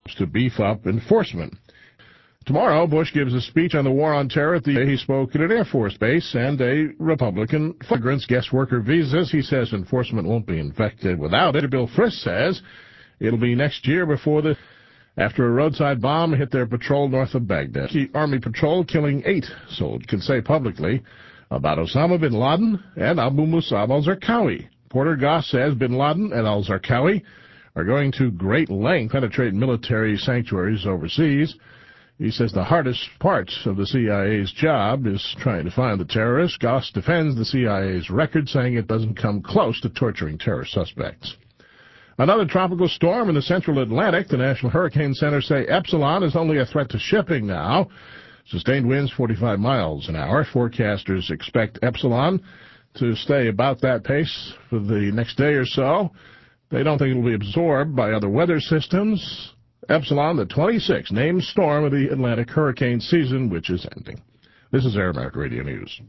to beef up enforcement. Tomorrow, Bush gives a speech on the war on terror at the he spoke at an Air Force base and a Republican migrants guest worker visas. He says enforcement won't be infected without it. Bill Frist says it'll be next year after a roadside bomb hit their patrol north of Baghdad. The Army patrol killing 8 soldiers can say publicly about Osama bin Laden and Abu Musab al-Zarqawi. Porter Goss says bin Laden and al-Zarqawi are going to great length to penetrate military sanctuaries overseas. He says the hardest part of the CIA's job is trying to find the terrorists. Goss defends the CIA's record, saying it doesn't come close to torturing terrorist suspects. Another tropical storm in the central Atlantic. The National Hurricane Center say Epsilon is only a threat to shipping now. Sustained winds 45 miles an hour. Forecasters expect Epsilon to stay about that pace for the next day or so. They don't think it will be absorbed by other weather systems. Epsilon, the 26th named storm of the Atlantic hurricane season, which is ending. This is Air America Radio News.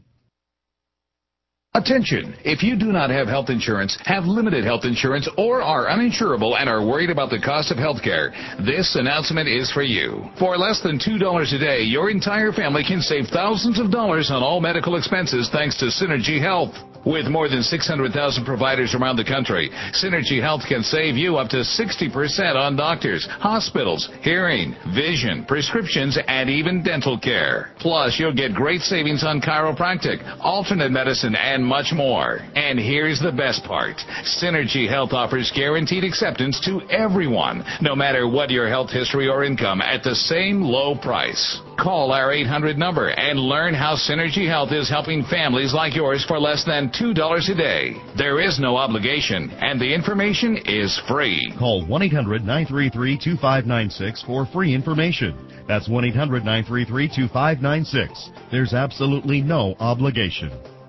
Attention! If you do not have health insurance, have limited health insurance, or are uninsurable and are worried about the cost of health care, this announcement is for you. For less than $2 a day, your entire family can save thousands of dollars on all medical expenses thanks to Synergy Health. With more than 600,000 providers around the country, Synergy Health can save you up to 60% on doctors, hospitals, hearing, vision, prescriptions, and even dental care. Plus, you'll get great savings on chiropractic, alternate medicine, and much more. And here's the best part. Synergy Health offers guaranteed acceptance to everyone, no matter what your health history or income, at the same low price. Call our 800 number and learn how Synergy Health is helping families like yours for less than $2 a day. There is no obligation, and the information is free. Call 1-800-933-2596 for free information. That's 1-800-933-2596. There's absolutely no obligation.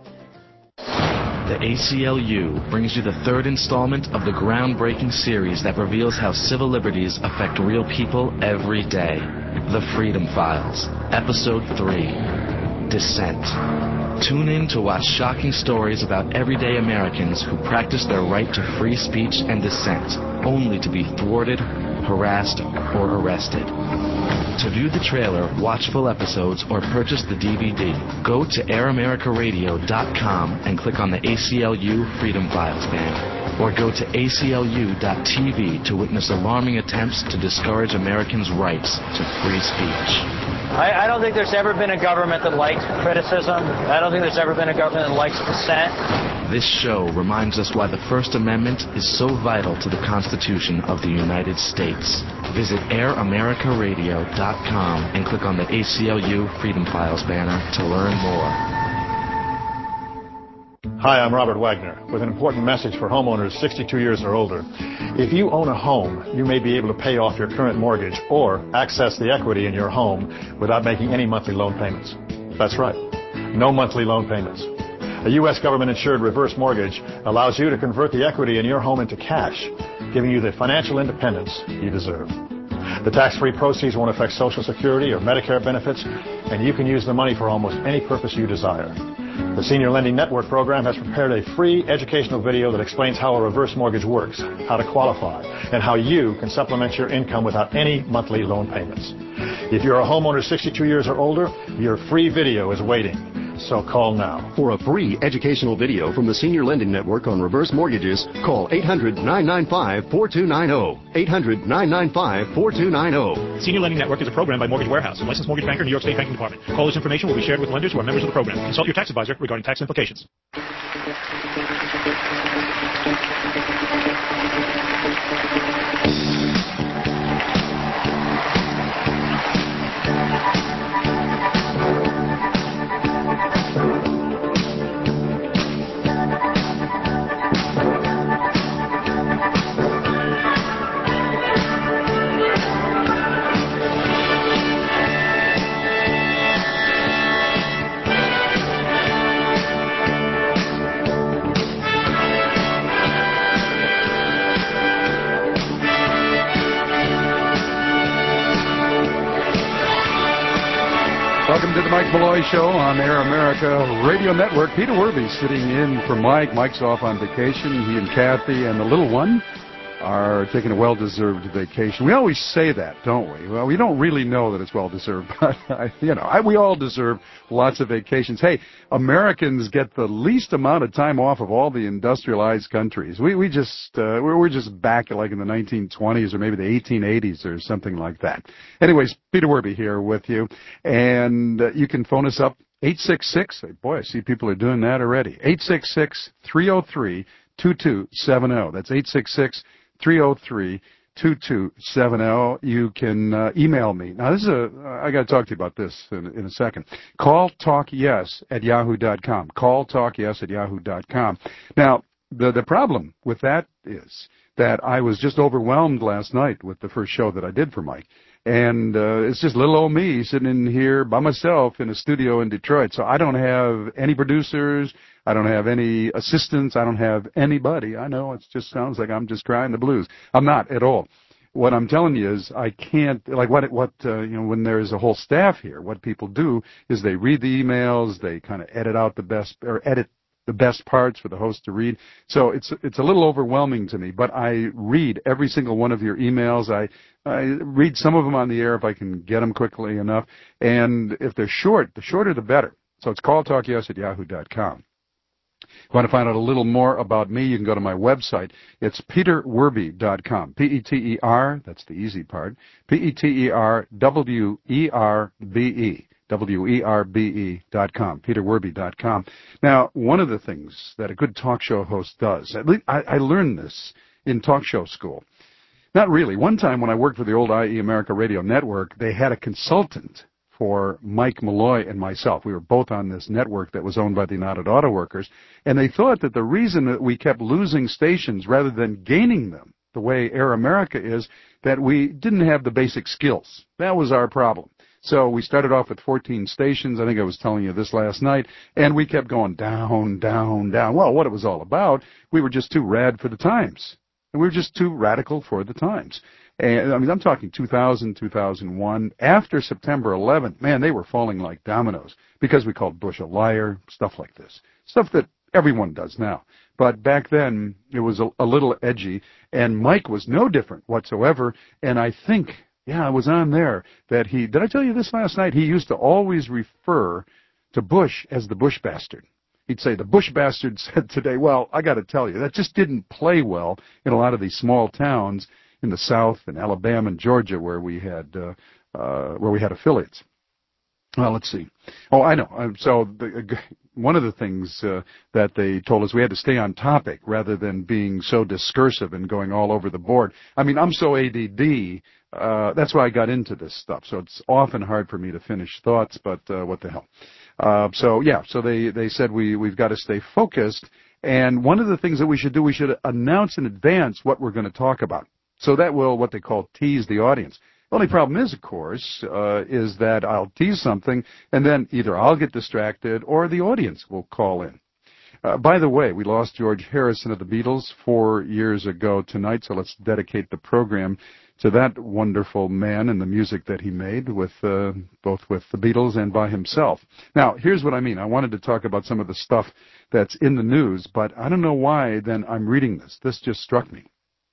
The ACLU brings you the third installment of the groundbreaking series that reveals how civil liberties affect real people every day. The Freedom Files, Episode 3, Dissent. Tune in to watch shocking stories about everyday Americans who practice their right to free speech and dissent, only to be thwarted, harassed, or arrested. To view the trailer, watch full episodes, or purchase the DVD, go to AirAmericaRadio.com and click on the ACLU Freedom Files banner. Or go to ACLU.TV to witness alarming attempts to discourage Americans' rights to free speech. I don't think there's ever been a government that likes criticism. I don't think there's ever been a government that likes dissent. This show reminds us why the First Amendment is so vital to the Constitution of the United States. Visit AirAmericaRadio.com and click on the ACLU Freedom Files banner to learn more. Hi, I'm Robert Wagner with an important message for homeowners 62 years or older. If you own a home, you may be able to pay off your current mortgage or access the equity in your home without making any monthly loan payments. That's right, no monthly loan payments. A U.S. government-insured reverse mortgage allows you to convert the equity in your home into cash, giving you the financial independence you deserve. The tax-free proceeds won't affect Social Security or Medicare benefits, and you can use the money for almost any purpose you desire. The Senior Lending Network program has prepared a free educational video that explains how a reverse mortgage works, how to qualify, and how you can supplement your income without any monthly loan payments. If you're a homeowner 62 years or older, your free video is waiting. So call now. For a free educational video from the Senior Lending Network on reverse mortgages, call 800-995-4290. 800-995-4290. Senior Lending Network is a program by Mortgage Warehouse, a licensed mortgage banker, New York State Banking Department. Call this information will be shared with lenders who are members of the program. Consult your tax advisor regarding tax implications. Welcome to the Mike Malloy Show on Air America Radio Network. Peter Werby sitting in for Mike. Mike's off on vacation. He and Kathy and the little one are taking a well-deserved vacation. We always say that, don't we? Well, we don't really know that it's well-deserved, but, we all deserve lots of vacations. Hey, Americans get the least amount of time off of all the industrialized countries. We're just back like in the 1920s or maybe the 1880s or something like that. Anyways, Peter Werby here with you, and you can phone us up, 866, boy, I see people are doing that already, 866-303-2270. That's 866-303-2270. You can email me. Now, I got to talk to you about this in a second. calltalkyes@yahoo.com. calltalkyes@yahoo.com. Now, the problem with that is that I was just overwhelmed last night with the first show that I did for Mike. And it's just little old me sitting in here by myself in a studio in Detroit. So I don't have any producers. I don't have any assistants. I don't have anybody. I know it just sounds like I'm just crying the blues. I'm not at all. What I'm telling you is I can't, like when there's a whole staff here, what people do is they read the emails, they kind of edit the best parts for the host to read. So it's a little overwhelming to me, but I read every single one of your emails. I read some of them on the air if I can get them quickly enough. And if they're short, the shorter the better. So it's calltalkyes@yahoo.com. If you want to find out a little more about me, you can go to my website. It's peterwerby.com. P-E-T-E-R, that's the easy part, P-E-T-E-R-W-E-R-B-E. WERBE.com, peterwerby.com. Now, one of the things that a good talk show host does, at least I learned this in talk show school. Not really. One time when I worked for the old IE America Radio Network, they had a consultant for Mike Malloy and myself. We were both on this network that was owned by the United Auto Workers, and they thought that the reason that we kept losing stations rather than gaining them, the way Air America is, that we didn't have the basic skills. That was our problem. So we started off with 14 stations. I think I was telling you this last night. And we kept going down, down, down. Well, what it was all about, we were just too rad for the times. And we were just too radical for the times. And I'm talking 2000, 2001. After September 11th, man, they were falling like dominoes because we called Bush a liar, stuff like this. Stuff that everyone does now. But back then, it was a little edgy. And Mike was no different whatsoever. And I think... yeah, I was on there that did I tell you this last night? He used to always refer to Bush as the Bush bastard. He'd say, the Bush bastard said today. Well, I got to tell you, that just didn't play well in a lot of these small towns in the South and Alabama and Georgia where we had affiliates. Well, let's see. Oh, I know. So one of the things that they told us, we had to stay on topic rather than being so discursive and going all over the board. I mean, I'm so ADD. That's why I got into this stuff. So it's often hard for me to finish thoughts, but what the hell. So they said we've got to stay focused. And one of the things that we should do, we should announce in advance what we're going to talk about. So that will, what they call, tease the audience. The only problem is, of course, is that I'll tease something, and then either I'll get distracted or the audience will call in. By the way, we lost George Harrison of the Beatles 4 years ago tonight, so let's dedicate the program to that wonderful man and the music that he made, with both with the Beatles and by himself. Now, here's what I mean. I wanted to talk about some of the stuff that's in the news, but I don't know why then I'm reading this. This just struck me.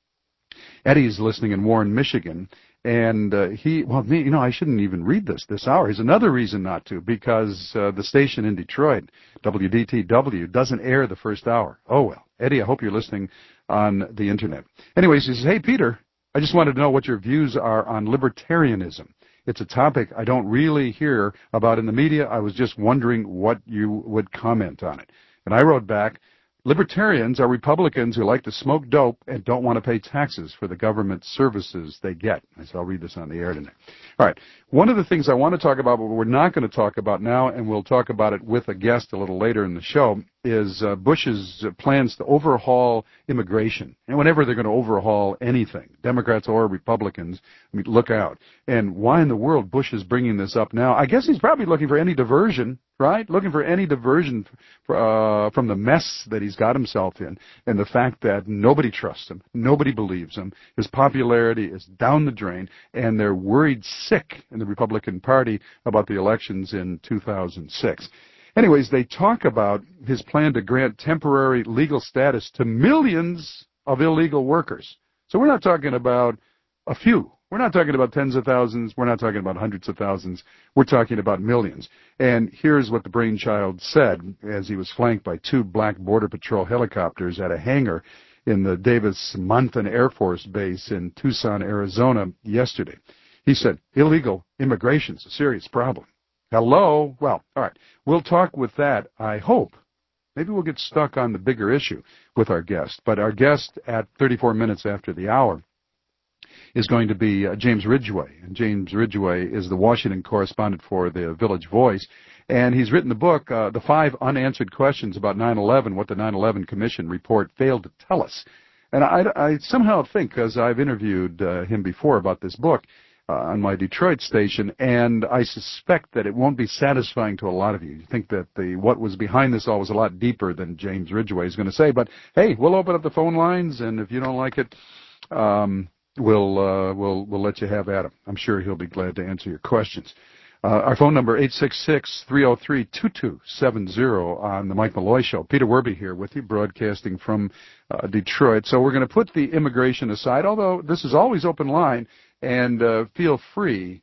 Eddie's listening in Warren, Michigan, and I shouldn't even read this hour. Here's another reason not to, because the station in Detroit, WDTW, doesn't air the first hour. Oh, well. Eddie, I hope you're listening on the Internet. Anyways, he says, hey, Peter, I just wanted to know what your views are on libertarianism. It's a topic I don't really hear about in the media. I was just wondering what you would comment on it. And I wrote back, libertarians are Republicans who like to smoke dope and don't want to pay taxes for the government services they get. I said, I'll read this on the air tonight. All right. One of the things I want to talk about, but we're not going to talk about now, and we'll talk about it with a guest a little later in the show, is Bush's plans to overhaul immigration. And whenever they're going to overhaul anything, Democrats or Republicans, I mean, look out. And why in the world Bush is bringing this up now? I guess he's probably looking for any diversion, right? Looking for any diversion from the mess that he's got himself in, and the fact that nobody trusts him, nobody believes him, his popularity is down the drain, and they're worried sick in the Republican Party about the elections in 2006. Anyways, they talk about his plan to grant temporary legal status to millions of illegal workers. So we're not talking about a few. We're not talking about tens of thousands. We're not talking about hundreds of thousands. We're talking about millions. And here's what the brainchild said as he was flanked by 2 black Border Patrol helicopters at a hangar in the Davis-Monthan Air Force Base in Tucson, Arizona yesterday. He said, illegal immigration's a serious problem. Hello? Well, all right. We'll talk with that, I hope. Maybe we'll get stuck on the bigger issue with our guest. But our guest at 34 minutes after the hour is going to be James Ridgway. And James Ridgway is the Washington correspondent for the Village Voice. And he's written the book, The 5 Unanswered Questions About 9/11, What the 9/11 Commission Report Failed to Tell Us. And I somehow think, because I've interviewed him before about this book on my Detroit station, and I suspect that it won't be satisfying to a lot of you. You think that what was behind this all was a lot deeper than James Ridgway is going to say. But, hey, we'll open up the phone lines, and if you don't like it, we'll let you have at him. I'm sure he'll be glad to answer your questions. Our phone number, 866-303-2270 on the Mike Malloy Show. Peter Werby here with you, broadcasting from Detroit. So we're going to put the immigration aside, although this is always open line, and feel free.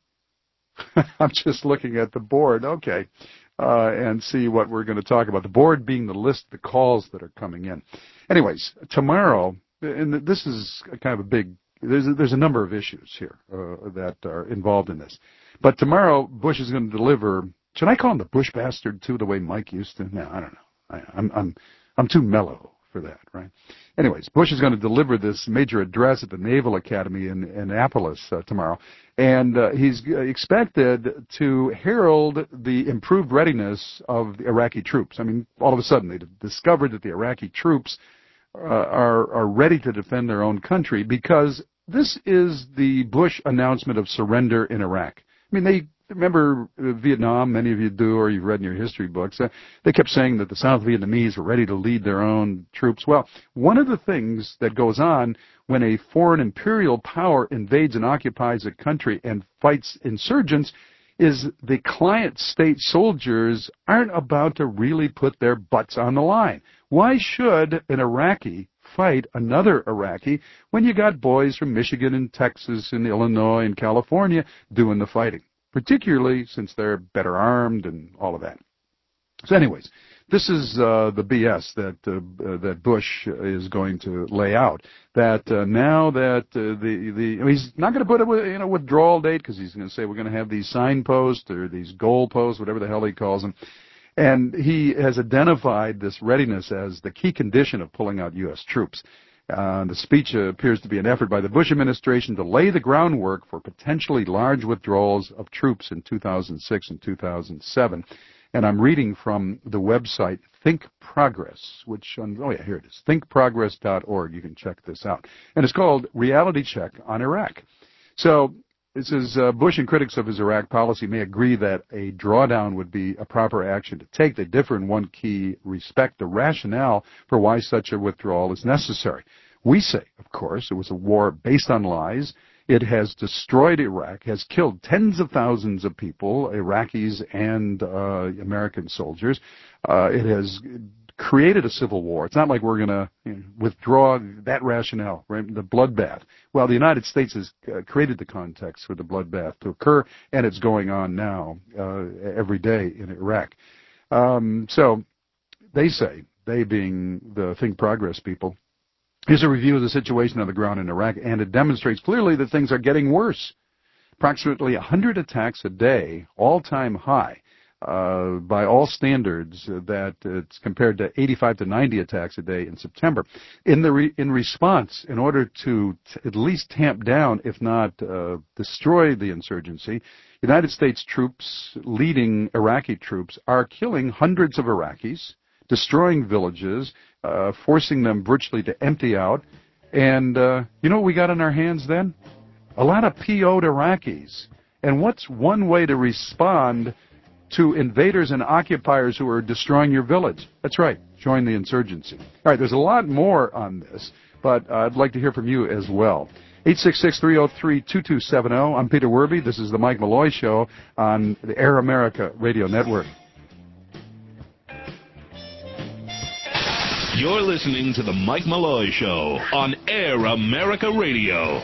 I'm just looking at the board, okay, and see what we're going to talk about. The board being the list of the calls that are coming in. Anyways, tomorrow, and this is kind of a big, there's a number of issues here that are involved in this. But tomorrow, Bush is going to deliver. Should I call him the Bush bastard too, the way Mike used to? No, I don't know. I'm too mellow for that, right? Anyways, Bush is going to deliver this major address at the Naval Academy in Annapolis tomorrow, and he's expected to herald the improved readiness of the Iraqi troops. I mean, all of a sudden they discovered that the Iraqi troops are ready to defend their own country, because this is the Bush announcement of surrender in Iraq. I mean, they remember Vietnam, many of you do, or you've read in your history books. They kept saying that the South Vietnamese were ready to lead their own troops. Well, one of the things that goes on when a foreign imperial power invades and occupies a country and fights insurgents is the client state soldiers aren't about to really put their butts on the line. Why should an Iraqi fight another Iraqi when you got boys from Michigan and Texas and Illinois and California doing the fighting, particularly since they're better armed and all of that? So anyways, this is the BS that Bush is going to lay out. That now that he's not going to put a withdrawal date, because he's going to say we're going to have these signposts or these goalposts, whatever the hell he calls them. And he has identified this readiness as the key condition of pulling out U.S. troops. The speech appears to be an effort by the Bush administration to lay the groundwork for potentially large withdrawals of troops in 2006 and 2007. And I'm reading from the website Think Progress, here it is, thinkprogress.org. You can check this out. And it's called Reality Check on Iraq. So it says, Bush and critics of his Iraq policy may agree that a drawdown would be a proper action to take. They differ in one key respect: the rationale for why such a withdrawal is necessary. We say, of course, it was a war based on lies. It has destroyed Iraq, has killed tens of thousands of people, Iraqis and American soldiers. It has created a civil war. It's not like we're going to withdraw that rationale, right? The bloodbath. Well, the United States has created the context for the bloodbath to occur, and it's going on now every day in Iraq. So they say, they being the Think Progress people, here's a review of the situation on the ground in Iraq, and it demonstrates clearly that things are getting worse. Approximately 100 attacks a day, all-time high. By all standards, that it's compared to 85 to 90 attacks a day in September. In response, in order to at least tamp down, if not destroy the insurgency, United States troops, leading Iraqi troops, are killing hundreds of Iraqis, destroying villages, forcing them virtually to empty out. And you know what we got on our hands then? A lot of PO'd Iraqis. And what's one way to respond to invaders and occupiers who are destroying your village? That's right, join the insurgency. All right, there's a lot more on this, but I'd like to hear from you as well. 866-303-2270. I'm Peter Werby. This is the Mike Malloy Show on the Air America Radio Network. You're listening to The Mike Malloy Show on Air America Radio.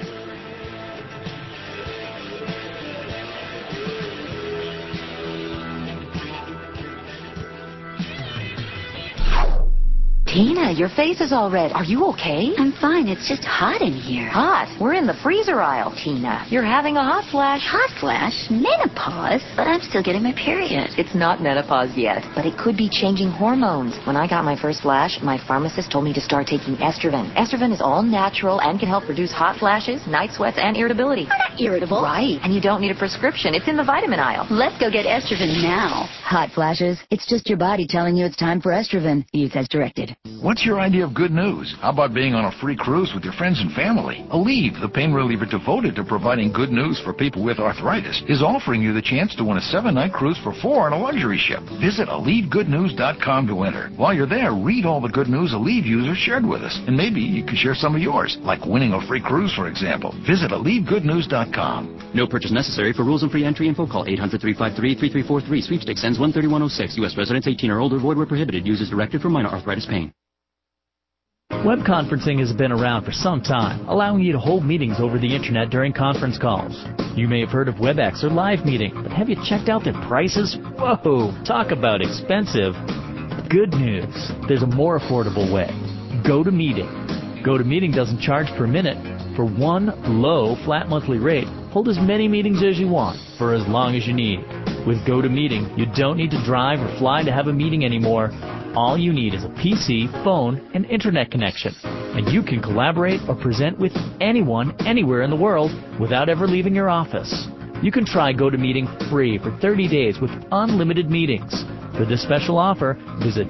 Tina, your face is all red. Are you okay? I'm fine. It's just hot in here. Hot? We're in the freezer aisle. Tina, you're having a hot flash. Hot flash? Menopause? But I'm still getting my period. It's not menopause yet, but it could be changing hormones. When I got my first flash, my pharmacist told me to start taking Estroven. Estroven is all natural and can help reduce hot flashes, night sweats, and irritability. I'm not irritable. Right, and you don't need a prescription. It's in the vitamin aisle. Let's go get Estroven now. Hot flashes? It's just your body telling you it's time for Estroven. Use as directed. What's your idea of good news? How about being on a free cruise with your friends and family? Aleve, the pain reliever devoted to providing good news for people with arthritis, is offering you the chance to win a 7-night cruise for 4 on a luxury ship. Visit AleveGoodNews.com to enter. While you're there, read all the good news Aleve users shared with us, and maybe you can share some of yours, like winning a free cruise, for example. Visit AleveGoodNews.com. No purchase necessary. For rules and free entry info, call 800-353-3343. Sweepstakes ends 13106. U.S. residents 18 or older. Void where prohibited. Use as directed for minor arthritis pain. Web conferencing has been around for some time, allowing you to hold meetings over the internet during conference calls. You may have heard of WebEx or Live Meeting, but have you checked out their prices? Whoa, talk about expensive. Good news, there's a more affordable way. GoToMeeting. GoToMeeting doesn't charge per minute. For one low, flat monthly rate, hold as many meetings as you want for as long as you need. With GoToMeeting, you don't need to drive or fly to have a meeting anymore. All you need is a PC, phone, and internet connection, and you can collaborate or present with anyone, anywhere in the world without ever leaving your office. You can try GoToMeeting free for 30 days with unlimited meetings. For this special offer, visit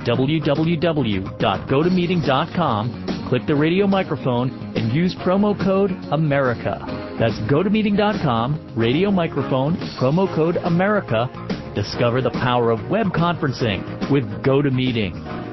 www.gotomeeting.com, click the radio microphone, and use promo code AMERICA. That's GoToMeeting.com, radio microphone, promo code AMERICA. Discover the power of web conferencing with GoToMeeting.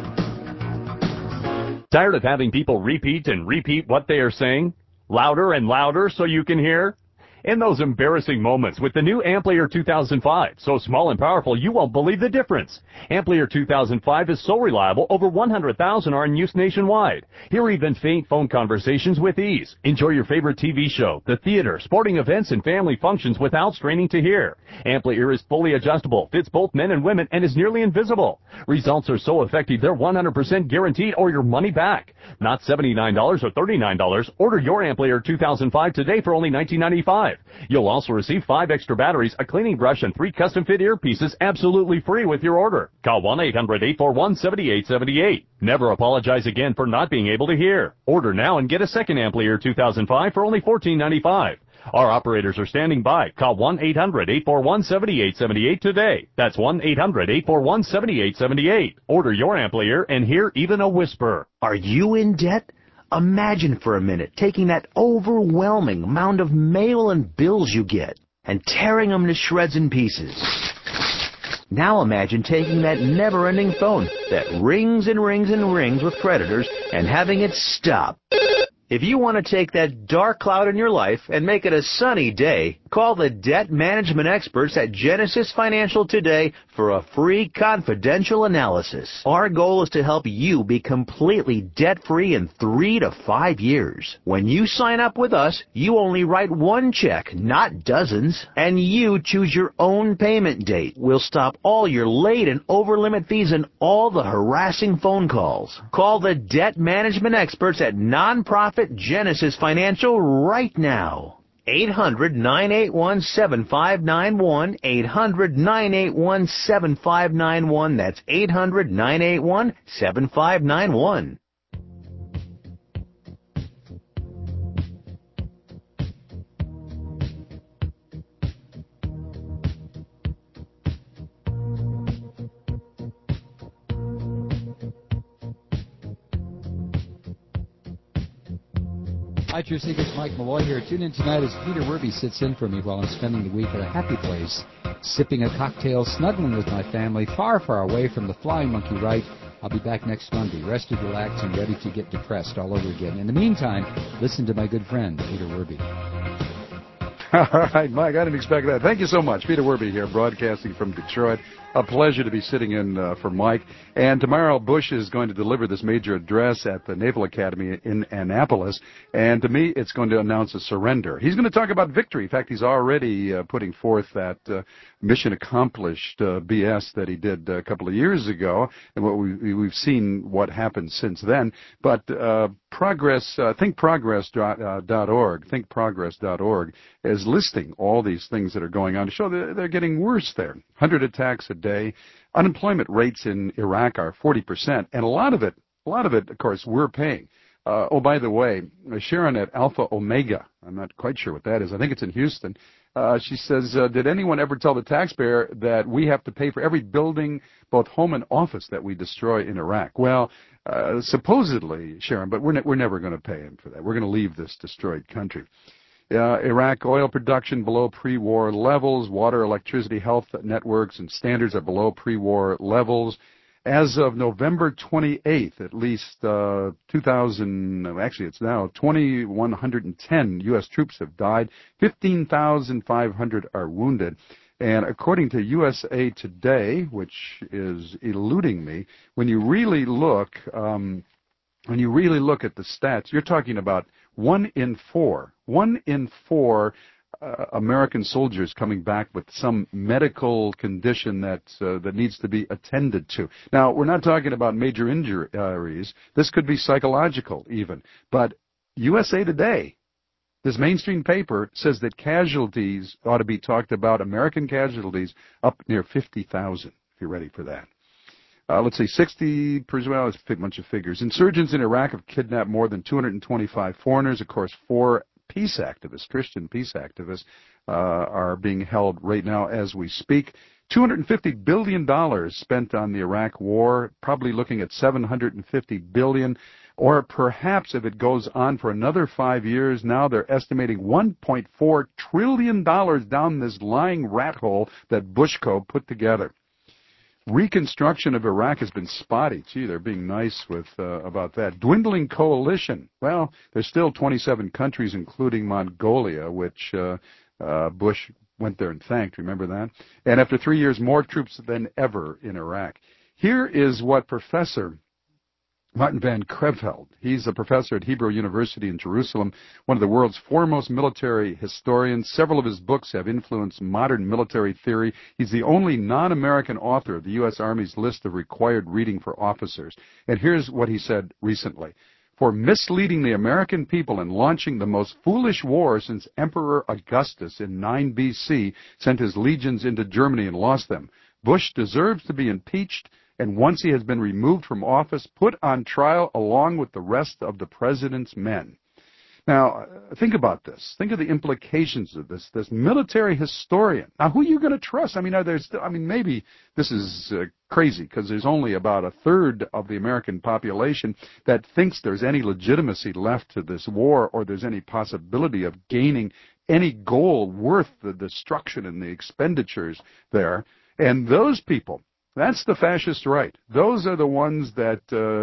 Tired of having people repeat and repeat what they are saying? Louder and louder so you can hear? In those embarrassing moments with the new Amplier 2005, so small and powerful you won't believe the difference. Amplier 2005 is so reliable, over 100,000 are in use nationwide. Hear even faint phone conversations with ease. Enjoy your favorite TV show, the theater, sporting events, and family functions without straining to hear. Amplier is fully adjustable, fits both men and women, and is nearly invisible. Results are so effective they're 100% guaranteed or your money back. Not $79 or $39. Order your Amplier 2005 today for only $19.95. You'll also receive 5 extra batteries, a cleaning brush, and 3 custom-fit earpieces absolutely free with your order. Call 1-800-841-7878. Never apologize again for not being able to hear. Order now and get a second Amplier 2005 for only $14.95. Our operators are standing by. Call 1-800-841-7878 today. That's 1-800-841-7878. Order your Amplier and hear even a whisper. Are you in debt? Imagine for a minute taking that overwhelming mound of mail and bills you get and tearing them to shreds and pieces. Now imagine taking that never-ending phone that rings and rings and rings with creditors and having it stop. If you want to take that dark cloud in your life and make it a sunny day, call the debt management experts at Genesis Financial today for a free confidential analysis. Our goal is to help you be completely debt-free in 3 to 5 years. When you sign up with us, you only write one check, not dozens, and you choose your own payment date. We'll stop all your late and over-limit fees and all the harassing phone calls. Call the debt management experts at nonprofit Genesis Financial right now. 800-981-7591. 800-981-7591. That's 800-981-7591. Hi, True Seekers. Mike Malloy here. Tune in tonight as Peter Werby sits in for me while I'm spending the week at a happy place, sipping a cocktail, snuggling with my family, far, far away from the flying monkey right. I'll be back next Monday, rested, relaxed, and ready to get depressed all over again. In the meantime, listen to my good friend, Peter Werby. All right, Mike, I didn't expect that. Thank you so much. Peter Werby here, broadcasting from Detroit. A pleasure to be sitting in for Mike. And tomorrow, Bush is going to deliver this major address at the Naval Academy in Annapolis. And to me, it's going to announce a surrender. He's going to talk about victory. In fact, he's already putting forth that mission accomplished BS that he did a couple of years ago. And what we've seen what happened since then. But Progress, thinkprogress.org, thinkprogress.org is listing all these things that are going on to show that they're getting worse there. 100 attacks a day. Unemployment rates in Iraq are 40%, and a lot of it, of course, we're paying. Oh, by the way, Sharon at Alpha Omega, I'm not quite sure what that is. I think it's in Houston. She says, did anyone ever tell the taxpayer that we have to pay for every building, both home and office, that we destroy in Iraq? Well, supposedly, Sharon, but we're never going to pay him for that. We're going to leave this destroyed country. Iraq oil production below pre-war levels. Water, electricity, health networks, and standards are below pre-war levels. As of November 28th, at least 2,110 U.S. troops have died. 15,500 are wounded. And according to USA Today, which is eluding me, when you really look at the stats, you're talking about 1 in 4 American soldiers coming back with some medical condition that needs to be attended to. Now, we're not talking about major injuries. This could be psychological even. But USA Today, this mainstream paper, says that casualties ought to be talked about, American casualties, up near 50,000, if you're ready for that. Let's see, 60%, well, it's a bunch of figures. Insurgents in Iraq have kidnapped more than 225 foreigners. Of course, 4 peace activists, Christian peace activists, are being held right now as we speak. $250 billion spent on the Iraq war, probably looking at $750 billion. Or perhaps if it goes on for another 5 years, now they're estimating $1.4 trillion down this lying rat hole that Bushco put together. Reconstruction of Iraq has been spotty. Gee, they're being nice with about that. Dwindling coalition. Well, there's still 27 countries, including Mongolia, which Bush went there and thanked. Remember that? And after 3 years, more troops than ever in Iraq. Here is what Professor Martin Van Creveld, he's a professor at Hebrew University in Jerusalem, one of the world's foremost military historians. Several of his books have influenced modern military theory. He's the only non-American author of the U.S. Army's list of required reading for officers. And here's what he said recently. For misleading the American people and launching the most foolish war since Emperor Augustus in 9 B.C. sent his legions into Germany and lost them, Bush deserves to be impeached, and once he has been removed from office, put on trial along with the rest of the president's men. Now, think about this. Think of the implications of this military historian. Now, who are you going to trust? Maybe this is crazy because there's only about a third of the American population that thinks there's any legitimacy left to this war or there's any possibility of gaining any goal worth the destruction and the expenditures there. And those people, that's the fascist right. Those are the ones that,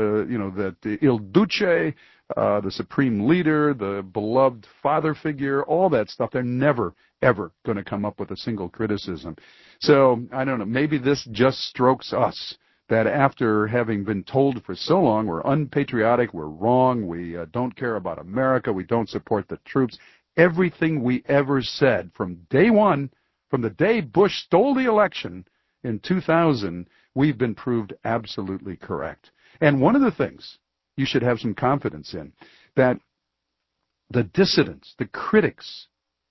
that Il Duce, the supreme leader, the beloved father figure, all that stuff, they're never, ever going to come up with a single criticism. So, I don't know, maybe this just strokes us, that after having been told for so long we're unpatriotic, we're wrong, we don't care about America, we don't support the troops, everything we ever said from day one, from the day Bush stole the election in 2000, we've been proved absolutely correct. And one of the things you should have some confidence in, that the dissidents, the critics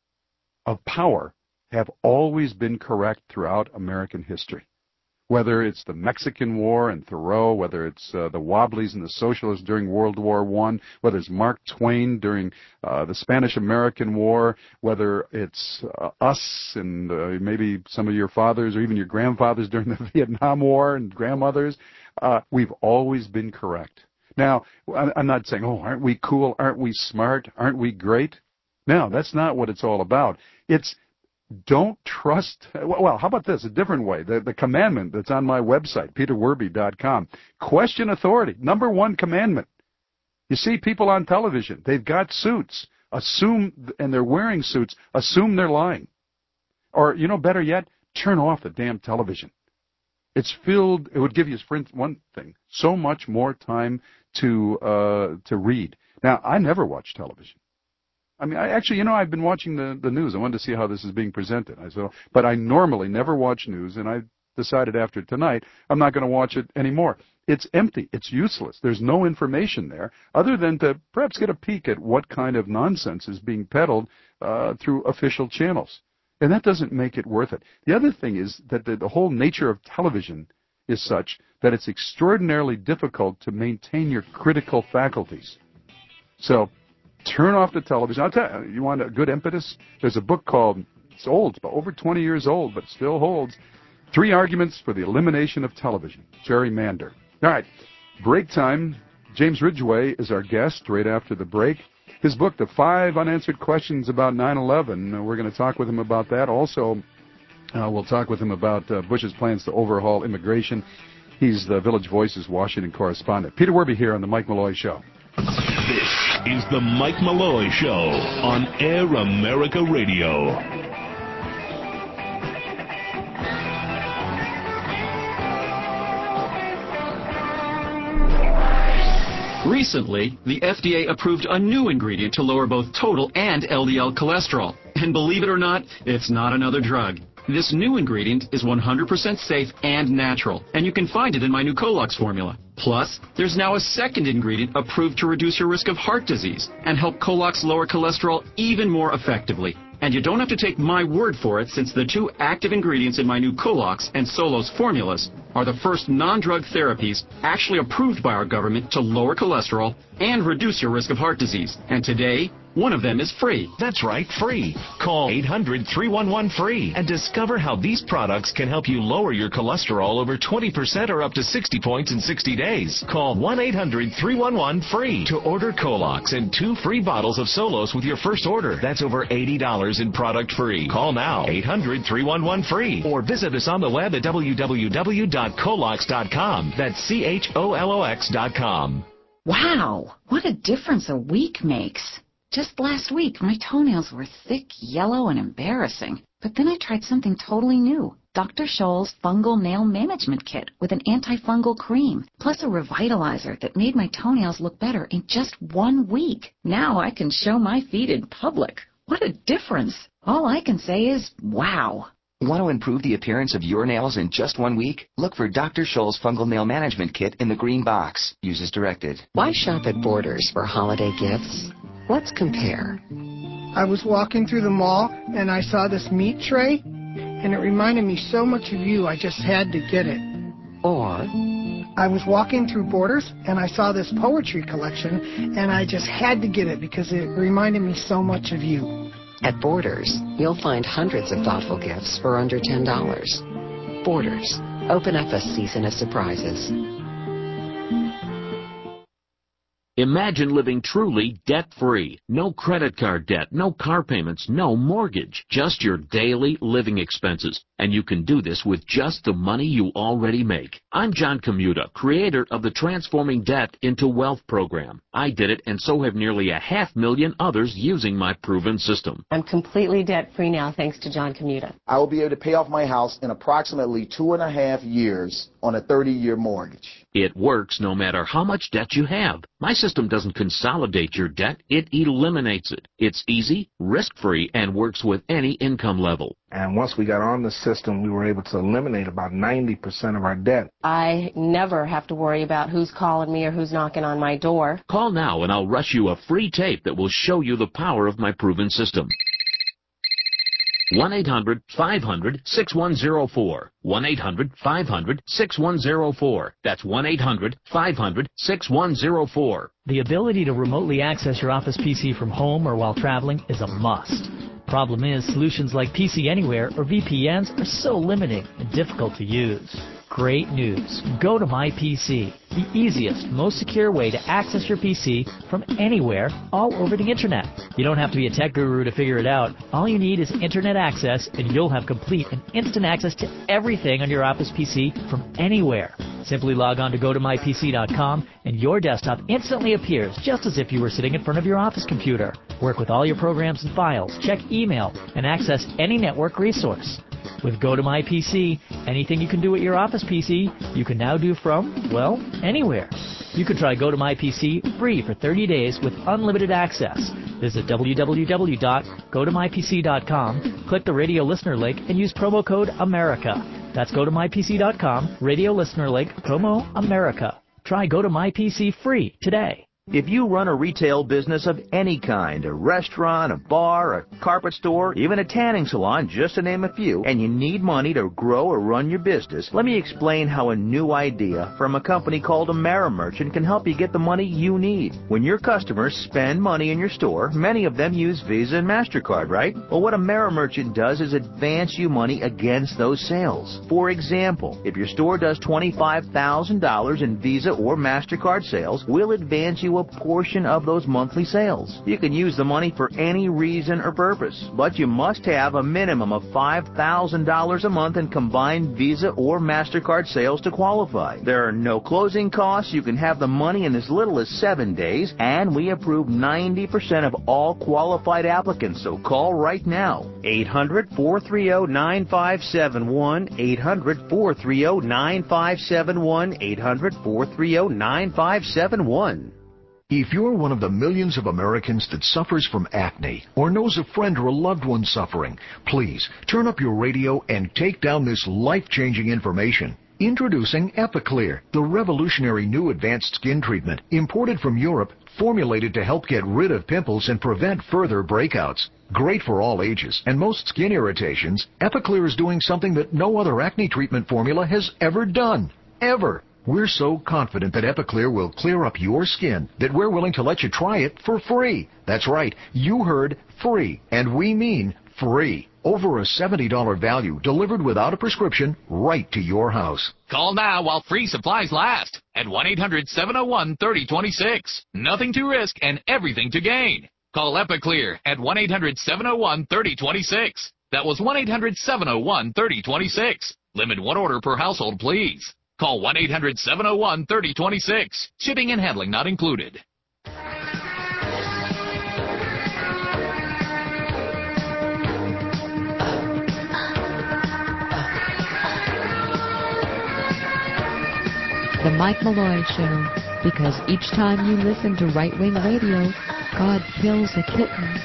of power, have always been correct throughout American history. Whether it's the Mexican War and Thoreau, whether it's the Wobblies and the Socialists during World War I, whether it's Mark Twain during the Spanish-American War, whether it's us and maybe some of your fathers or even your grandfathers during the Vietnam War and grandmothers, we've always been correct. Now, I'm not saying, aren't we cool? Aren't we smart? Aren't we great? No, that's not what it's all about. It's don't trust. Well, how about this? A different way. The commandment that's on my website, peterwerby.com. Question authority. Number 1 commandment. You see people on television. They've got suits. and they're wearing suits, assume they're lying. Or, better yet, turn off the damn television. It would give you, for one thing, so much more time to read. Now, I never watch television. I mean, I've been watching the news. I wanted to see how this is being presented. But I normally never watch news, and I decided after tonight I'm not going to watch it anymore. It's empty. It's useless. There's no information there other than to perhaps get a peek at what kind of nonsense is being peddled through official channels. And that doesn't make it worth it. The other thing is that the whole nature of television is such that it's extraordinarily difficult to maintain your critical faculties. So turn off the television. I'll tell you, you want a good impetus? There's a book called, it's old, it's over 20 years old, but still holds, 3 Arguments for the Elimination of Television, Jerry Mander. All right, break time. James Ridgway is our guest right after the break. His book, The 5 Unanswered Questions About 9/11, we're going to talk with him about that. Also, we'll talk with him about Bush's plans to overhaul immigration. He's the Village Voice's Washington correspondent. Peter Werby here on The Mike Malloy Show. This is The Mike Malloy Show on Air America Radio. Recently, the FDA approved a new ingredient to lower both total and LDL cholesterol. And believe it or not, it's not another drug. This new ingredient is 100% safe and natural, and you can find it in my new Colox formula. Plus, there's now a second ingredient approved to reduce your risk of heart disease and help Colox lower cholesterol even more effectively. And you don't have to take my word for it, since the 2 active ingredients in my new Colox and Solos formulas are the first non-drug therapies actually approved by our government to lower cholesterol and reduce your risk of heart disease. And today, one of them is free. That's right, free. Call 800-311-FREE and discover how these products can help you lower your cholesterol over 20% or up to 60 points in 60 days. Call 1-800-311-FREE to order Colox and 2 free bottles of Solos with your first order. That's over $80 in product free. Call now, 800-311-FREE, or visit us on the web at www.colox.com. That's CHOLOX.com. Wow, what a difference a week makes. Just last week, my toenails were thick, yellow, and embarrassing. But then I tried something totally new. Dr. Scholl's Fungal Nail Management Kit with an antifungal cream, plus a revitalizer that made my toenails look better in just 1 week. Now I can show my feet in public. What a difference. All I can say is, wow. Want to improve the appearance of your nails in just 1 week? Look for Dr. Scholl's Fungal Nail Management Kit in the green box. Use as directed. Why shop at Borders for holiday gifts? Let's compare. I was walking through the mall and I saw this meat tray, and it reminded me so much of you, I just had to get it. Or I was walking through Borders and I saw this poetry collection, and I just had to get it because it reminded me so much of you. At Borders, you'll find hundreds of thoughtful gifts for under $10. Borders. Open up a season of surprises. Imagine living truly debt-free. No credit card debt, no car payments, no mortgage. Just your daily living expenses. And you can do this with just the money you already make. I'm John Commuta, creator of the Transforming Debt into Wealth program. I did it, and so have nearly 500,000 others using my proven system. I'm completely debt-free now, thanks to John Commuta. I will be able to pay off my house in approximately 2.5 years on a 30-year mortgage. It works no matter how much debt you have. My system doesn't consolidate your debt, it eliminates it. It's easy, risk-free, and works with any income level. And once we got on the system, we were able to eliminate about 90% of our debt. I never have to worry about who's calling me or who's knocking on my door. Call now and I'll rush you a free tape that will show you the power of my proven system. 1-800-500-6104. 1-800-500-6104. That's 1-800-500-6104. The ability to remotely access your Office PC from home or while traveling is a must. Problem is, solutions like PC Anywhere or VPNs are so limiting and difficult to use. Great news. Go to MyPC, the easiest, most secure way to access your PC from anywhere, all over the Internet. You don't have to be a tech guru to figure it out. All you need is Internet access, and you'll have complete and instant access to everything on your Office PC from anywhere. Simply log on to GoToMyPC.com, and your desktop instantly appears just as if you were sitting in front of your Office computer. Work with all your programs and files, check email, and access any network resource. With GoToMyPC, anything you can do at your Office PC, you can now do from, well, anywhere. You can try GoToMyPC free for 30 days with unlimited access. Visit www.gotomypc.com, click the radio listener link, and use promo code AMERICA. That's GoToMyPC.com, radio listener link, promo AMERICA. Try GoToMyPC free today. If you run a retail business of any kind, a restaurant, a bar, a carpet store, even a tanning salon, just to name a few, and you need money to grow or run your business, let me explain how a new idea from a company called AmeriMerchant can help you get the money you need. When your customers spend money in your store, many of them use Visa and MasterCard, right? Well, what AmeriMerchant does is advance you money against those sales. For example, if your store does $25,000 in Visa or MasterCard sales, we'll advance you a portion of those monthly sales. You can use the money for any reason or purpose, but you must have a minimum of $5,000 a month in combined Visa or MasterCard sales to qualify. There are no closing costs. You can have the money in as little as 7 days, and we approve 90% of all qualified applicants, so call right now. 800-430-9571, 800-430-9571, 800-430-9571. If you're one of the millions of Americans that suffers from acne or knows a friend or a loved one suffering, please turn up your radio and take down this life-changing information. Introducing Epiclear, the revolutionary new advanced skin treatment imported from Europe, formulated to help get rid of pimples and prevent further breakouts. Great for all ages and most skin irritations, Epiclear is doing something that no other acne treatment formula has ever done. Ever. We're so confident that Epiclear will clear up your skin that we're willing to let you try it for free. That's right, you heard free, and we mean free. Over a $70 value delivered without a prescription right to your house. Call now while free supplies last at 1-800-701-3026. Nothing to risk and everything to gain. Call Epiclear at 1-800-701-3026. That was 1-800-701-3026. Limit one order per household, please. Call 1-800-701-3026. Shipping and handling not included. The Mike Malloy Show, because each time you listen to right-wing radio, God kills a kitten.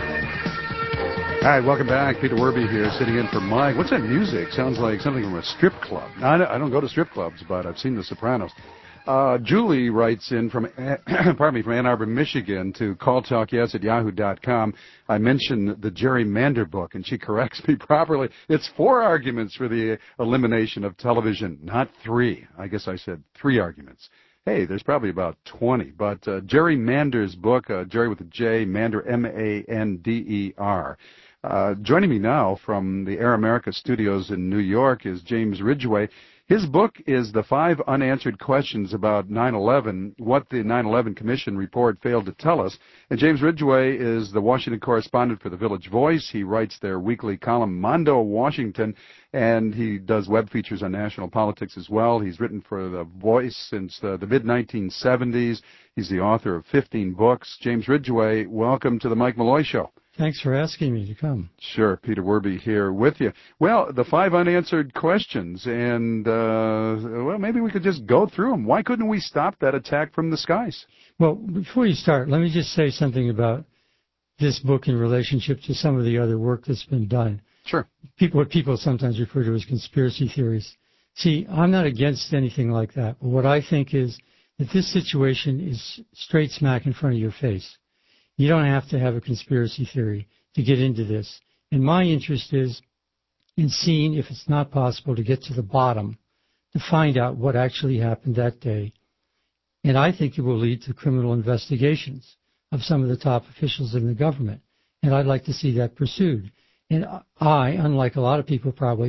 Hi, welcome back. Peter Werby here, sitting in for Mike. What's that music? Sounds like something from a strip club. Now, I don't go to strip clubs, but I've seen The Sopranos. Julie writes in from, from Ann Arbor, Michigan, to calltalkyes@yahoo.com. I mentioned the Jerry Mander book, and she corrects me properly. It's 4 arguments for the elimination of television, not 3. I guess I said 3 arguments. Hey, there's probably about 20. But Jerry Mander's book, Jerry with a J, Mander, M-A-N-D-E-R. Joining me now from the Air America studios in New York is James Ridgway. His book is The 5 Unanswered Questions About 9/11, What the 9/11 Commission Report Failed to Tell Us. And James Ridgway is the Washington correspondent for the Village Voice. He writes their weekly column, Mondo Washington, and he does web features on national politics as well. He's written for the Voice since the mid-1970s. He's the author of 15 books. James Ridgway, welcome to the Mike Malloy Show. Thanks for asking me to come. Sure. Peter Werby here with you. Well, the 5 unanswered questions, and, well, maybe we could just go through them. Why couldn't we stop that attack from the skies? Well, before you start, let me just say something about this book in relationship to some of the other work that's been done. Sure. What people sometimes refer to as conspiracy theories. See, I'm not against anything like that. But what I think is that this situation is straight smack in front of your face. You don't have to have a conspiracy theory to get into this. And my interest is in seeing if it's not possible to get to the bottom, to find out what actually happened that day. And I think it will lead to criminal investigations of some of the top officials in the government. And I'd like to see that pursued. And I, unlike a lot of people probably,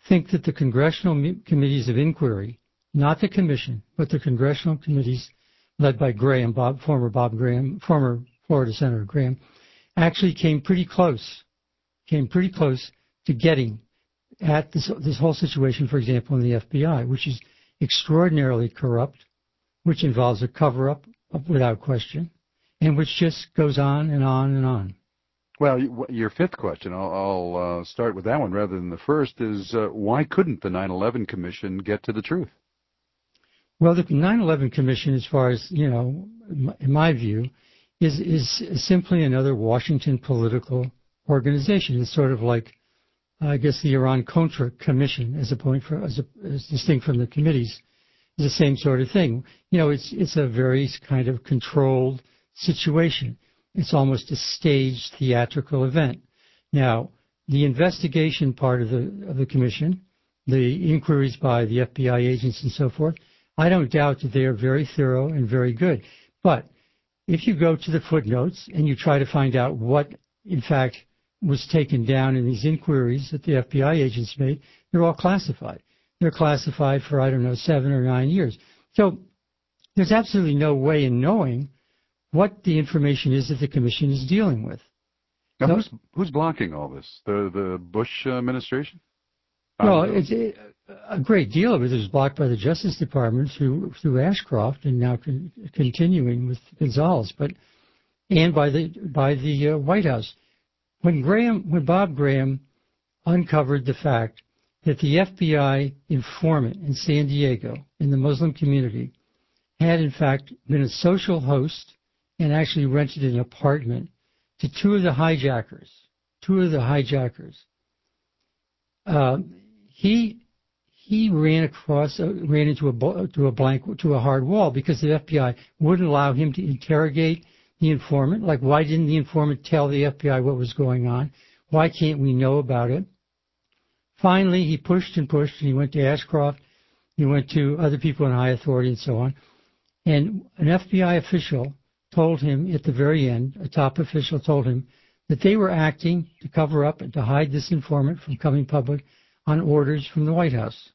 think that the congressional committees of inquiry, not the commission, but the congressional committees led by Graham, former Florida Senator Graham, actually came pretty close to getting at this whole situation, for example, in the FBI, which is extraordinarily corrupt, which involves a cover-up without question, and which just goes on and on and on. Well, your fifth question, I'll start with that one rather than the first, is why couldn't the 9/11 Commission get to the truth? Well, the 9/11 Commission, as far as, in my view, is simply another Washington political organization. It's sort of like, I guess, the Iran-Contra Commission, as distinct from the committees, is the same sort of thing. It's a very kind of controlled situation. It's almost a staged theatrical event. Now, the investigation part of the commission, the inquiries by the FBI agents and so forth, I don't doubt that they are very thorough and very good. But if you go to the footnotes and you try to find out what, in fact, was taken down in these inquiries that the FBI agents made, they're all classified. They're classified for, 7 or 9 years. So there's absolutely no way in knowing what the information is that the commission is dealing with. Now, who's blocking all this? The Bush administration? Well, it's a great deal of it is blocked by the Justice Department through Ashcroft and now continuing with Gonzales, and by the White House. When Bob Graham uncovered the fact that the FBI informant in San Diego in the Muslim community had in fact been a social host and actually rented an apartment to two of the hijackers. He ran into a hard wall because the FBI wouldn't allow him to interrogate the informant. Like, why didn't the informant tell the FBI what was going on? Why can't we know about it? Finally, he pushed and pushed, and he went to Ashcroft. He went to other people in high authority and so on. And an FBI official told him at the very end, a top official told him, that they were acting to cover up and to hide this informant from coming public on orders from the White House.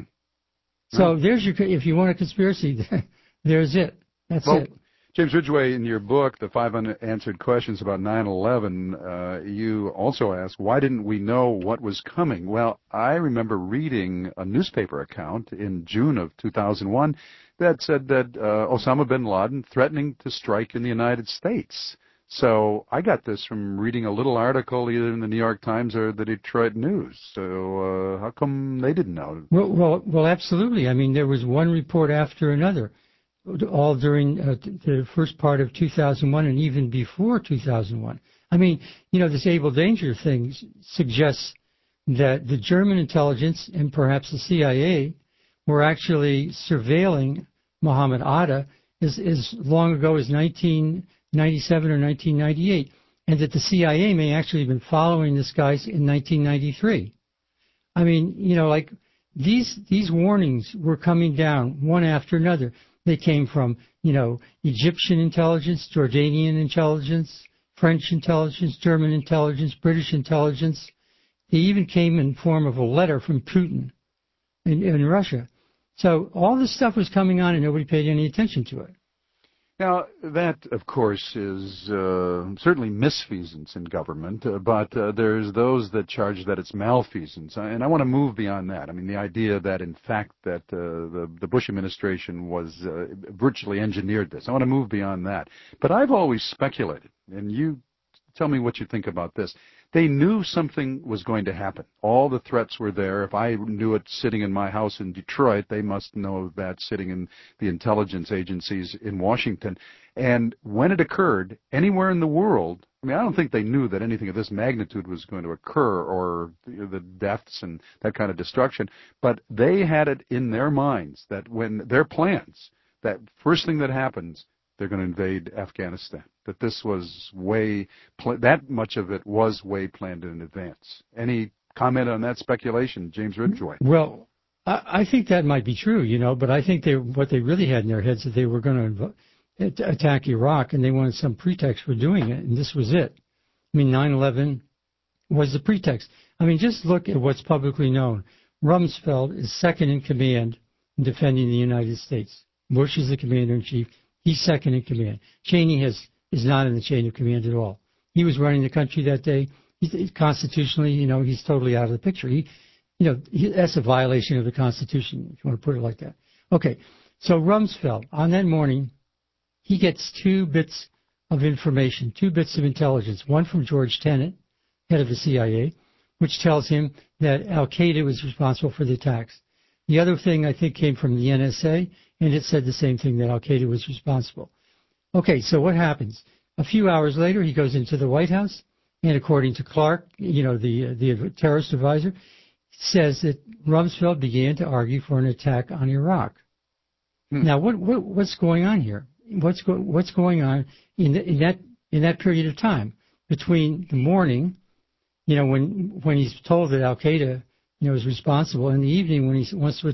So there's if you want a conspiracy, there's it. That's it. James Ridgway, in your book, The 5 Unanswered Questions About 9/11, you also ask, why didn't we know what was coming? Well, I remember reading a newspaper account in June of 2001 that said that Osama bin Laden threatening to strike in the United States. So I got this from reading a little article either in the New York Times or the Detroit News. So how come they didn't know? Well, absolutely. I mean, there was one report after another, all during the first part of 2001 and even before 2001. I mean, this Able Danger thing suggests that the German intelligence and perhaps the CIA were actually surveilling Muhammad Atta as long ago as 1997 or 1998, and that the CIA may actually have been following this guy in 1993. I mean, these warnings were coming down one after another. They came from, Egyptian intelligence, Jordanian intelligence, French intelligence, German intelligence, British intelligence. They even came in form of a letter from Putin in Russia. So all this stuff was coming on and nobody paid any attention to it. Now, that, of course, is certainly misfeasance in government, but there's those that charge that it's malfeasance. And I want to move beyond that. I mean, the idea that, in fact, that the Bush administration was virtually engineered this. I want to move beyond that. But I've always speculated, and you tell me what you think about this. They knew something was going to happen. All the threats were there. If I knew it sitting in my house in Detroit, they must know that sitting in the intelligence agencies in Washington. And when it occurred, anywhere in the world, I mean, I don't think they knew that anything of this magnitude was going to occur or the deaths and that kind of destruction. But they had it in their minds that when their plans, that first thing that happens, they're going to invade Afghanistan. That this was that much of it was way planned in advance. Any comment on that speculation, James Ridgway? Well, I think that might be true, but I think what they really had in their heads is that they were going to attack Iraq, and they wanted some pretext for doing it, and this was it. I mean, 9/11 was the pretext. I mean, just look at what's publicly known. Rumsfeld is second in command in defending the United States. Bush is the commander-in-chief. He's second in command. Cheney is not in the chain of command at all. He was running the country that day. Constitutionally, he's totally out of the picture. That's a violation of the Constitution, if you want to put it like that. Okay, so Rumsfeld, on that morning, he gets 2 bits of information, 2 bits of intelligence, one from George Tenet, head of the CIA, which tells him that Al-Qaeda was responsible for the attacks. The other thing, I think, came from the NSA, and it said the same thing, that Al-Qaeda was responsible. Okay, so what happens? A few hours later, he goes into the White House, and according to Clark, the terrorist advisor, says that Rumsfeld began to argue for an attack on Iraq. Now, what's going on here? What's going on in that period of time between the morning, when he's told that Al Qaeda, is responsible, and the evening when he wants to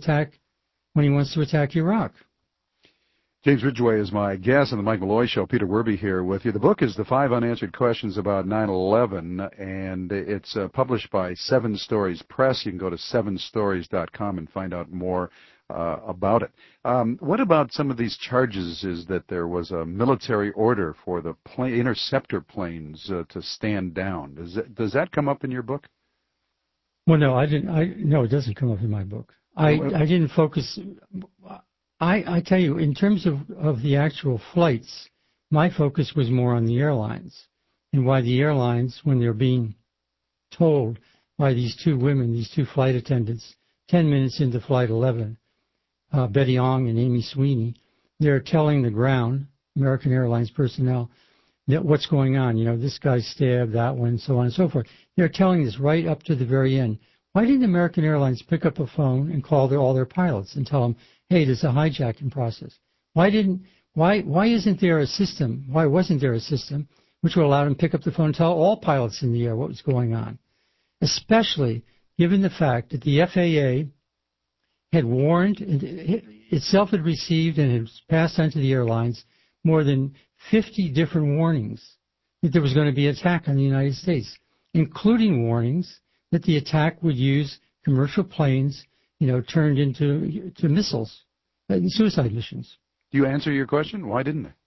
attack Iraq? James Ridgway is my guest on the Mike Malloy Show. Peter Werby here with you. The book is The 5 Unanswered Questions About 9/11, and it's published by 7 Stories Press. You can go to 7stories.com and find out more about it. What about some of these charges is that there was a military order for the interceptor planes to stand down? Does that come up in your book? Well, no, I didn't. No, it doesn't come up in my book. I didn't focus. I tell you, in terms of the actual flights, my focus was more on the airlines and why the airlines, when they're being told by these 2 women, these 2 flight attendants, 10 minutes into Flight 11, Betty Ong and Amy Sweeney, they're telling the ground, American Airlines personnel, that what's going on. This guy's stabbed, that one, so on and so forth. They're telling this right up to the very end. Why didn't American Airlines pick up a phone and call all their pilots and tell them, hey, there's a hijacking process? Why isn't there a system? Why wasn't there a system which would allow them to pick up the phone and tell all pilots in the air what was going on? Especially given the fact that the FAA had warned, itself had received and had passed on to the airlines more than 50 different warnings that there was going to be an attack on the United States, including warnings that the attack would use commercial planes, turned into missiles, suicide missions. Do you answer your question? Why didn't they?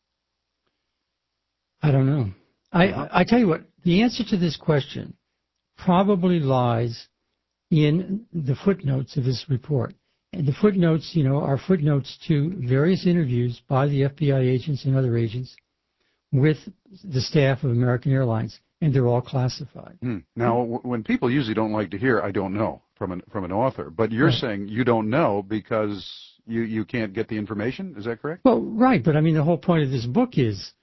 I don't know. I tell you what, the answer to this question probably lies in the footnotes of this report. And the footnotes, are footnotes to various interviews by the FBI agents and other agents with the staff of American Airlines, and they're all classified. Now, when people usually don't like to hear, I don't know, from an author, but you're saying you don't know because you can't get the information. Is that correct? Well, right, but I mean, the whole point of this book is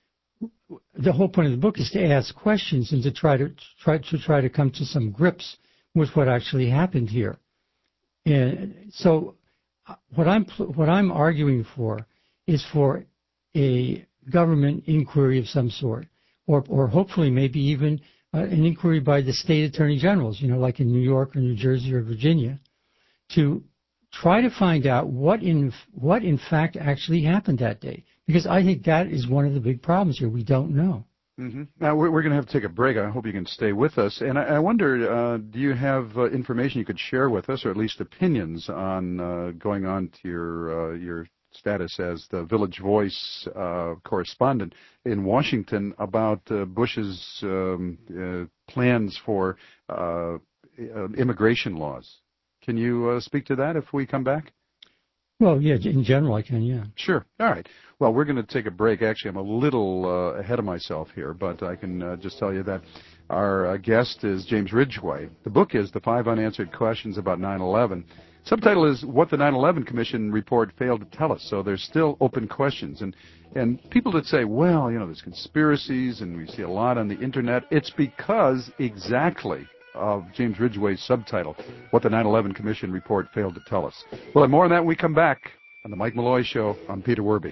to ask questions and to try to come to some grips with what actually happened here. And so, what I'm arguing for is for a government inquiry of some sort, or hopefully maybe even an inquiry by the state attorney generals, like in New York or New Jersey or Virginia, to try to find out what in fact actually happened that day. Because I think that is one of the big problems here. We don't know. Mm-hmm. Now, we're going to have to take a break. I hope you can stay with us. And I wonder, do you have information you could share with us, or at least opinions on going on to your status as the Village Voice correspondent in Washington about Bush's plans for immigration laws? Can you speak to that if we come back? Well, yeah, in general I can, yeah. Sure. All right. Well, we're going to take a break. Actually, I'm a little ahead of myself here, but I can just tell you that our guest is James Ridgway. The book is The 5 Unanswered Questions About 9/11. Subtitle is What the 9/11 Commission Report Failed to Tell Us. So there's still open questions. And people that say, well, there's conspiracies and we see a lot on the Internet, it's because exactly of James Ridgway's subtitle, What the 9/11 Commission Report Failed to Tell Us. We'll have more on that when we come back on The Mike Malloy Show. I'm Peter Werby.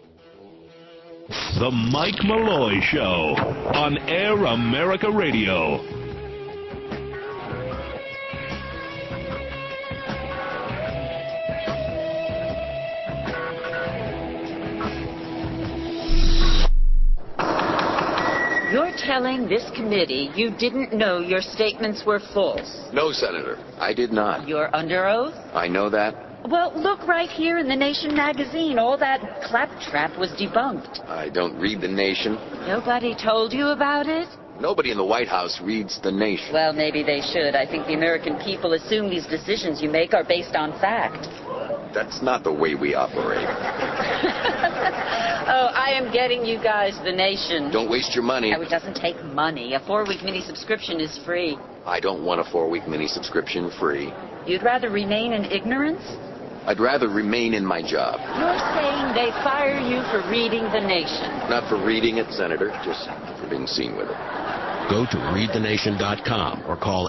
The Mike Malloy Show on Air America Radio. Your telling this committee you didn't know your statements were false? No, Senator, I did not. You're under oath? I know that. Well, look right here in the Nation magazine. All that claptrap was debunked. I don't read The Nation. Nobody told you about it? Nobody in the White House reads The Nation. Well, maybe they should. I think the American people assume these decisions you make are based on fact. That's not the way we operate. Oh, I am getting you guys The Nation. Don't waste your money. It doesn't take money. A 4-week mini subscription is free. I don't want a 4-week mini subscription free. You'd rather remain in ignorance? I'd rather remain in my job. You're saying they fire you for reading The Nation. Not for reading it, Senator, just for being seen with it. Go to readthenation.com or call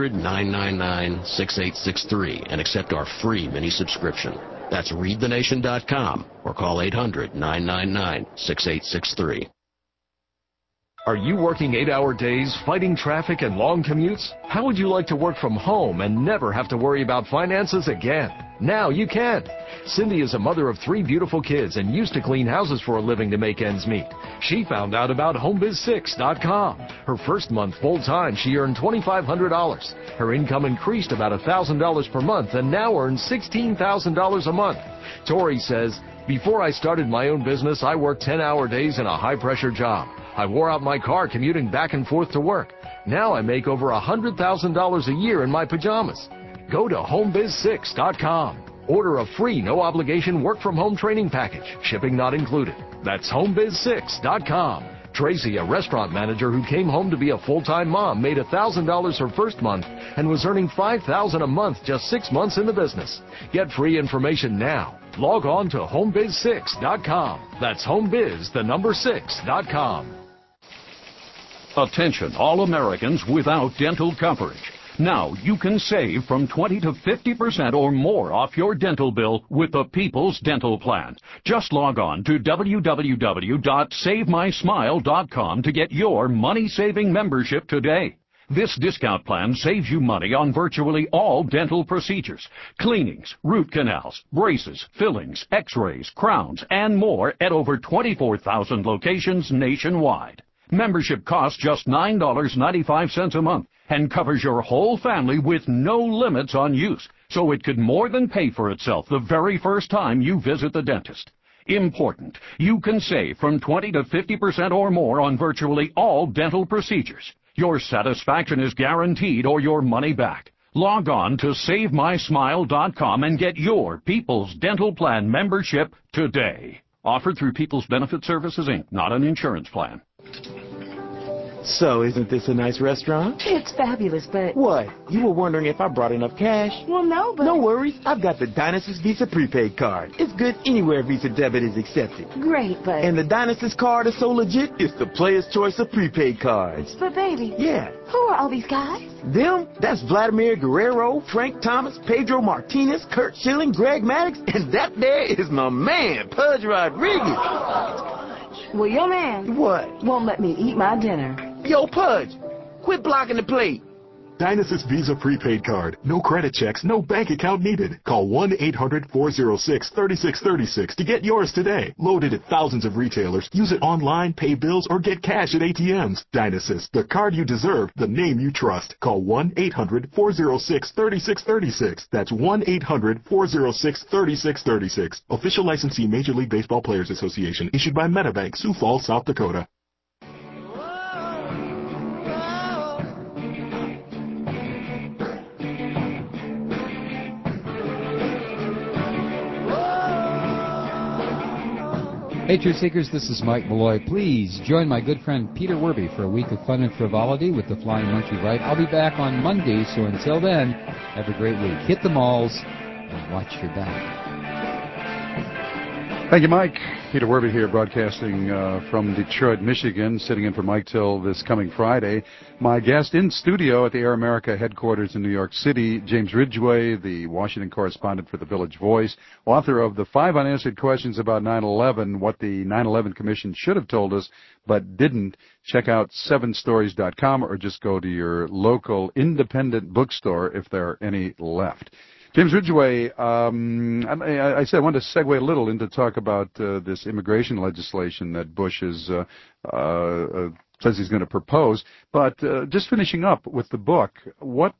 800-999-6863 and accept our free mini subscription. That's readthenation.com or call 800-999-6863. Are you working 8-hour days, fighting traffic and long commutes? How would you like to work from home and never have to worry about finances again? Now you can. Cindy is a mother of 3 beautiful kids and used to clean houses for a living to make ends meet. She found out about HomeBiz6.com. Her first month full-time, she earned $2,500. Her income increased about $1,000 per month and now earns $16,000 a month. Tori says, "Before I started my own business, I worked 10-hour days in a high-pressure job. I wore out my car commuting back and forth to work. Now I make over $100,000 a year in my pajamas." Go to HomeBiz6.com. Order a free, no-obligation work-from-home training package. Shipping not included. That's HomeBiz6.com. Tracy, a restaurant manager who came home to be a full-time mom, made $1,000 her first month and was earning $5,000 a month just 6 months in the business. Get free information now. Log on to HomeBiz6.com. That's HomeBiz6.com. Attention, all Americans without dental coverage. Now you can save from 20 to 50% or more off your dental bill with the People's Dental Plan. Just log on to www.savemysmile.com to get your money-saving membership today. This discount plan saves you money on virtually all dental procedures, cleanings, root canals, braces, fillings, x-rays, crowns, and more at over 24,000 locations nationwide. Membership costs just $9.95 a month and covers your whole family with no limits on use, so it could more than pay for itself the very first time you visit the dentist. Important, you can save from 20 to 50% or more on virtually all dental procedures. Your satisfaction is guaranteed or your money back. Log on to SaveMySmile.com and get your People's Dental Plan membership today. Offered through People's Benefit Services, Inc., not an insurance plan. So, isn't this a nice restaurant? It's fabulous, but... What? You were wondering if I brought enough cash? Well, no, but... No worries. I've got the Dynasys Visa prepaid card. It's good anywhere Visa debit is accepted. Great, but... And the Dynasys card is so legit, it's the player's choice of prepaid cards. But, baby... Yeah. Who are all these guys? Them? That's Vladimir Guerrero, Frank Thomas, Pedro Martinez, Kurt Schilling, Greg Maddox, and that there is my man, Pudge Rodriguez. Well, your man... What? Won't let me eat my dinner. Yo, Pudge, quit blocking the plate. Dynasys Visa prepaid card. No credit checks, no bank account needed. Call 1-800-406-3636 to get yours today. Loaded at thousands of retailers. Use it online, pay bills, or get cash at ATMs. Dynasys, the card you deserve, the name you trust. Call 1-800-406-3636. That's 1-800-406-3636. Official licensee Major League Baseball Players Association. Issued by MetaBank, Sioux Falls, South Dakota. Hey, Truth Seekers, this is Mike Malloy. Please join my good friend Peter Werby for a week of fun and frivolity with the Flying Monkey Ride. I'll be back on Monday, so until then, have a great week. Hit the malls and watch your back. Thank you, Mike. Peter Werby here, broadcasting from Detroit, Michigan, sitting in for Mike Till this coming Friday. My guest in studio at the Air America headquarters in New York City, James Ridgway, the Washington correspondent for the Village Voice, author of the 5 Unanswered Questions About 9/11, What the 9/11 Commission Should Have Told Us But Didn't. Check out 7stories.com or just go to your local independent bookstore if there are any left. James Ridgway, I said I wanted to segue a little into talk about this immigration legislation that Bush has says he's going to propose. But just finishing up with the book, what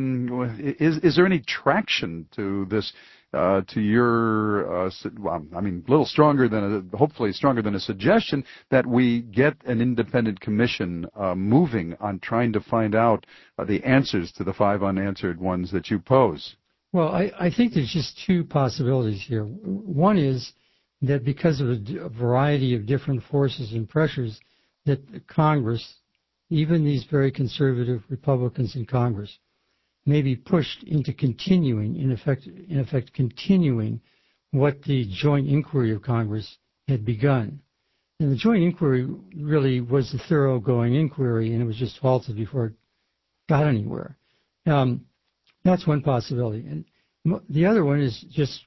is there any traction to this? To your, I mean, a little stronger than hopefully stronger than a suggestion that we get an independent commission moving on trying to find out the answers to the 5 unanswered ones that you pose. Well, I think there's just 2 possibilities here. One is that because of a variety of different forces and pressures, that Congress, even these very conservative Republicans in Congress, may be pushed into continuing, in effect, continuing what the joint inquiry of Congress had begun. And the joint inquiry really was a thoroughgoing inquiry, and it was just halted before it got anywhere. That's one possibility. And the other one is just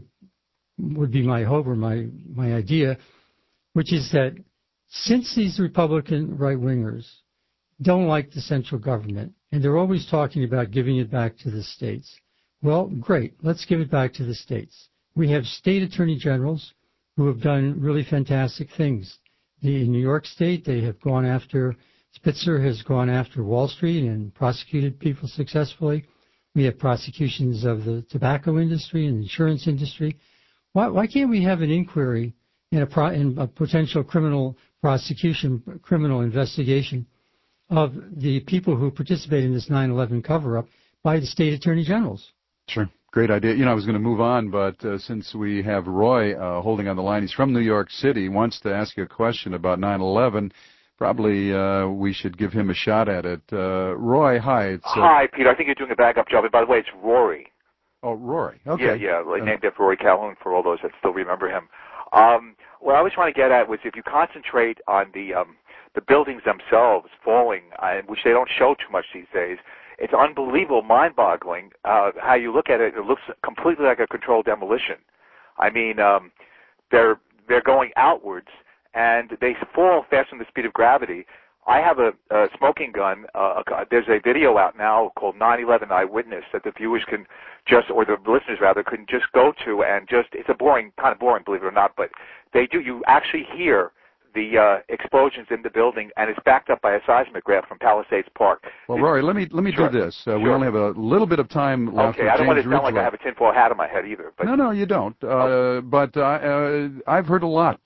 would be my hope or my idea, which is that since these Republican right-wingers don't like the central government, and they're always talking about giving it back to the states. Well, great. Let's give it back to the states. We have state attorney generals who have done really fantastic things. In New York State, they have gone after, Spitzer has gone after Wall Street and prosecuted people successfully. We have prosecutions of the tobacco industry and insurance industry. Why can't we have an inquiry and a potential criminal prosecution, criminal investigation of the people who participated in this 9/11 cover-up by the state attorney generals? Sure. Great idea. You know, I was going to move on, but since we have Roy holding on the line, he's from New York City, wants to ask you a question about 9/11. Probably we should give him a shot at it. Roy, hi. Hi, Peter. I think you're doing a bang-up job. And by the way, it's Rory. Oh, Rory. Okay. Yeah. Named after Rory Calhoun for all those that still remember him. What I was trying to get at was if you concentrate on the buildings themselves falling, which they don't show too much these days, it's unbelievable, mind-boggling how you look at it. It looks completely like a controlled demolition. I mean, they're going outwards, and they fall faster than the speed of gravity. I have a smoking gun. There's a video out now called 9/11 Eyewitness that the viewers can just, or the listeners rather, can just go to and just, it's kind of boring, believe it or not, but you actually hear the explosions in the building, and it's backed up by a seismograph from Palisades Park. Well, Rory, let me Sure. do this. We only have a little bit of time left. Okay, I don't want to sound like I have a tinfoil hat on my head either. But No, you don't. But I've heard a lot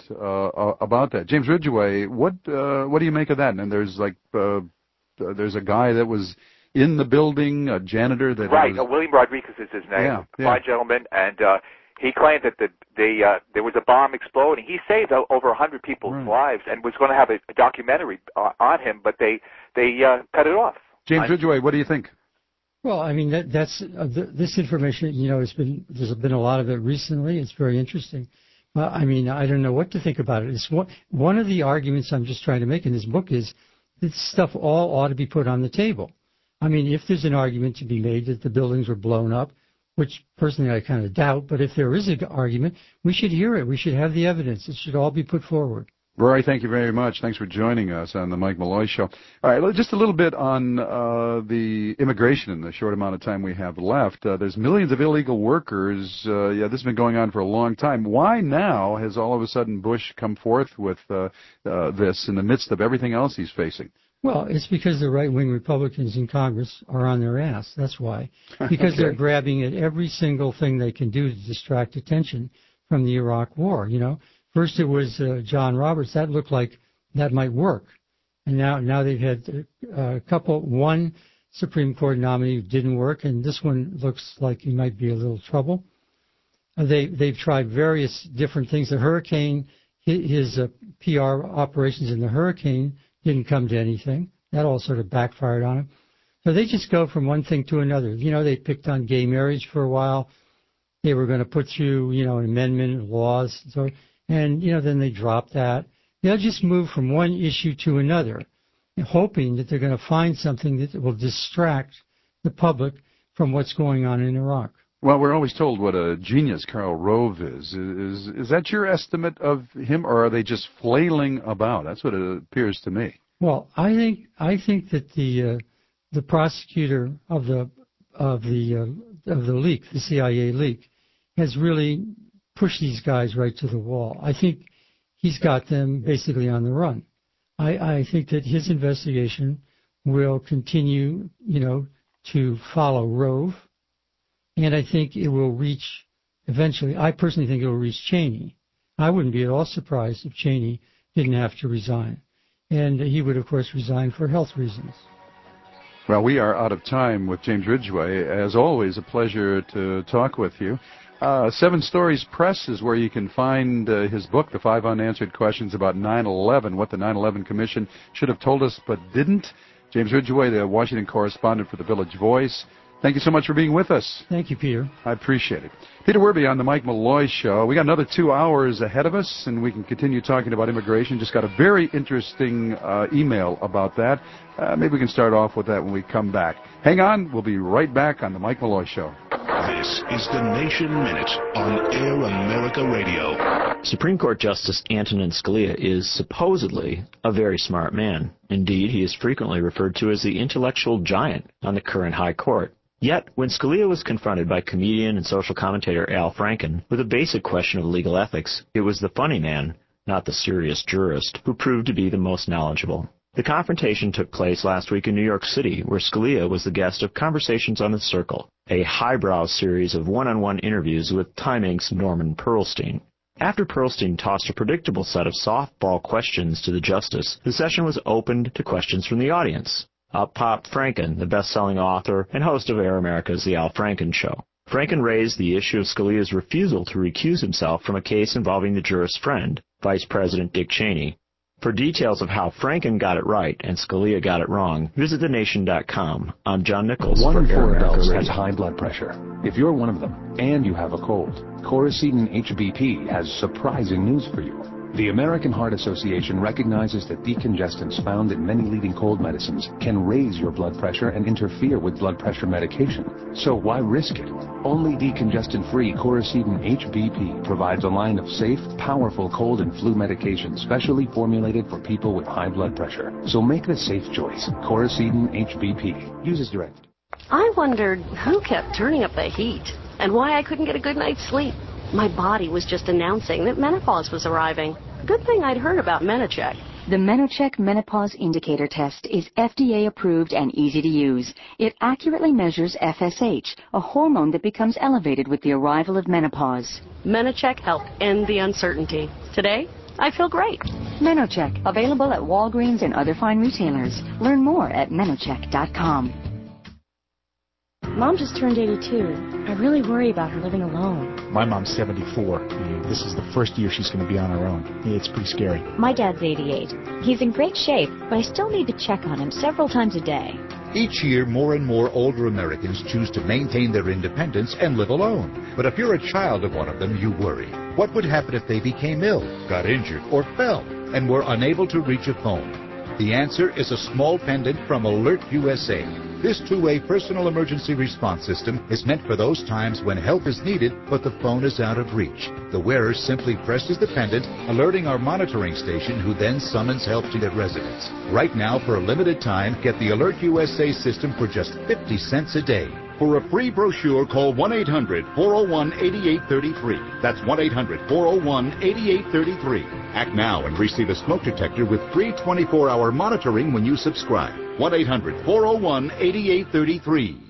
about that. James Ridgway, what do you make of that? And there's there's a guy that was in the building, a janitor that right. was... William Rodriguez is his name. Yeah. Fine gentleman, and he claimed that there was a bomb exploding. He saved over 100 people's lives and was going to have a documentary on him, but they cut it off. James Ridgway, what do you think? Well, I mean, that's this information, there's been a lot of it recently. It's very interesting. I mean, I don't know what to think about it. It's one of the arguments I'm just trying to make in this book is this stuff all ought to be put on the table. I mean, if there's an argument to be made that the buildings were blown up, which personally I kind of doubt, but if there is an argument, we should hear it. We should have the evidence. It should all be put forward. Rory, thank you very much. Thanks for joining us on the Mike Malloy Show. All right, just a little bit on the immigration in the short amount of time we have left. There's millions of illegal workers. This has been going on for a long time. Why now has all of a sudden Bush come forth with this in the midst of everything else he's facing? Well, it's because the right-wing Republicans in Congress are on their ass. That's why. Because they're grabbing at every single thing they can do to distract attention from the Iraq War, First it was John Roberts. That looked like that might work. And now they've had one Supreme Court nominee who didn't work, and this one looks like he might be a little trouble. They've tried various different things. The hurricane, his PR operations in the hurricane didn't come to anything. That all sort of backfired on him. So they just go from one thing to another. They picked on gay marriage for a while. They were going to put through, an amendment of laws. And then they drop that. They'll just move from one issue to another, hoping that they're going to find something that will distract the public from what's going on in Iraq. Well, we're always told what a genius Karl Rove is. Is that your estimate of him, or are they just flailing about? That's what it appears to me. Well, I think that the prosecutor of the leak, the CIA leak, has really pushed these guys right to the wall. I think he's got them basically on the run. I think that his investigation will continue, to follow Rove, and I think it will reach, eventually, I personally think it will reach Cheney. I wouldn't be at all surprised if Cheney didn't have to resign. And he would, of course, resign for health reasons. Well, we are out of time with James Ridgway. As always, a pleasure to talk with you. 7 Stories Press is where you can find his book, The 5 Unanswered Questions About 9/11, What the 9/11 Commission Should Have Told Us But Didn't. James Ridgway, the Washington correspondent for the Village Voice. Thank you so much for being with us. Thank you, Peter. I appreciate it. Peter Werby on the Mike Malloy Show. We got another 2 hours ahead of us, and we can continue talking about immigration. Just got a very interesting email about that. Maybe we can start off with that when we come back. Hang on. We'll be right back on the Mike Malloy Show. This is the Nation Minute on Air America Radio. Supreme Court Justice Antonin Scalia is supposedly a very smart man. Indeed, he is frequently referred to as the intellectual giant on the current High Court. Yet, when Scalia was confronted by comedian and social commentator Al Franken with a basic question of legal ethics, it was the funny man, not the serious jurist, who proved to be the most knowledgeable. The confrontation took place last week in New York City, where Scalia was the guest of Conversations on the Circle, a highbrow series of one-on-one interviews with Time Inc.'s Norman Pearlstein. After Pearlstein tossed a predictable set of softball questions to the justice, the session was opened to questions from the audience. Up popped Franken, the best-selling author and host of Air America's The Al Franken Show. Franken raised the issue of Scalia's refusal to recuse himself from a case involving the jurist's friend, Vice President Dick Cheney. For details of how Franken got it right and Scalia got it wrong, visit thenation.com. I'm John Nichols. 1 in 4 adults Radio. has high blood pressure. If you're one of them and you have a cold, Coracetin HBP has surprising news for you. The American Heart Association recognizes that decongestants found in many leading cold medicines can raise your blood pressure and interfere with blood pressure medication. So why risk it? Only decongestant-free Coracetin HBP provides a line of safe, powerful cold and flu medications specially formulated for people with high blood pressure. So make the safe choice. Coracetin HBP. Use as directed. I wondered who kept turning up the heat and why I couldn't get a good night's sleep. My body was just announcing that menopause was arriving. Good thing I'd heard about Menocheck. The Menocheck Menopause Indicator Test is FDA approved and easy to use. It accurately measures FSH, a hormone that becomes elevated with the arrival of menopause. Menocheck helped end the uncertainty. Today, I feel great. Menocheck, available at Walgreens and other fine retailers. Learn more at Menocheck.com. Mom just turned 82. I really worry about her living alone. My mom's 74. This is the first year she's going to be on her own. It's pretty scary. My dad's 88. He's in great shape, but I still need to check on him several times a day. Each year, more and more older Americans choose to maintain their independence and live alone. But if you're a child of one of them, you worry. What would happen if they became ill, got injured, or fell, and were unable to reach a phone? The answer is a small pendant from Alert USA. This two-way personal emergency response system is meant for those times when help is needed, but the phone is out of reach. The wearer simply presses the pendant, alerting our monitoring station, who then summons help to their residence. Right now, for a limited time, get the Alert USA system for just 50 cents a day. For a free brochure, call 1-800-401-8833. That's 1-800-401-8833. Act now and receive a smoke detector with free 24-hour monitoring when you subscribe. 1-800-401-8833.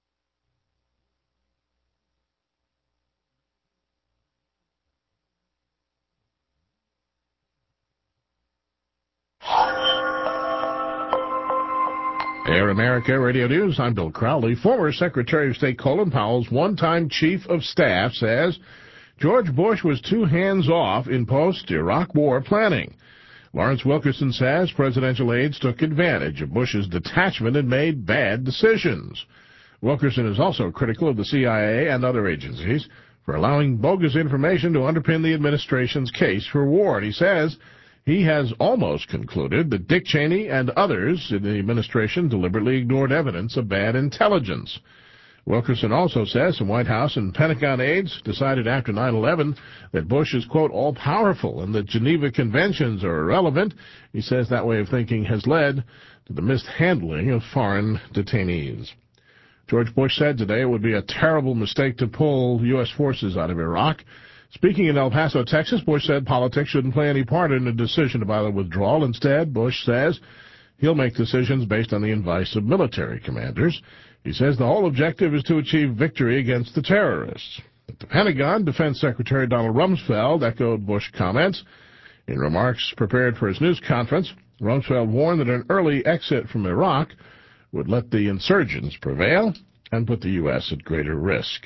Air America Radio News, I'm Bill Crowley. Former Secretary of State Colin Powell's one-time Chief of Staff says George Bush was too hands-off in post-Iraq War planning. Lawrence Wilkerson says presidential aides took advantage of Bush's detachment and made bad decisions. Wilkerson is also critical of the CIA and other agencies for allowing bogus information to underpin the administration's case for war. And he says he has almost concluded that Dick Cheney and others in the administration deliberately ignored evidence of bad intelligence. Wilkerson also says some White House and Pentagon aides decided after 9/11 that Bush is, quote, all-powerful and that Geneva Conventions are irrelevant. He says that way of thinking has led to the mishandling of foreign detainees. George Bush said today it would be a terrible mistake to pull U.S. forces out of Iraq. Speaking in El Paso, Texas, Bush said politics shouldn't play any part in the decision about a withdrawal. Instead, Bush says he'll make decisions based on the advice of military commanders. He says the whole objective is to achieve victory against the terrorists. At the Pentagon, Defense Secretary Donald Rumsfeld echoed Bush comments. In remarks prepared for his news conference, Rumsfeld warned that an early exit from Iraq would let the insurgents prevail and put the U.S. at greater risk.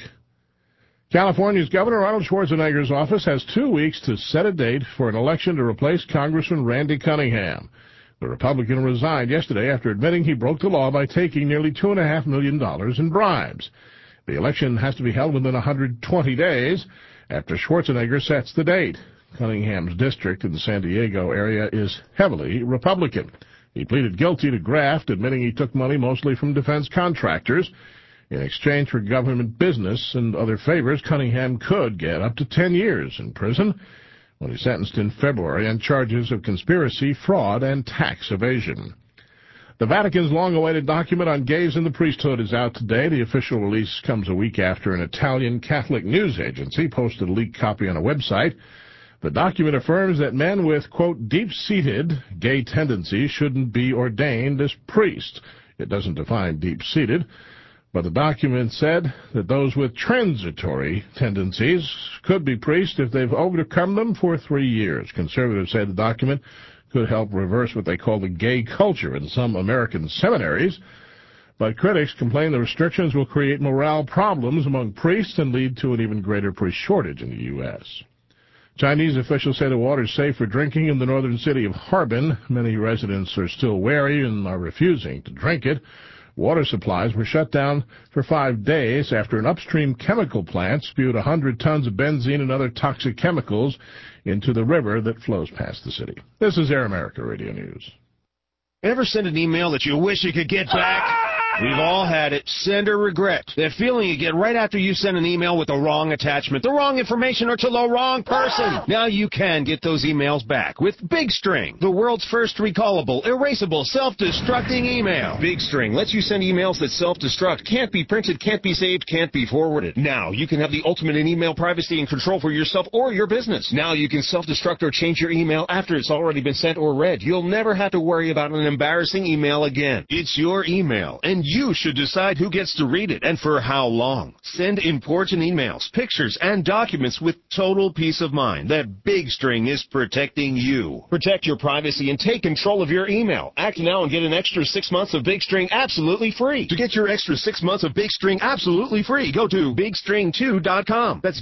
California's Governor Arnold Schwarzenegger's office has 2 weeks to set a date for an election to replace Congressman Randy Cunningham. The Republican resigned yesterday after admitting he broke the law by taking nearly $2.5 million in bribes. The election has to be held within 120 days after Schwarzenegger sets the date. Cunningham's district in the San Diego area is heavily Republican. He pleaded guilty to graft, admitting he took money mostly from defense contractors. In exchange for government business and other favors, Cunningham could get up to 10 years in prison when he's sentenced in February on charges of conspiracy, fraud, and tax evasion. The Vatican's long-awaited document on gays in the priesthood is out today. The official release comes a week after an Italian Catholic news agency posted a leaked copy on a website. The document affirms that men with, quote, deep-seated gay tendencies shouldn't be ordained as priests. It doesn't define deep-seated. But the document said that those with transitory tendencies could be priests if they've overcome them for 3 years. Conservatives say the document could help reverse what they call the gay culture in some American seminaries. But critics complain the restrictions will create morale problems among priests and lead to an even greater priest shortage in the U.S. Chinese officials say the water is safe for drinking in the northern city of Harbin. Many residents are still wary and are refusing to drink it. Water supplies were shut down for 5 days after an upstream chemical plant spewed 100 tons of benzene and other toxic chemicals into the river that flows past the city. This is Air America Radio News. Ever send an email that you wish you could get back? We've all had it. Sender regret. That feeling you get right after you send an email with the wrong attachment, the wrong information, or to the wrong person. Now you can get those emails back with Big String, the world's first recallable, erasable, self-destructing email. Big String lets you send emails that self-destruct, can't be printed, can't be saved, can't be forwarded. Now you can have the ultimate in email privacy and control for yourself or your business. Now you can self-destruct or change your email after it's already been sent or read. You'll never have to worry about an embarrassing email again. It's your email, and you should decide who gets to read it and for how long. Send important emails, pictures, and documents with total peace of mind that Big String is protecting you. Protect your privacy and take control of your email. Act now and get an extra 6 months of Big String absolutely free. To get your extra 6 months of Big String absolutely free, go to BigString2.com. That's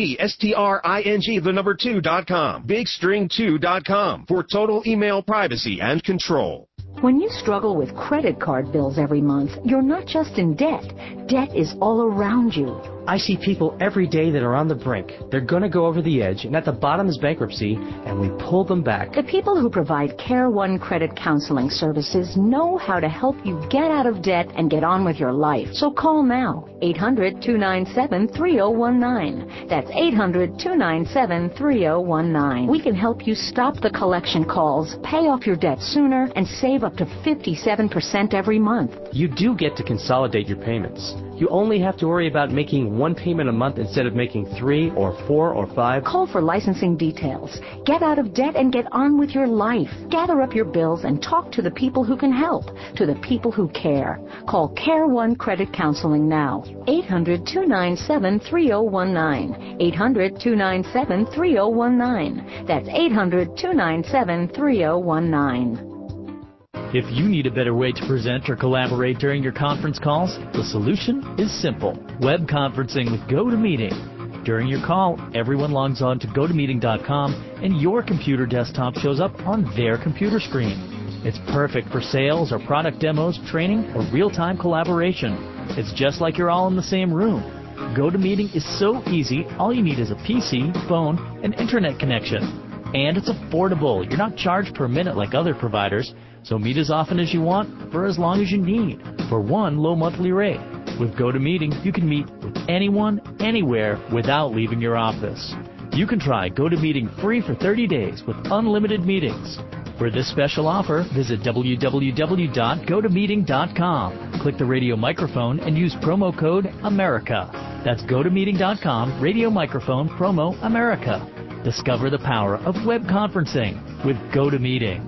BigString, the number 2.com. BigString2.com for total email privacy and control. When you struggle with credit card bills every month, you're not just in debt. Debt is all around you. I see people every day that are on the brink. They're going to go over the edge, and at the bottom is bankruptcy, and we pull them back. The people who provide Care One Credit Counseling Services know how to help you get out of debt and get on with your life. So call now, 800-297-3019. That's 800-297-3019. We can help you stop the collection calls, pay off your debt sooner, and save up to 57% every month. You do get to consolidate your payments. You only have to worry about making one payment a month instead of making 3 or 4 or 5. Call for licensing details. Get out of debt and get on with your life. Gather up your bills and talk to the people who can help, to the people who care. Call Care One Credit Counseling now. 800-297-3019. 800-297-3019. That's 800-297-3019. If you need a better way to present or collaborate during your conference calls, the solution is simple. Web conferencing with GoToMeeting. During your call, everyone logs on to GoToMeeting.com and your computer desktop shows up on their computer screen. It's perfect for sales or product demos, training, or real-time collaboration. It's just like you're all in the same room. GoToMeeting is so easy, all you need is a PC, phone, and internet connection. And it's affordable. You're not charged per minute like other providers. So meet as often as you want for as long as you need for one low monthly rate. With GoToMeeting, you can meet with anyone, anywhere, without leaving your office. You can try GoToMeeting free for 30 days with unlimited meetings. For this special offer, visit www.gotomeeting.com. Click the radio microphone and use promo code AMERICA. That's gotomeeting.com, radio microphone, promo AMERICA. Discover the power of web conferencing with GoToMeeting.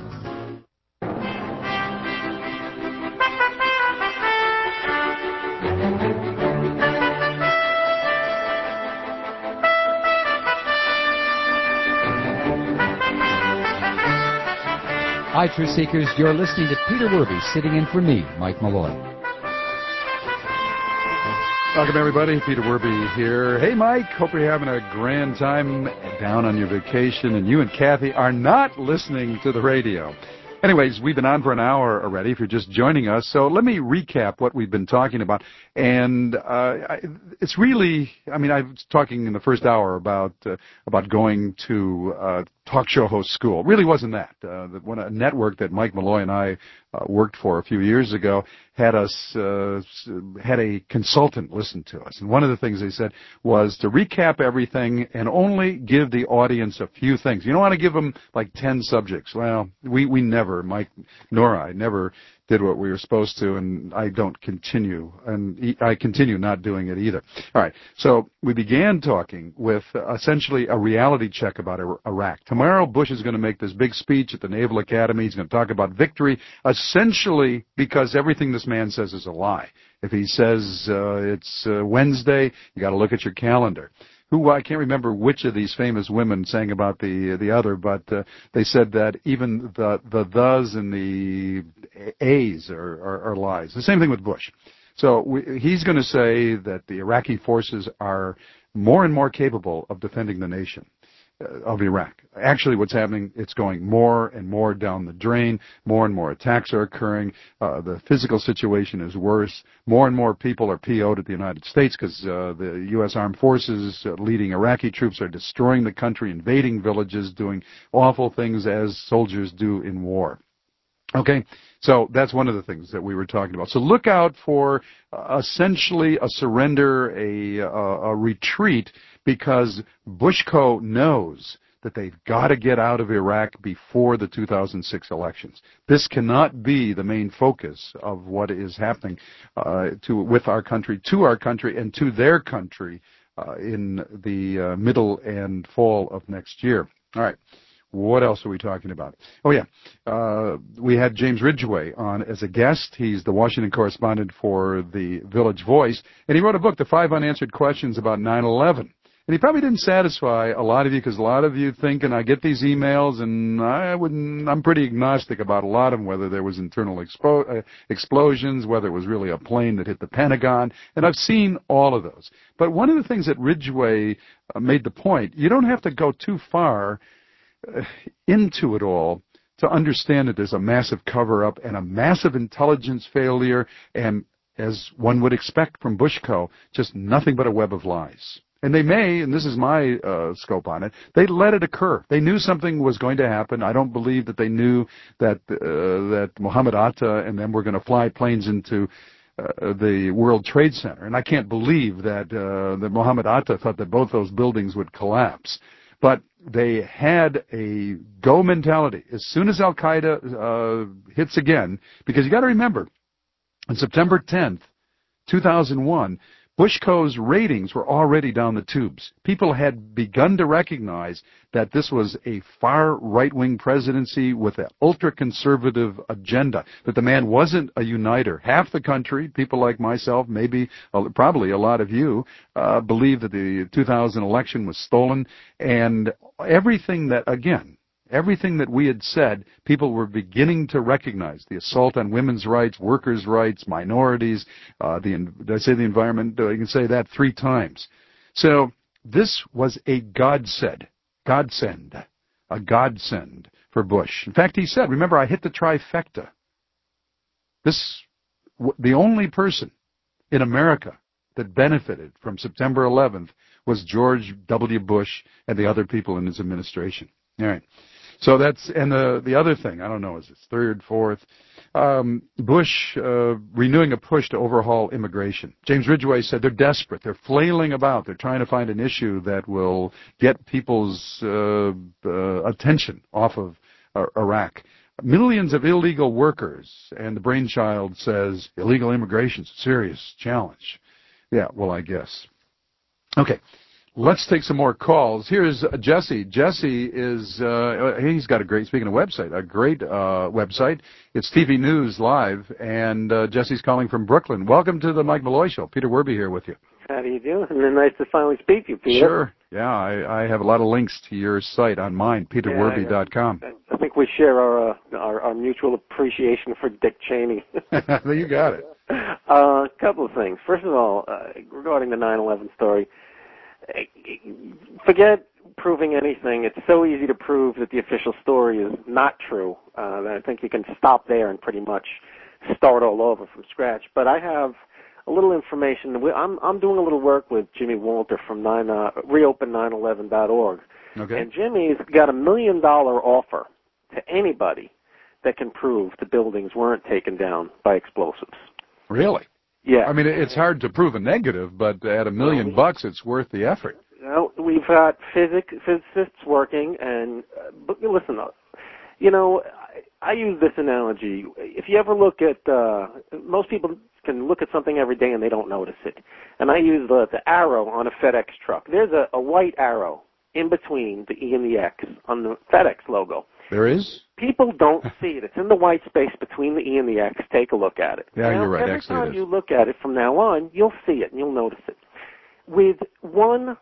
Hi, Truth Seekers. You're listening to Peter Werby, sitting in for me, Mike Malloy. Welcome, everybody. Peter Werby here. Hey, Mike. Hope you're having a grand time down on your vacation, and you and Kathy are not listening to the radio. Anyways, we've been on for an hour already if you're just joining us, so let me recap what we've been talking about. And it's really, I was talking in the first hour about going to talk show host school. It really wasn't that. A network that Mike Malloy and I worked for a few years ago had a consultant listen to us. And one of the things they said was to recap everything and only give the audience a few things. You don't want to give them like 10 subjects. Well, we never, Mike nor I, never did what we were supposed to, and I continue not doing it either. All right, so we began talking with essentially a reality check about Iraq. Tomorrow, Bush is going to make this big speech at the Naval Academy. He's going to talk about victory, essentially because everything this man says is a lie. If he says it's Wednesday, you got to look at your calendar. I can't remember which of these famous women sang about the other, but they said that even the thes and the a's are lies. The same thing with Bush. So he's going to say that the Iraqi forces are more and more capable of defending the nation of Iraq. Actually, what's happening, it's going more and more down the drain. More and more attacks are occurring. The physical situation is worse. More and more people are PO'd at the United States because the U.S. Armed Forces leading Iraqi troops are destroying the country, invading villages, doing awful things as soldiers do in war. Okay, so that's one of the things that we were talking about. So look out for essentially a surrender, a retreat, because Bushco knows that they've got to get out of Iraq before the 2006 elections. This cannot be the main focus of what is happening with our country, to our country, and to their country in the middle and fall of next year. All right. What else are we talking about? Oh, yeah. We had James Ridgway on as a guest. He's the Washington correspondent for the Village Voice, and he wrote a book, The 5 Unanswered Questions About 9/11. And he probably didn't satisfy a lot of you because a lot of you think, and I get these emails, and I'm pretty agnostic about a lot of them, whether there was internal explosions, whether it was really a plane that hit the Pentagon, and I've seen all of those. But one of the things that Ridgway made the point, you don't have to go too far into it all to understand that there's a massive cover-up and a massive intelligence failure, and as one would expect from Bushco, just nothing but a web of lies. And they may, and this is my scope on it, they let it occur. They knew something was going to happen. I don't believe that they knew that Mohammed Atta and them were going to fly planes into the World Trade Center. And I can't believe that Mohammed Atta thought that both those buildings would collapse. But they had a go mentality. As soon as Al-Qaeda hits again, because you got to remember, on September 10th, 2001, Bushco's ratings were already down the tubes. People had begun to recognize that this was a far right-wing presidency with an ultra-conservative agenda, that the man wasn't a uniter. Half the country, people like myself, maybe probably a lot of you, believe that the 2000 election was stolen, and everything that we had said, people were beginning to recognize. The assault on women's rights, workers' rights, minorities, did I say the environment? You can say that 3 times. So this was a godsend for Bush. In fact, he said, remember, I hit the trifecta. The only person in America that benefited from September 11th was George W. Bush and the other people in his administration. All right. So that's, and the other thing, I don't know, is it 3rd, 4th? Bush renewing a push to overhaul immigration. James Ridgway said they're desperate. They're flailing about. They're trying to find an issue that will get people's attention off of Iraq. Millions of illegal workers, and the brainchild says illegal immigration's a serious challenge. Yeah, well, I guess. Okay, let's take some more calls. Here's Jesse. Jesse is, he's got a great, speaking of website, a great website. It's TV News Live, and Jesse's calling from Brooklyn. Welcome to the Mike Malloy Show. Peter Werby here with you. How do you do? And nice to finally speak to you, Peter. Sure. Yeah, I have a lot of links to your site on mine, peterwerby.com. I think we share our mutual appreciation for Dick Cheney. You got it. A couple of things. First of all, regarding the 9/11 story, forget proving anything. It's so easy to prove that the official story is not true. I think you can stop there and pretty much start all over from scratch. But I have a little information. I'm doing a little work with Jimmy Walter from reopen911.org. Okay. And Jimmy's got $1 million offer to anybody that can prove the buildings weren't taken down by explosives. Really? Yeah. I mean, it's hard to prove a negative, but at $1 million, it's worth the effort. Well, we've got physicists working, and but listen, you know, I use this analogy. If you ever look at, most people can look at something every day and they don't notice it. And I use the arrow on a FedEx truck. There's a white arrow in between the E and the X on the FedEx logo. There is? People don't see it. It's in the white space between the E and the X. Take a look at it. Yeah, now, you're right. Every Actually, time it is. you look at it from now on, you'll see it and you'll notice it. With one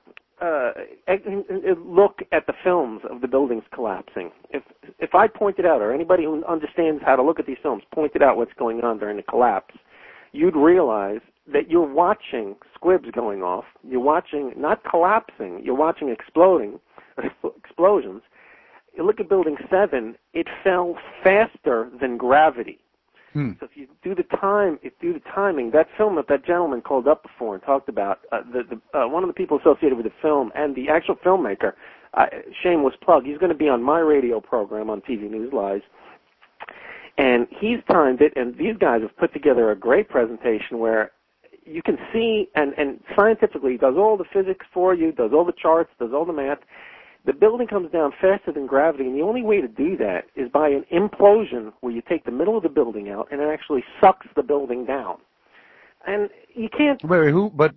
look at the films of the buildings collapsing, if I pointed out, or anybody who understands how to look at these films pointed out what's going on during the collapse, you'd realize that you're watching squibs going off. You're watching, not collapsing, you're watching explosions. You look at Building 7, it fell faster than gravity. So if you do the timing, that film that gentleman called up before and talked about, one of the people associated with the film and the actual filmmaker, shameless plug, he's going to be on my radio program on TV News Live. And he's timed it, and these guys have put together a great presentation where you can see, and scientifically does all the physics for you, does all the charts, does all the math. The building comes down faster than gravity, and the only way to do that is by an implosion where you take the middle of the building out and it actually sucks the building down. And you can't... Wait, who? But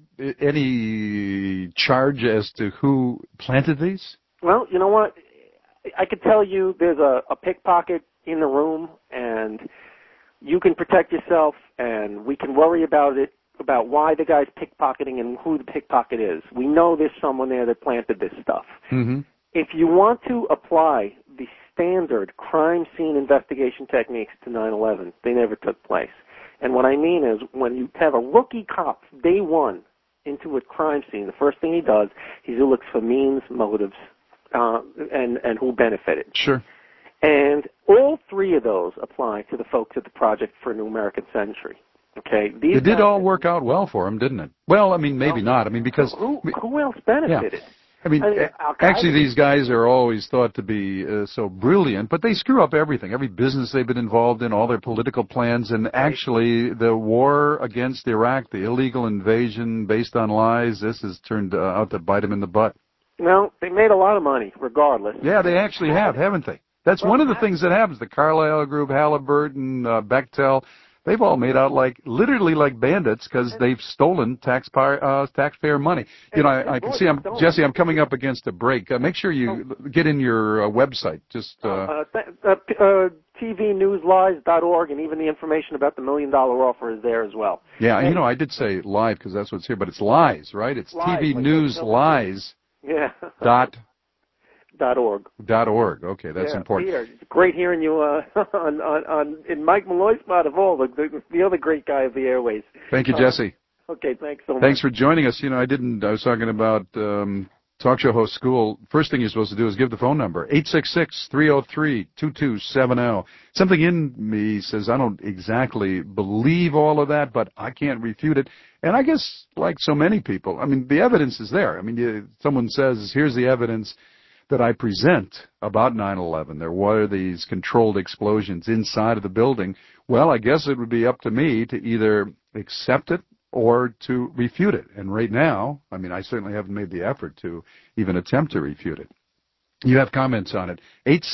any charge as to who planted these? Well, you know what? I could tell you there's a pickpocket in the room, and you can protect yourself, and we can worry about it, about why the guy's pickpocketing and who the pickpocket is. We know there's someone there that planted this stuff. Mm-hmm. If you want to apply the standard crime scene investigation techniques to 9/11, they never took place. And what I mean is when you have a rookie cop, day one, into a crime scene, the first thing he does is he looks for means, motives, and who benefited. Sure. And all three of those apply to the folks at the Project for a New American Century. Okay, it did all work out well for him, didn't it? Well, I mean, maybe not. I mean, because... Who else benefited? Yeah. I mean, actually, these guys are always thought to be so brilliant, but they screw up everything. Every business they've been involved in, all their political plans, and actually the war against Iraq, the illegal invasion based on lies, this has turned out to bite them in the butt. No, they made a lot of money, regardless. Yeah, they actually have, haven't they? That's one of the things that happens. The Carlyle Group, Halliburton, Bechtel, they've all made out literally like bandits because they've stolen taxpayer money. You know, I can see, Jesse, I'm coming up against a break. Make sure you get in your website. Just TVNewsLive.org, and even the information about the $1 million offer is there as well. Yeah, you know, I did say live because that's what's here, but it's lies, right? It's TVNewsLive. Yeah. .org. .org. Okay, that's important. Peter, it's great hearing you in Mike Malloy's spot of all, the other great guy of the airways. Thank you, Jesse. Okay, thanks so much. Thanks for joining us. You know, I was talking about Talk Show Host School. First thing you're supposed to do is give the phone number, 866-303-2270. Something in me says I don't exactly believe all of that, but I can't refute it. And I guess, like so many people, I mean, the evidence is there. I mean, someone says, here's the evidence that I present about 9/11. There were these controlled explosions inside of the building. Well, I guess it would be up to me to either accept it or to refute it. And right now, I mean, I certainly haven't made the effort to even attempt to refute it. You have comments on it.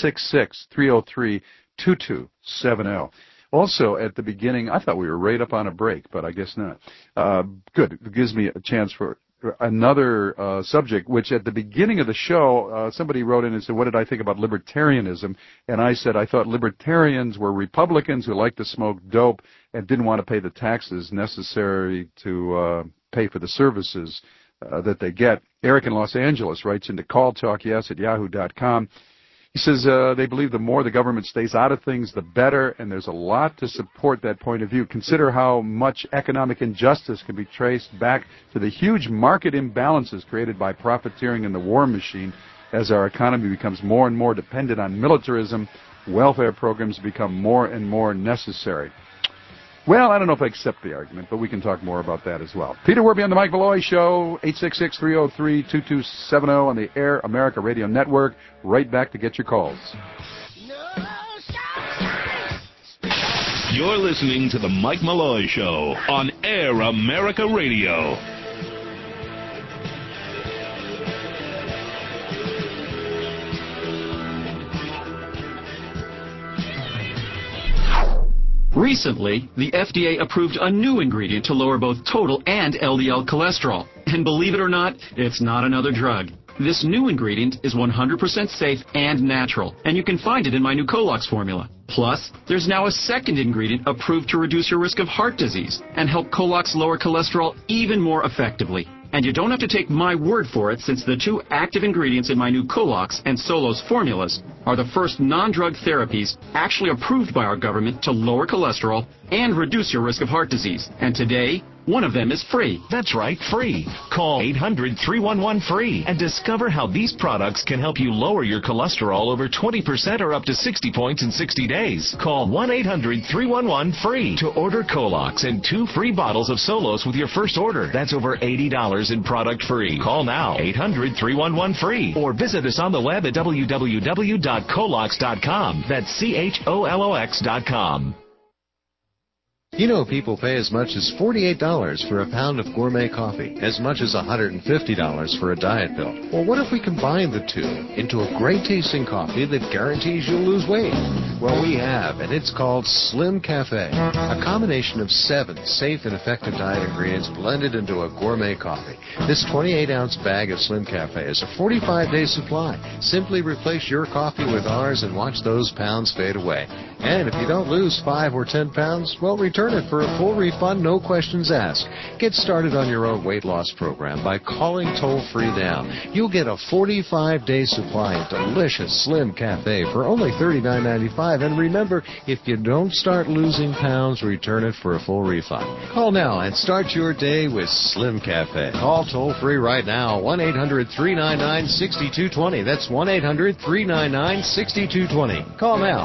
866-303-2270. Also, at the beginning, I thought we were right up on a break, but I guess not. Good. It gives me a chance for another subject, which at the beginning of the show, somebody wrote in and said, what did I think about libertarianism? And I said I thought libertarians were Republicans who liked to smoke dope and didn't want to pay the taxes necessary to pay for the services that they get. Eric in Los Angeles writes into calltalkyes@yahoo.com. He says they believe the more the government stays out of things, the better, and there's a lot to support that point of view. Consider how much economic injustice can be traced back to the huge market imbalances created by profiteering in the war machine. As our economy becomes more and more dependent on militarism, welfare programs become more and more necessary. Well, I don't know if I accept the argument, but we can talk more about that as well. Peter Werby on the Mike Malloy Show, 866-303-2270 on the Air America Radio Network. Right back to get your calls. You're listening to the Mike Malloy Show on Air America Radio. Recently, the FDA approved a new ingredient to lower both total and LDL cholesterol. And believe it or not, it's not another drug. This new ingredient is 100% safe and natural, and you can find it in my new Colox formula. Plus, there's now a second ingredient approved to reduce your risk of heart disease and help Colox lower cholesterol even more effectively. And you don't have to take my word for it, since the two active ingredients in my new Colox and Solos formulas are the first non-drug therapies actually approved by our government to lower cholesterol and reduce your risk of heart disease. And today, one of them is free. That's right, free. Call 800-311-FREE and discover how these products can help you lower your cholesterol over 20% or up to 60 points in 60 days. Call 1-800-311-FREE to order Colox and 2 free bottles of Solos with your first order. That's over $80 in product free. Call now, 800-311-FREE, or visit us on the web at www.colox.com. That's CHOLOX.com. You know, people pay as much as $48 for a pound of gourmet coffee, as much as $150 for a diet pill. Well, what if we combine the two into a great-tasting coffee that guarantees you'll lose weight? Well, we have, and it's called Slim Cafe, a combination of 7 safe and effective diet ingredients blended into a gourmet coffee. This 28-ounce bag of Slim Cafe is a 45-day supply. Simply replace your coffee with ours and watch those pounds fade away. And if you don't lose 5 or 10 pounds, well, return it for a full refund, no questions asked. Get started on your own weight loss program by calling toll-free now. You'll get a 45-day supply of delicious Slim Cafe for only $39.95. And remember, if you don't start losing pounds, return it for a full refund. Call now and start your day with Slim Cafe. Call toll-free right now, 1-800-399-6220. That's 1-800-399-6220. Call now,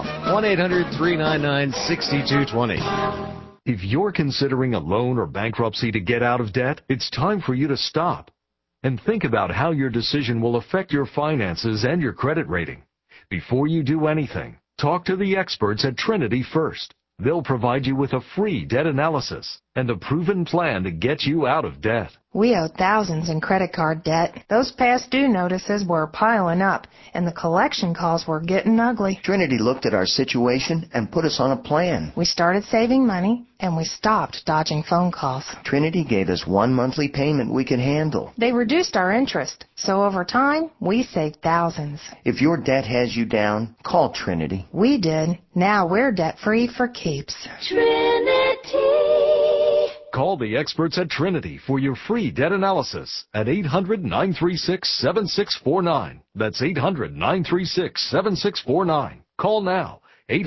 1-800-399-6220. If you're considering a loan or bankruptcy to get out of debt, it's time for you to stop and think about how your decision will affect your finances and your credit rating. Before you do anything, talk to the experts at Trinity first. They'll provide you with a free debt analysis and a proven plan to get you out of debt. We owe thousands in credit card debt. Those past due notices were piling up, and the collection calls were getting ugly. Trinity looked at our situation and put us on a plan. We started saving money, and we stopped dodging phone calls. Trinity gave us 1 monthly payment we could handle. They reduced our interest, so over time, we saved thousands. If your debt has you down, call Trinity. We did. Now we're debt-free for keeps. Trinity. Call the experts at Trinity for your free debt analysis at 800-936-7649. That's 800-936-7649. Call now.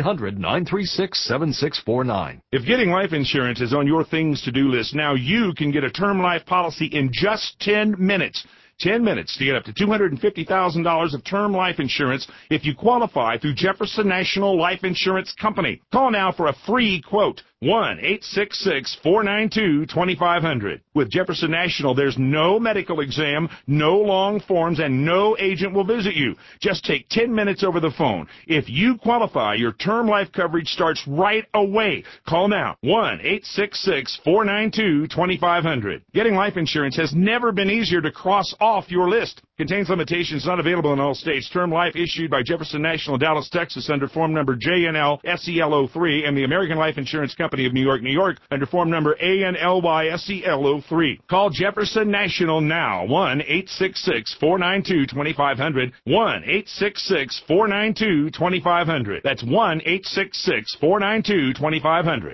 800-936-7649. If getting life insurance is on your things to-do list, now you can get a term life policy in just 10 minutes. 10 minutes to get up to $250,000 of term life insurance if you qualify through Jefferson National Life Insurance Company. Call now for a free quote. 1-866-492-2500. With Jefferson National, there's no medical exam, no long forms, and no agent will visit you. Just take 10 minutes over the phone. If you qualify, your term life coverage starts right away. Call now. 1-866-492-2500. Getting life insurance has never been easier to cross off your list. Contains limitations, not available in all states. Term life issued by Jefferson National, Dallas, Texas, under form number JNL-SEL03, and the American Life Insurance Company of New York, New York, under form number ANLY-SEL03. Call Jefferson National now. 1-866-492-2500. 1-866-492-2500. That's 1-866-492-2500.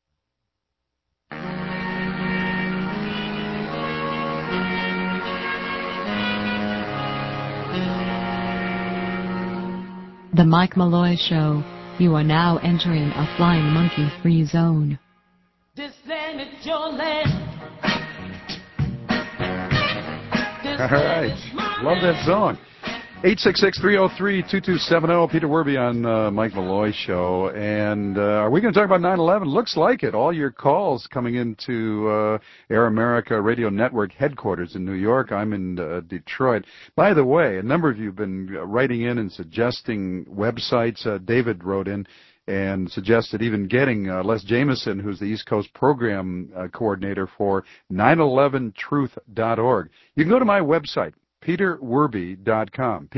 The Mike Malloy Show. You are now entering a flying monkey-free zone. This land is your land. All right. Love that song. 866-303-2270. Peter Werby on Mike Malloy Show. And are we going to talk about 9/11? Looks like it. All your calls coming into Air America Radio Network headquarters in New York. I'm in Detroit. By the way, a number of you have been writing in and suggesting websites. David wrote in and suggested even getting Les Jameson, who's the East Coast program coordinator for 911truth.org. You can go to my website, PeterWerbe.com,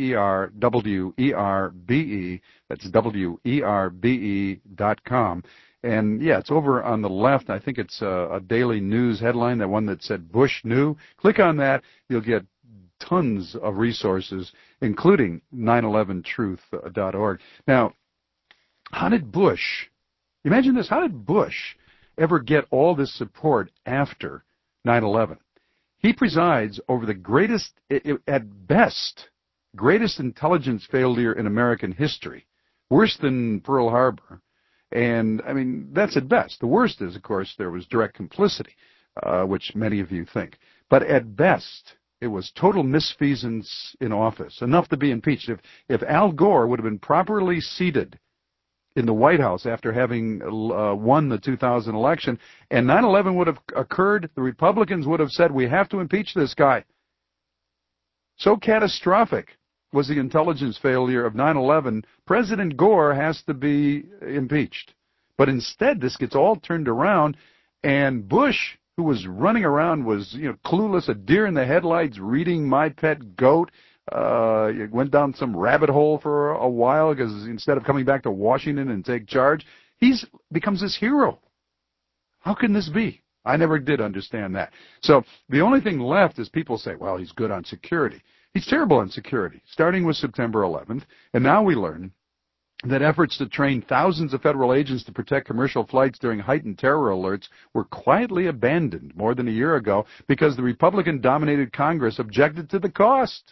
PeterWerbe, that's WERBE.com. And, yeah, it's over on the left. I think it's a daily news headline, that one that said Bush knew. Click on that. You'll get tons of resources, including 911truth.org. Now, how did Bush, imagine this, how did Bush ever get all this support after 9/11? He presides over the greatest, at best, greatest intelligence failure in American history, worse than Pearl Harbor. And, I mean, that's at best. The worst is, of course, there was direct complicity, which many of you think. But at best, it was total misfeasance in office, enough to be impeached. If Al Gore would have been properly seated in the White House after having won the 2000 election, and 9/11 would have occurred, the Republicans would have said, we have to impeach this guy. So catastrophic was the intelligence failure of 9/11, President Gore has to be impeached. But instead, this gets all turned around, and Bush, who was running around, was clueless, a deer in the headlights, reading My Pet Goat, went down some rabbit hole for a while because instead of coming back to Washington and take charge, becomes this hero. How can this be? I never did understand that. So the only thing left is people say, well, he's good on security. He's terrible on security, starting with September 11th. And now we learn that efforts to train thousands of federal agents to protect commercial flights during heightened terror alerts were quietly abandoned more than a year ago because the Republican-dominated Congress objected to the cost.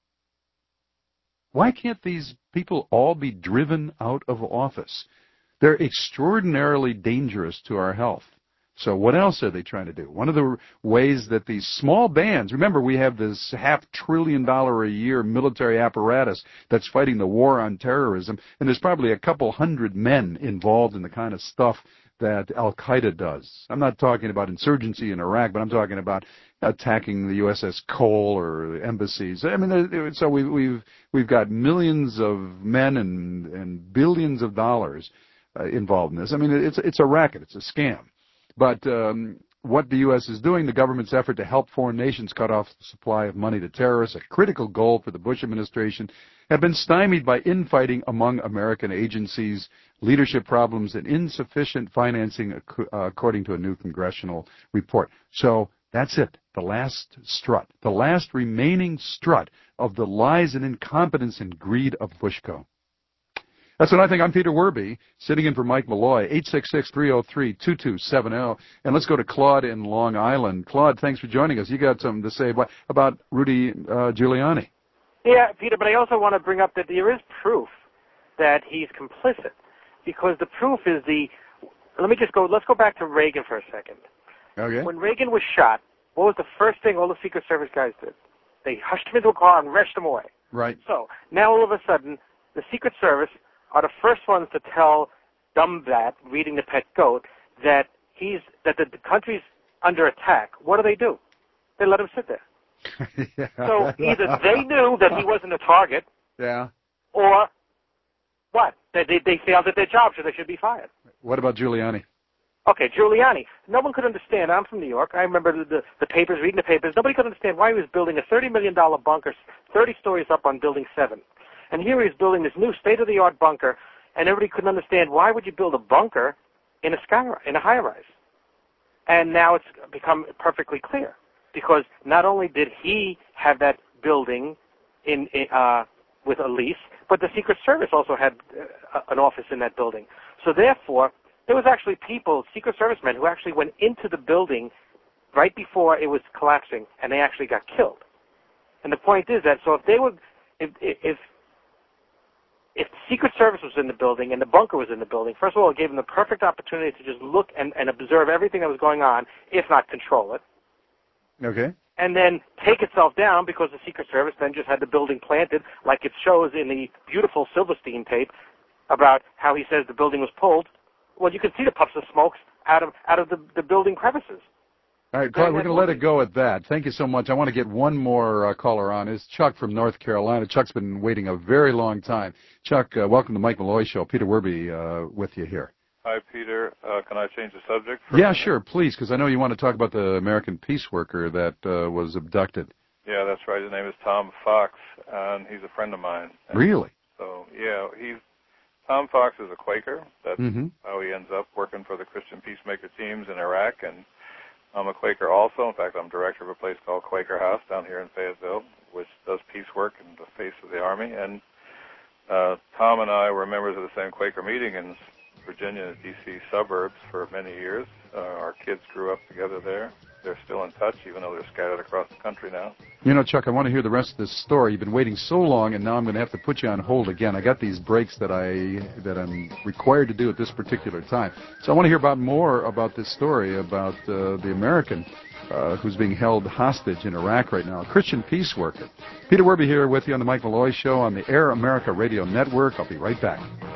Why can't these people all be driven out of office? They're extraordinarily dangerous to our health. So what else are they trying to do? One of the ways that these small bands, remember we have this $500 billion a year military apparatus that's fighting the war on terrorism, and there's probably a couple hundred men involved in the kind of stuff that Al-Qaeda does. I'm not talking about insurgency in Iraq, but I'm talking about attacking the USS Cole or embassies. I mean, so we've got millions of men and billions of dollars involved in this. I mean, it's a racket. It's a scam. But what the U.S. is doing, the government's effort to help foreign nations cut off the supply of money to terrorists, a critical goal for the Bush administration, have been stymied by infighting among American agencies, leadership problems, and insufficient financing, according to a new congressional report. So that's it. The last strut, the last remaining strut of the lies and incompetence and greed of Bushco. That's what I think. I'm Peter Werby, sitting in for Mike Malloy, 866-303-2270. And let's go to Claude in Long Island. Claude, thanks for joining us. You got something to say about Rudy Giuliani. Yeah, Peter, but I also want to bring up that there is proof that he's complicit, because the proof is let's go back to Reagan for a second. Okay. When Reagan was shot, what was the first thing all the Secret Service guys did? They hushed him into a car and rushed him away. Right. So now all of a sudden, the Secret Service are the first ones to tell dumb bat reading the pet goat that the country's under attack, what do? They let him sit there. Yeah. So either they knew that he wasn't a target, yeah, or what? They failed at their job, so they should be fired. What about Giuliani? Okay, Giuliani. No one could understand. I'm from New York. I remember the papers, reading the papers. Nobody could understand why he was building a $30 million bunker 30 stories up on Building 7. And here he's building this new state-of-the-art bunker, and everybody couldn't understand why would you build a bunker in a high-rise. And now it's become perfectly clear, because not only did he have that building with a lease, but the Secret Service also had an office in that building. So therefore, there was actually people, Secret Service men, who actually went into the building right before it was collapsing, and they actually got killed. And the point is that, so if Secret Service was in the building and the bunker was in the building, first of all, it gave them the perfect opportunity to just look and observe everything that was going on, if not control it. Okay. And then take itself down, because the Secret Service then just had the building planted, like it shows in the beautiful Silverstein tape about how he says the building was pulled. Well, you can see the puffs of smoke out of the building crevices. All right, Clark, we're going to let it go at that. Thank you so much. I want to get one more caller on. It's Chuck from North Carolina. Chuck's been waiting a very long time. Chuck, welcome to Mike Malloy Show. Peter Werby with you here. Hi, Peter. Can I change the subject? Yeah, sure, please, because I know you want to talk about the American peace worker that was abducted. Yeah, that's right. His name is Tom Fox, and he's a friend of mine. Really? So, yeah, Tom Fox is a Quaker. That's how he ends up working for the Christian Peacemaker teams in Iraq, and I'm a Quaker also. In fact, I'm director of a place called Quaker House down here in Fayetteville, which does peace work in the face of the Army. And Tom and I were members of the same Quaker meeting in Virginia and D.C. suburbs for many years. Our kids grew up together there. They're still in touch, even though they're scattered across the country now. You know, Chuck, I want to hear the rest of this story. You've been waiting so long, and now I'm going to have to put you on hold again. I got these breaks that I'm required to do at this particular time. So I want to hear more about this story about the American who's being held hostage in Iraq right now, a Christian peace worker. Peter Werby here with you on the Mike Malloy Show on the Air America Radio Network. I'll be right back.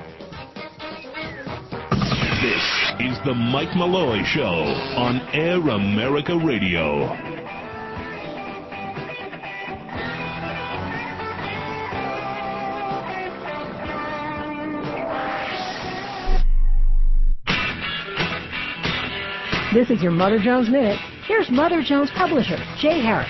This is the Mike Malloy Show on Air America Radio. This is your Mother Jones Minute. Here's Mother Jones publisher, Jay Harris.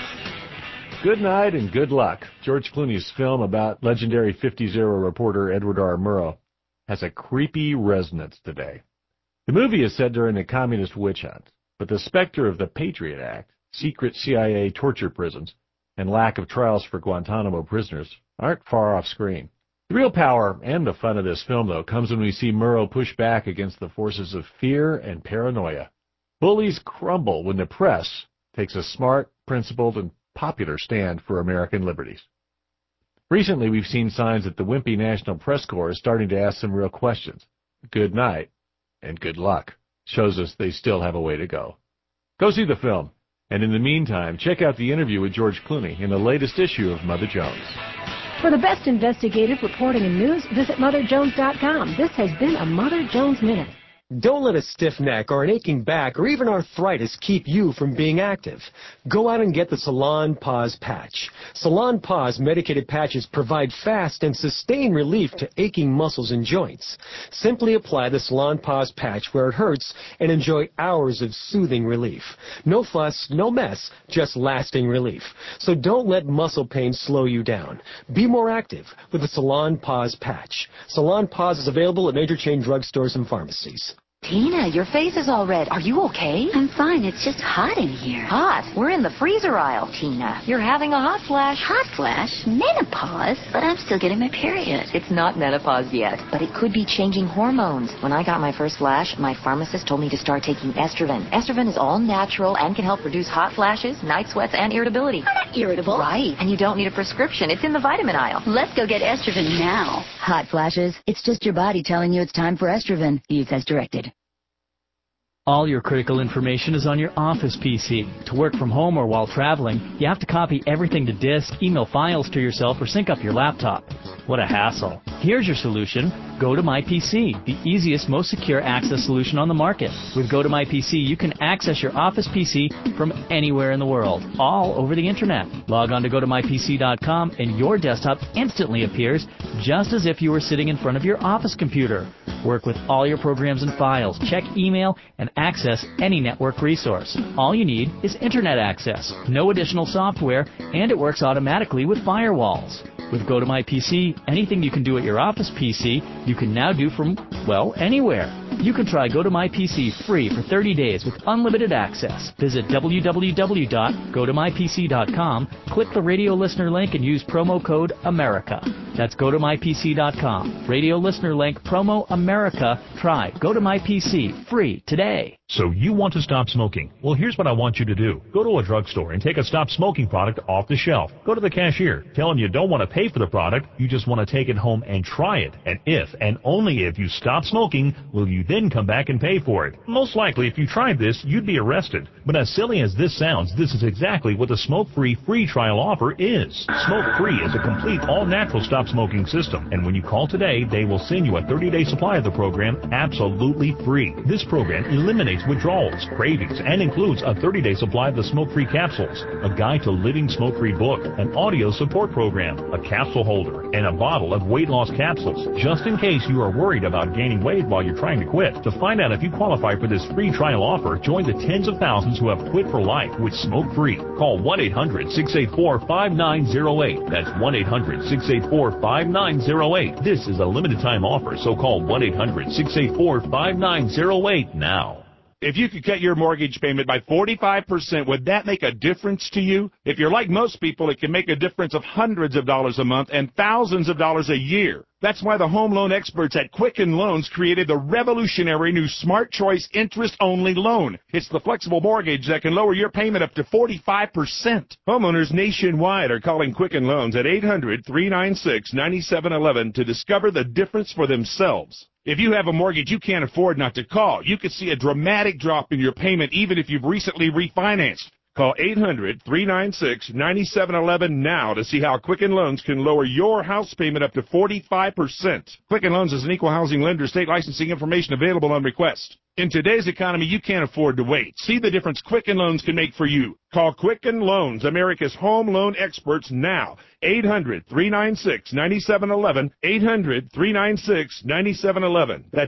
Good night and good luck. George Clooney's film about legendary 50-0 reporter Edward R. Murrow has a creepy resonance today. The movie is set during a communist witch hunt, but the specter of the Patriot Act, secret CIA torture prisons, and lack of trials for Guantanamo prisoners aren't far off screen. The real power and the fun of this film, though, comes when we see Murrow push back against the forces of fear and paranoia. Bullies crumble when the press takes a smart, principled, and popular stand for American liberties. Recently, we've seen signs that the wimpy National Press Corps is starting to ask some real questions. Good night and good luck shows us they still have a way to go. Go see the film, and in the meantime, check out the interview with George Clooney in the latest issue of Mother Jones. For the best investigative reporting and news, visit MotherJones.com. This has been a Mother Jones Minute. Don't let a stiff neck or an aching back or even arthritis keep you from being active. Go out and get the Salon Pause Patch. Salon Pause medicated patches provide fast and sustained relief to aching muscles and joints. Simply apply the Salon Pause Patch where it hurts and enjoy hours of soothing relief. No fuss, no mess, just lasting relief. So don't let muscle pain slow you down. Be more active with the Salon Pause Patch. Salon Pause is available at major chain drugstores and pharmacies. Tina, your face is all red. Are you okay? I'm fine. It's just hot in here. Hot? We're in the freezer aisle, Tina. You're having a hot flash. Hot flash? Menopause? But I'm still getting my period. It's not menopause yet, but it could be changing hormones. When I got my first flash, my pharmacist told me to start taking Estroven. Estroven is all natural and can help reduce hot flashes, night sweats, and irritability. I'm not irritable. Right, and you don't need a prescription. It's in the vitamin aisle. Let's go get Estroven now. Hot flashes? It's just your body telling you it's time for Estroven. Use as directed. All your critical information is on your office PC. To work from home or while traveling, you have to copy everything to disk, email files to yourself, or sync up your laptop. What a hassle. Here's your solution. Go to MyPC, the easiest, most secure access solution on the market. With Go to MyPC, you can access your office PC from anywhere in the world, all over the internet. Log on to GoToMyPC.com and your desktop instantly appears just as if you were sitting in front of your office computer. Work with all your programs and files, check email, and access any network resource. All you need is internet access, no additional software, and it works automatically with firewalls. With Go to MyPC, anything you can do at your office PC, you can now do from, well, anywhere. You can try Go to MyPC free for 30 days with unlimited access. Visit www.gotomypc.com, click the radio listener link, and use promo code AMERICA. That's gotomypc.com. Radio listener link, promo AMERICA. Try Go to MyPC free today. So you want to stop smoking? Well, here's what I want you to do. Go to a drugstore and take a stop smoking product off the shelf. Go to the cashier. Tell him you don't want to pay for the product. You just want to take it home and try it. And if, and only if, you stop smoking, will you then come back and pay for it. Most likely, if you tried this, you'd be arrested. But as silly as this sounds, this is exactly what the Smoke-Free free trial offer is. Smoke-Free is a complete all-natural stop smoking system. And when you call today, they will send you a 30-day supply of the program absolutely free. This program eliminates withdrawals, cravings, and includes a 30-day supply of the smoke-free capsules, a guide to living smoke-free book, an audio support program, a capsule holder, and a bottle of weight loss capsules, just in case you are worried about gaining weight while you're trying to quit. To find out if you qualify for this free trial offer, join the tens of thousands who have quit for life with smoke-free. Call 1-800-684-5908. That's 1-800-684-5908. This is a limited time offer, so call 1-800-684-5908 now. If you could cut your mortgage payment by 45%, would that make a difference to you? If you're like most people, it can make a difference of hundreds of dollars a month and thousands of dollars a year. That's why the home loan experts at Quicken Loans created the revolutionary new Smart Choice interest-only loan. It's the flexible mortgage that can lower your payment up to 45%. Homeowners nationwide are calling Quicken Loans at 800-396-9711 to discover the difference for themselves. If you have a mortgage you can't afford not to call, you could see a dramatic drop in your payment even if you've recently refinanced. Call 800-396-9711 now to see how Quicken Loans can lower your house payment up to 45%. Quicken Loans is an equal housing lender. State licensing information available on request. In today's economy, you can't afford to wait. See the difference Quicken Loans can make for you. Call Quicken Loans, America's home loan experts, now. 800-396-9711. 800-396-9711. That's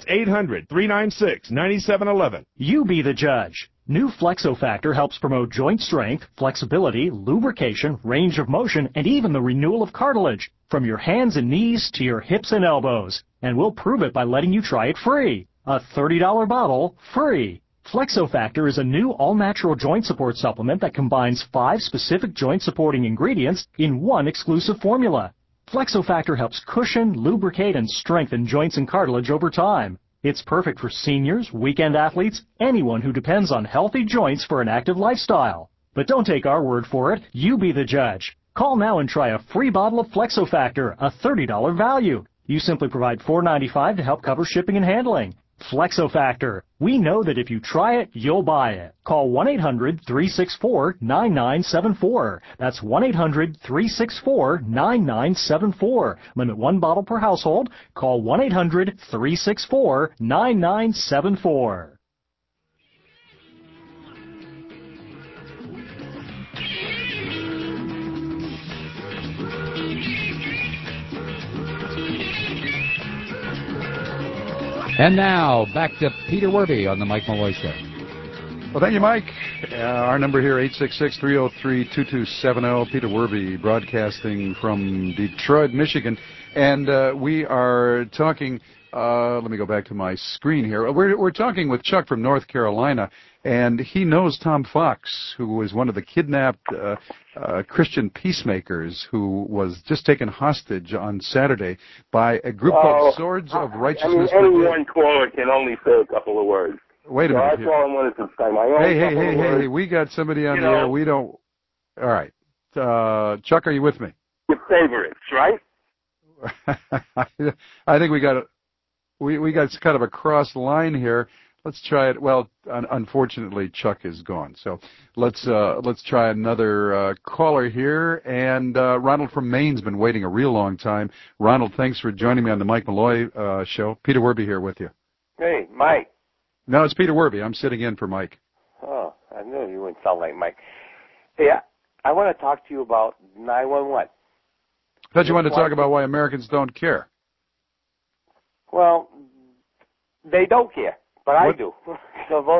800-396-9711. You be the judge. New FlexoFactor helps promote joint strength, flexibility, lubrication, range of motion, and even the renewal of cartilage from your hands and knees to your hips and elbows. And we'll prove it by letting you try it free. A $30 bottle, free. FlexoFactor is a new all-natural joint support supplement that combines 5 specific joint-supporting ingredients in one exclusive formula. FlexoFactor helps cushion, lubricate, and strengthen joints and cartilage over time. It's perfect for seniors, weekend athletes, anyone who depends on healthy joints for an active lifestyle. But don't take our word for it. You be the judge. Call now and try a free bottle of FlexoFactor, a $30 value. You simply provide $4.95 to help cover shipping and handling. FlexoFactor. We know that if you try it, you'll buy it. Call 1-800-364-9974. That's 1-800-364-9974. Limit 1 bottle per household. Call 1-800-364-9974. And now, back to Peter Werby on the Mike Malloy Show. Well, thank you, Mike. Our number here, 866-303-2270. Peter Werby, broadcasting from Detroit, Michigan. And we are talking, let me go back to my screen here. We're talking with Chuck from North Carolina, and he knows Tom Fox, who was one of the kidnapped Christian peacemakers who was just taken hostage on Saturday by a group called Swords of Righteousness. Any one caller can only say a couple of words. Wait a minute. That's all I wanted to say. Hey, we got somebody on the air. We don't. All right. Chuck, are you with me? Your favorites, right? I think we got kind of a cross line here. Let's try it. Well, unfortunately, Chuck is gone. So let's try another caller here. And Ronald from Maine's been waiting a real long time. Ronald, thanks for joining me on the Mike Malloy show. Peter Werby here with you. Hey, Mike. No, it's Peter Werby. I'm sitting in for Mike. Oh, I knew you wouldn't sound like Mike. Hey, I want to talk to you about 911. I thought you wanted to talk about why Americans don't care. Well, they don't care, but I do. So both.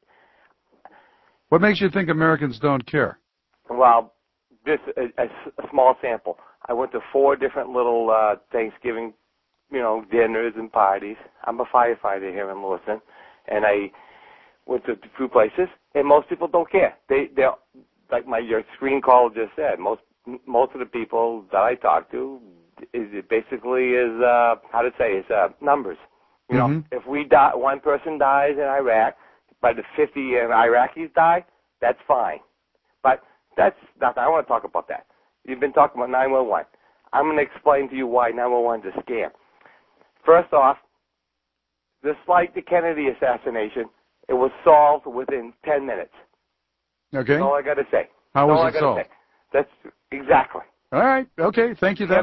What makes you think Americans don't care? Well, this a small sample. I went to 4 different little Thanksgiving, dinners and parties. I'm a firefighter here in Lewiston, and I went to 2 places, and most people don't care. They're like your screen caller just said. Most of the people that I talk to basically is numbers. If we die, one person dies in Iraq, by the 50 Iraqis die, that's fine. But that's nothing. I want to talk about that. You've been talking about 911. I'm going to explain to you why 911 is a scam. First off, just like the Kennedy assassination, it was solved within 10 minutes. Okay. That's all I got to say. How was it solved? That's exactly. All right. Okay. Thank you.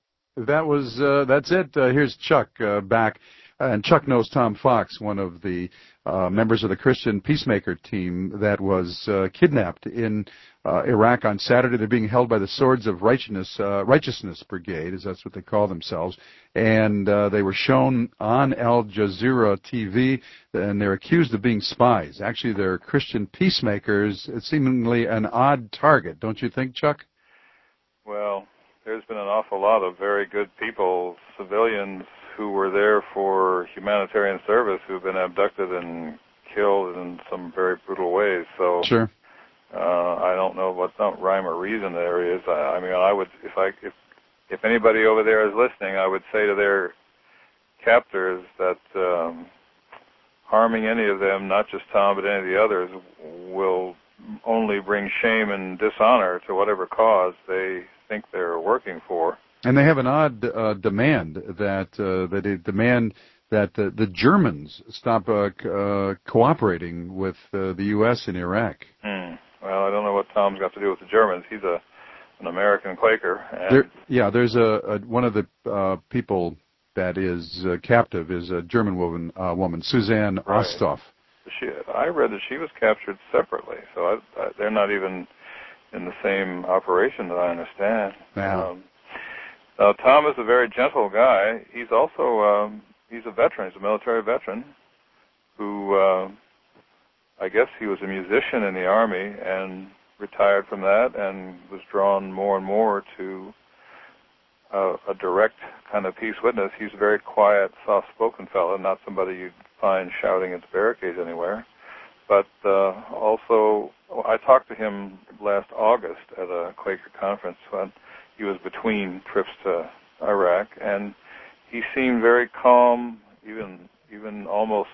That's it. Here's Chuck back. And Chuck knows Tom Fox, one of the members of the Christian Peacemaker team that was kidnapped in Iraq on Saturday. They're being held by the Swords of Righteousness Brigade, as that's what they call themselves. And they were shown on Al Jazeera TV, and they're accused of being spies. Actually, they're Christian peacemakers. It's seemingly an odd target, don't you think, Chuck? Well, there's been an awful lot of very good people, civilians, who were there for humanitarian service who've been abducted and killed in some very brutal ways. So sure. I don't know what rhyme or reason there is. I mean, I would, if anybody over there is listening, I would say to their captors that harming any of them, not just Tom but any of the others, will only bring shame and dishonor to whatever cause they think they're working for. And they have an odd demand that they demand that the Germans stop cooperating with the U.S. in Iraq. Well, I don't know what Tom's got to do with the Germans. He's an American Quaker. And there's one of the people that is captive is a German woman, Suzanne Ostoff. I read that she was captured separately, so they're not even in the same operation that I understand. Wow. Tom is a very gentle guy. He's also he's a veteran. He's a military veteran who I guess he was a musician in the Army and retired from that and was drawn more and more to a direct kind of peace witness. He's a very quiet, soft-spoken fellow, not somebody you'd find shouting at the barricades anywhere. But also, I talked to him last August at a Quaker conference when he was between trips to Iraq, and he seemed very calm, even almost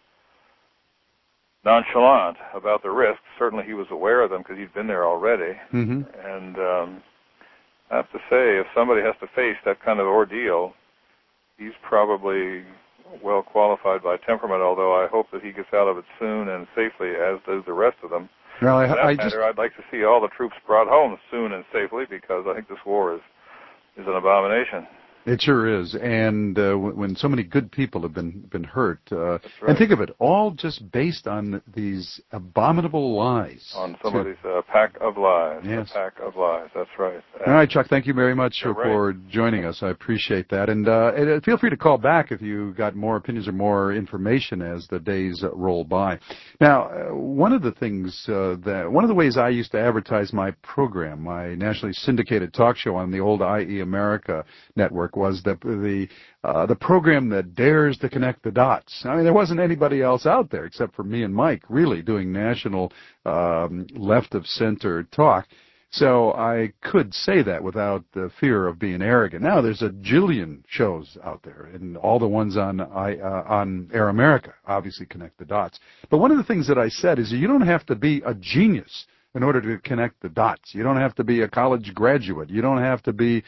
nonchalant about the risks. Certainly he was aware of them because he'd been there already. Mm-hmm. And I have to say, if somebody has to face that kind of ordeal, he's probably well qualified by temperament, although I hope that he gets out of it soon and safely, as does the rest of them. Well, I'd like to see all the troops brought home soon and safely, because I think this war is an abomination. It sure is, and when so many good people have been hurt, right. And think of it, all just based on these abominable lies. On somebody's pack of lies. Yes. A pack of lies, that's right. All right, Chuck, thank you very much You're for right. joining us. I appreciate that, and feel free to call back if you got more opinions or more information as the days roll by. Now, one of the ways I used to advertise my program, my nationally syndicated talk show on the old IE America network, was the program that dares to connect the dots. I mean, there wasn't anybody else out there except for me and Mike really doing national left of center talk. So I could say that without the fear of being arrogant. Now there's a jillion shows out there, and all the ones on Air America obviously connect the dots. But one of the things that I said is you don't have to be a genius in order to connect the dots. You don't have to be a college graduate. You don't have to be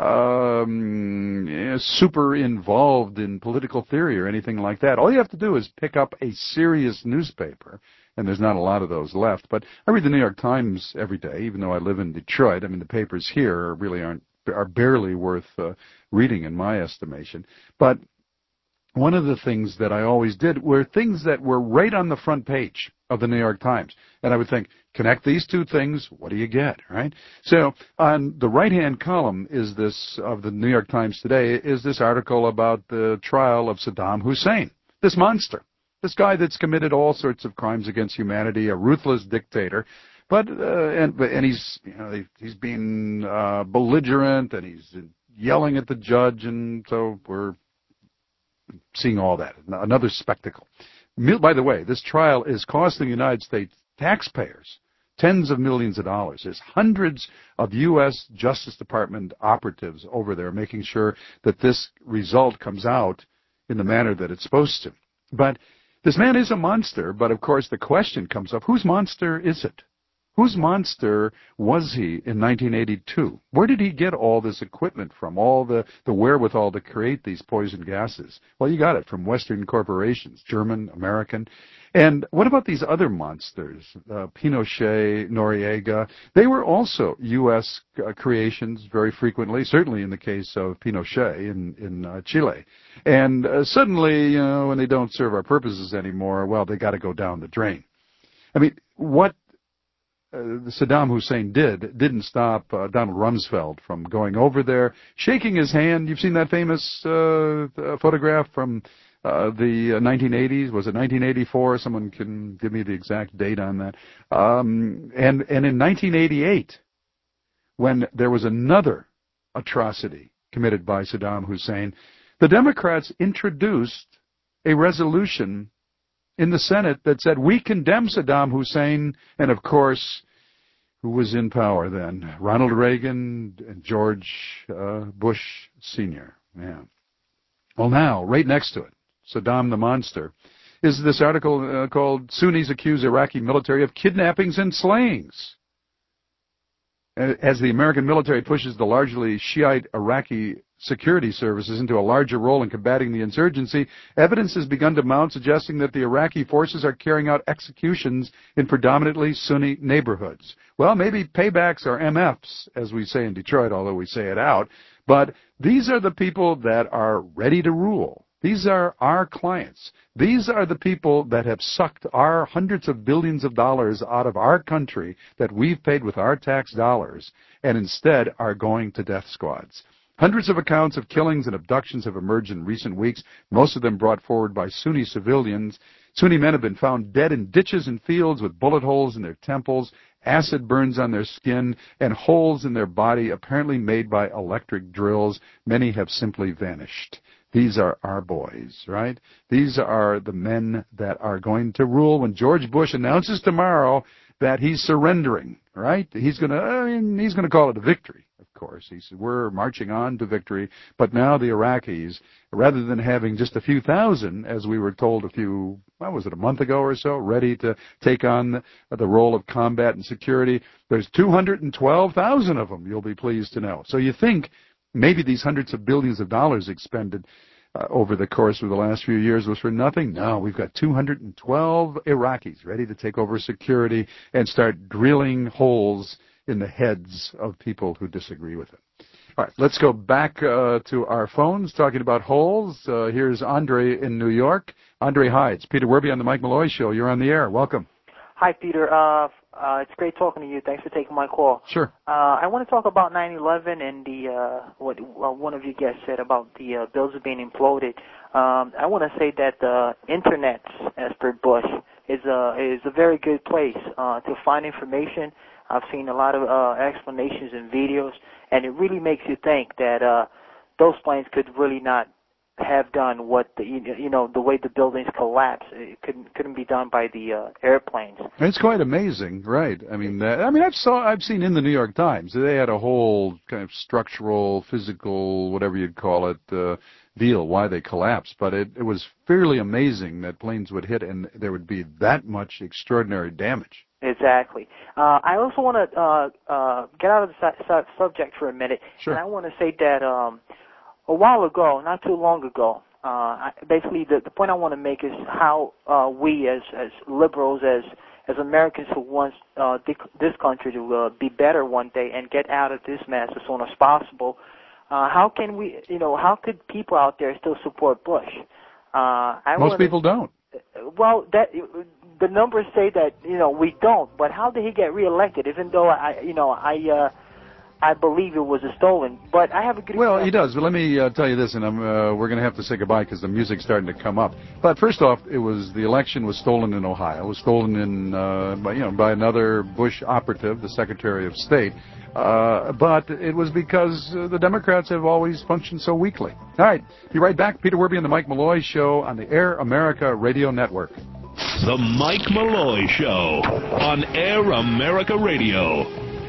super involved in political theory or anything like that. All you have to do is pick up a serious newspaper, and there's not a lot of those left. But I read the New York Times every day, even though I live in Detroit. I mean, the papers here really are barely worth reading in my estimation. But one of the things that I always did were things that were right on the front page of the New York Times. And I would think, connect these two things, what do you get, right? So on the right-hand column is this, of the New York Times today, is this article about the trial of Saddam Hussein, this monster, this guy that's committed all sorts of crimes against humanity, a ruthless dictator. But he's being belligerent, and he's yelling at the judge, and so we're seeing all that. Another spectacle. By the way, this trial is costing the United States taxpayers tens of millions of dollars. There's hundreds of U.S. Justice Department operatives over there making sure that this result comes out in the manner that it's supposed to. But this man is a monster, but of course the question comes up, whose monster is it? Whose monster was he in 1982? Where did he get all this equipment from, all the wherewithal to create these poison gases? Well, you got it from Western corporations, German, American. And what about these other monsters, Pinochet, Noriega? They were also U.S. creations very frequently, certainly in the case of Pinochet in Chile. And suddenly, when they don't serve our purposes anymore, well, they got to go down the drain. I mean, what Saddam Hussein didn't stop Donald Rumsfeld from going over there, shaking his hand. You've seen that famous photograph from the 1980s. Was it 1984? Someone can give me the exact date on that. And in 1988, when there was another atrocity committed by Saddam Hussein, the Democrats introduced a resolution in the Senate that said, we condemn Saddam Hussein, and of course, who was in power then? Ronald Reagan and George Bush Sr. Yeah. Well, now, right next to it, Saddam the monster, is this article called Sunnis Accuse Iraqi Military of Kidnappings and Slayings. As the American military pushes the largely Shiite Iraqi security services into a larger role in combating the insurgency, evidence has begun to mount suggesting that the Iraqi forces are carrying out executions in predominantly Sunni neighborhoods. Well, maybe paybacks are MFs, as we say in Detroit, although we say it out. But these are the people that are ready to rule. These are our clients. These are the people that have sucked our hundreds of billions of dollars out of our country that we've paid with our tax dollars and instead are going to death squads. Hundreds of accounts of killings and abductions have emerged in recent weeks, most of them brought forward by Sunni civilians. Sunni men have been found dead in ditches and fields with bullet holes in their temples, acid burns on their skin, and holes in their body apparently made by electric drills. Many have simply vanished. These are our boys, right? These are the men that are going to rule when George Bush announces tomorrow that he's surrendering, right? He's going to call it a victory, of course. He said, we're marching on to victory. But now the Iraqis, rather than having just a few thousand, as we were told a month ago or so, ready to take on the role of combat and security, there's 212,000 of them, you'll be pleased to know. So you think maybe these hundreds of billions of dollars expended over the course of the last few years was for nothing? No, we've got 212 Iraqis ready to take over security and start drilling holes in the heads of people who disagree with it. All right, let's go back to our phones talking about holes. Here's Andre in New York. Andre, hi. It's Peter Werby on the Mike Malloy Show. You're on the air. Welcome. Hi, Peter. It's great talking to you. Thanks for taking my call. Sure. I want to talk about 9/11 and what one of you guests said about the buildings being imploded. I want to say that the Internet, as per Bush, is a very good place to find information. I've seen a lot of explanations and videos, and it really makes you think that those planes could really not have done what the way the buildings collapsed. It couldn't be done by the airplanes. It's quite amazing, right? I've seen in the New York Times they had a whole kind of structural, physical, whatever you'd call it, deal why they collapsed. But it was fairly amazing that planes would hit and there would be that much extraordinary damage. Exactly. I also want to get out of the subject for a minute, and I want to say that a while ago, not too long ago, basically the point I want to make is how we as liberals, as Americans who want this country to be better one day and get out of this mess as soon as possible, how can we, how could people out there still support Bush? Most people don't. Well, the numbers say that we don't. But how did he get reelected? Even though I believe it was stolen. But I have a good. Well, he does. But let me tell you this, and we're going to have to say goodbye because the music's starting to come up. But first off, the election was stolen in Ohio. It was stolen by another Bush operative, the Secretary of State. But it was because the Democrats have always functioned so weakly. All right, be right back. Peter Werby and the Mike Malloy Show on the Air America Radio Network. The Mike Malloy Show on Air America Radio.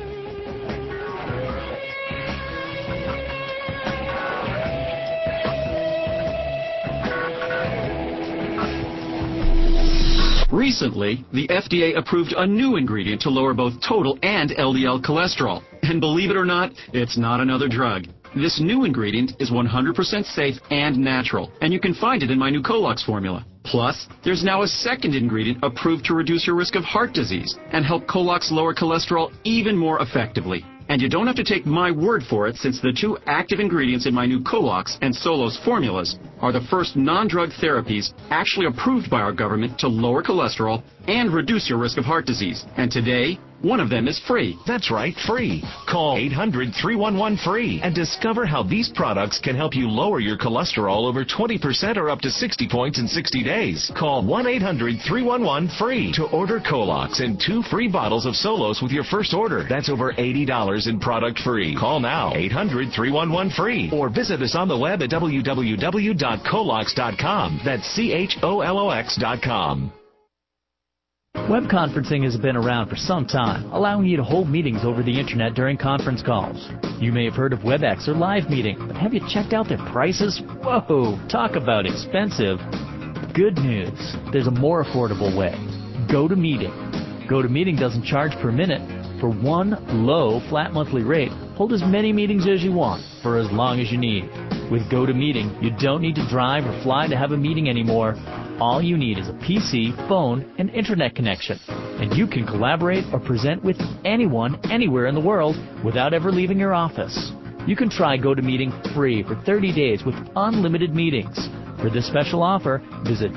Recently, the FDA approved a new ingredient to lower both total and LDL cholesterol. And believe it or not, it's not another drug. This new ingredient is 100% safe and natural, and you can find it in my new Colox formula. Plus, there's now a second ingredient approved to reduce your risk of heart disease and help Colox lower cholesterol even more effectively. And you don't have to take my word for it, since the two active ingredients in my new Colox and Solos formulas are the first non-drug therapies actually approved by our government to lower cholesterol and reduce your risk of heart disease. And today, one of them is free. That's right, free. Call 800-311-FREE and discover how these products can help you lower your cholesterol over 20% or up to 60 points in 60 days. Call 1-800-311-FREE to order Colox and 2 free bottles of Solos with your first order. That's over $80 in product free. Call now, 800-311-FREE, or visit us on the web at www.colox.com. That's CHOLOX.com. Web conferencing has been around for some time, allowing you to hold meetings over the internet during conference calls. You may have heard of WebEx or Live Meeting, but have you checked out their prices? Whoa, talk about expensive. Good news, there's a more affordable way. GoToMeeting. GoToMeeting doesn't charge per minute. For one low, flat monthly rate, hold as many meetings as you want for as long as you need. With GoToMeeting, you don't need to drive or fly to have a meeting anymore. All you need is a PC, phone, and internet connection, and you can collaborate or present with anyone, anywhere in the world without ever leaving your office. You can try GoToMeeting free for 30 days with unlimited meetings. For this special offer, visit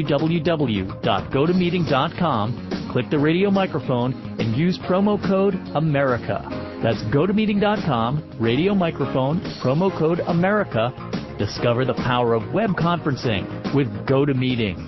www.gotomeeting.com, click the radio microphone, and use promo code AMERICA. That's gotomeeting.com, radio microphone, promo code AMERICA. Discover the power of web conferencing with GoToMeeting.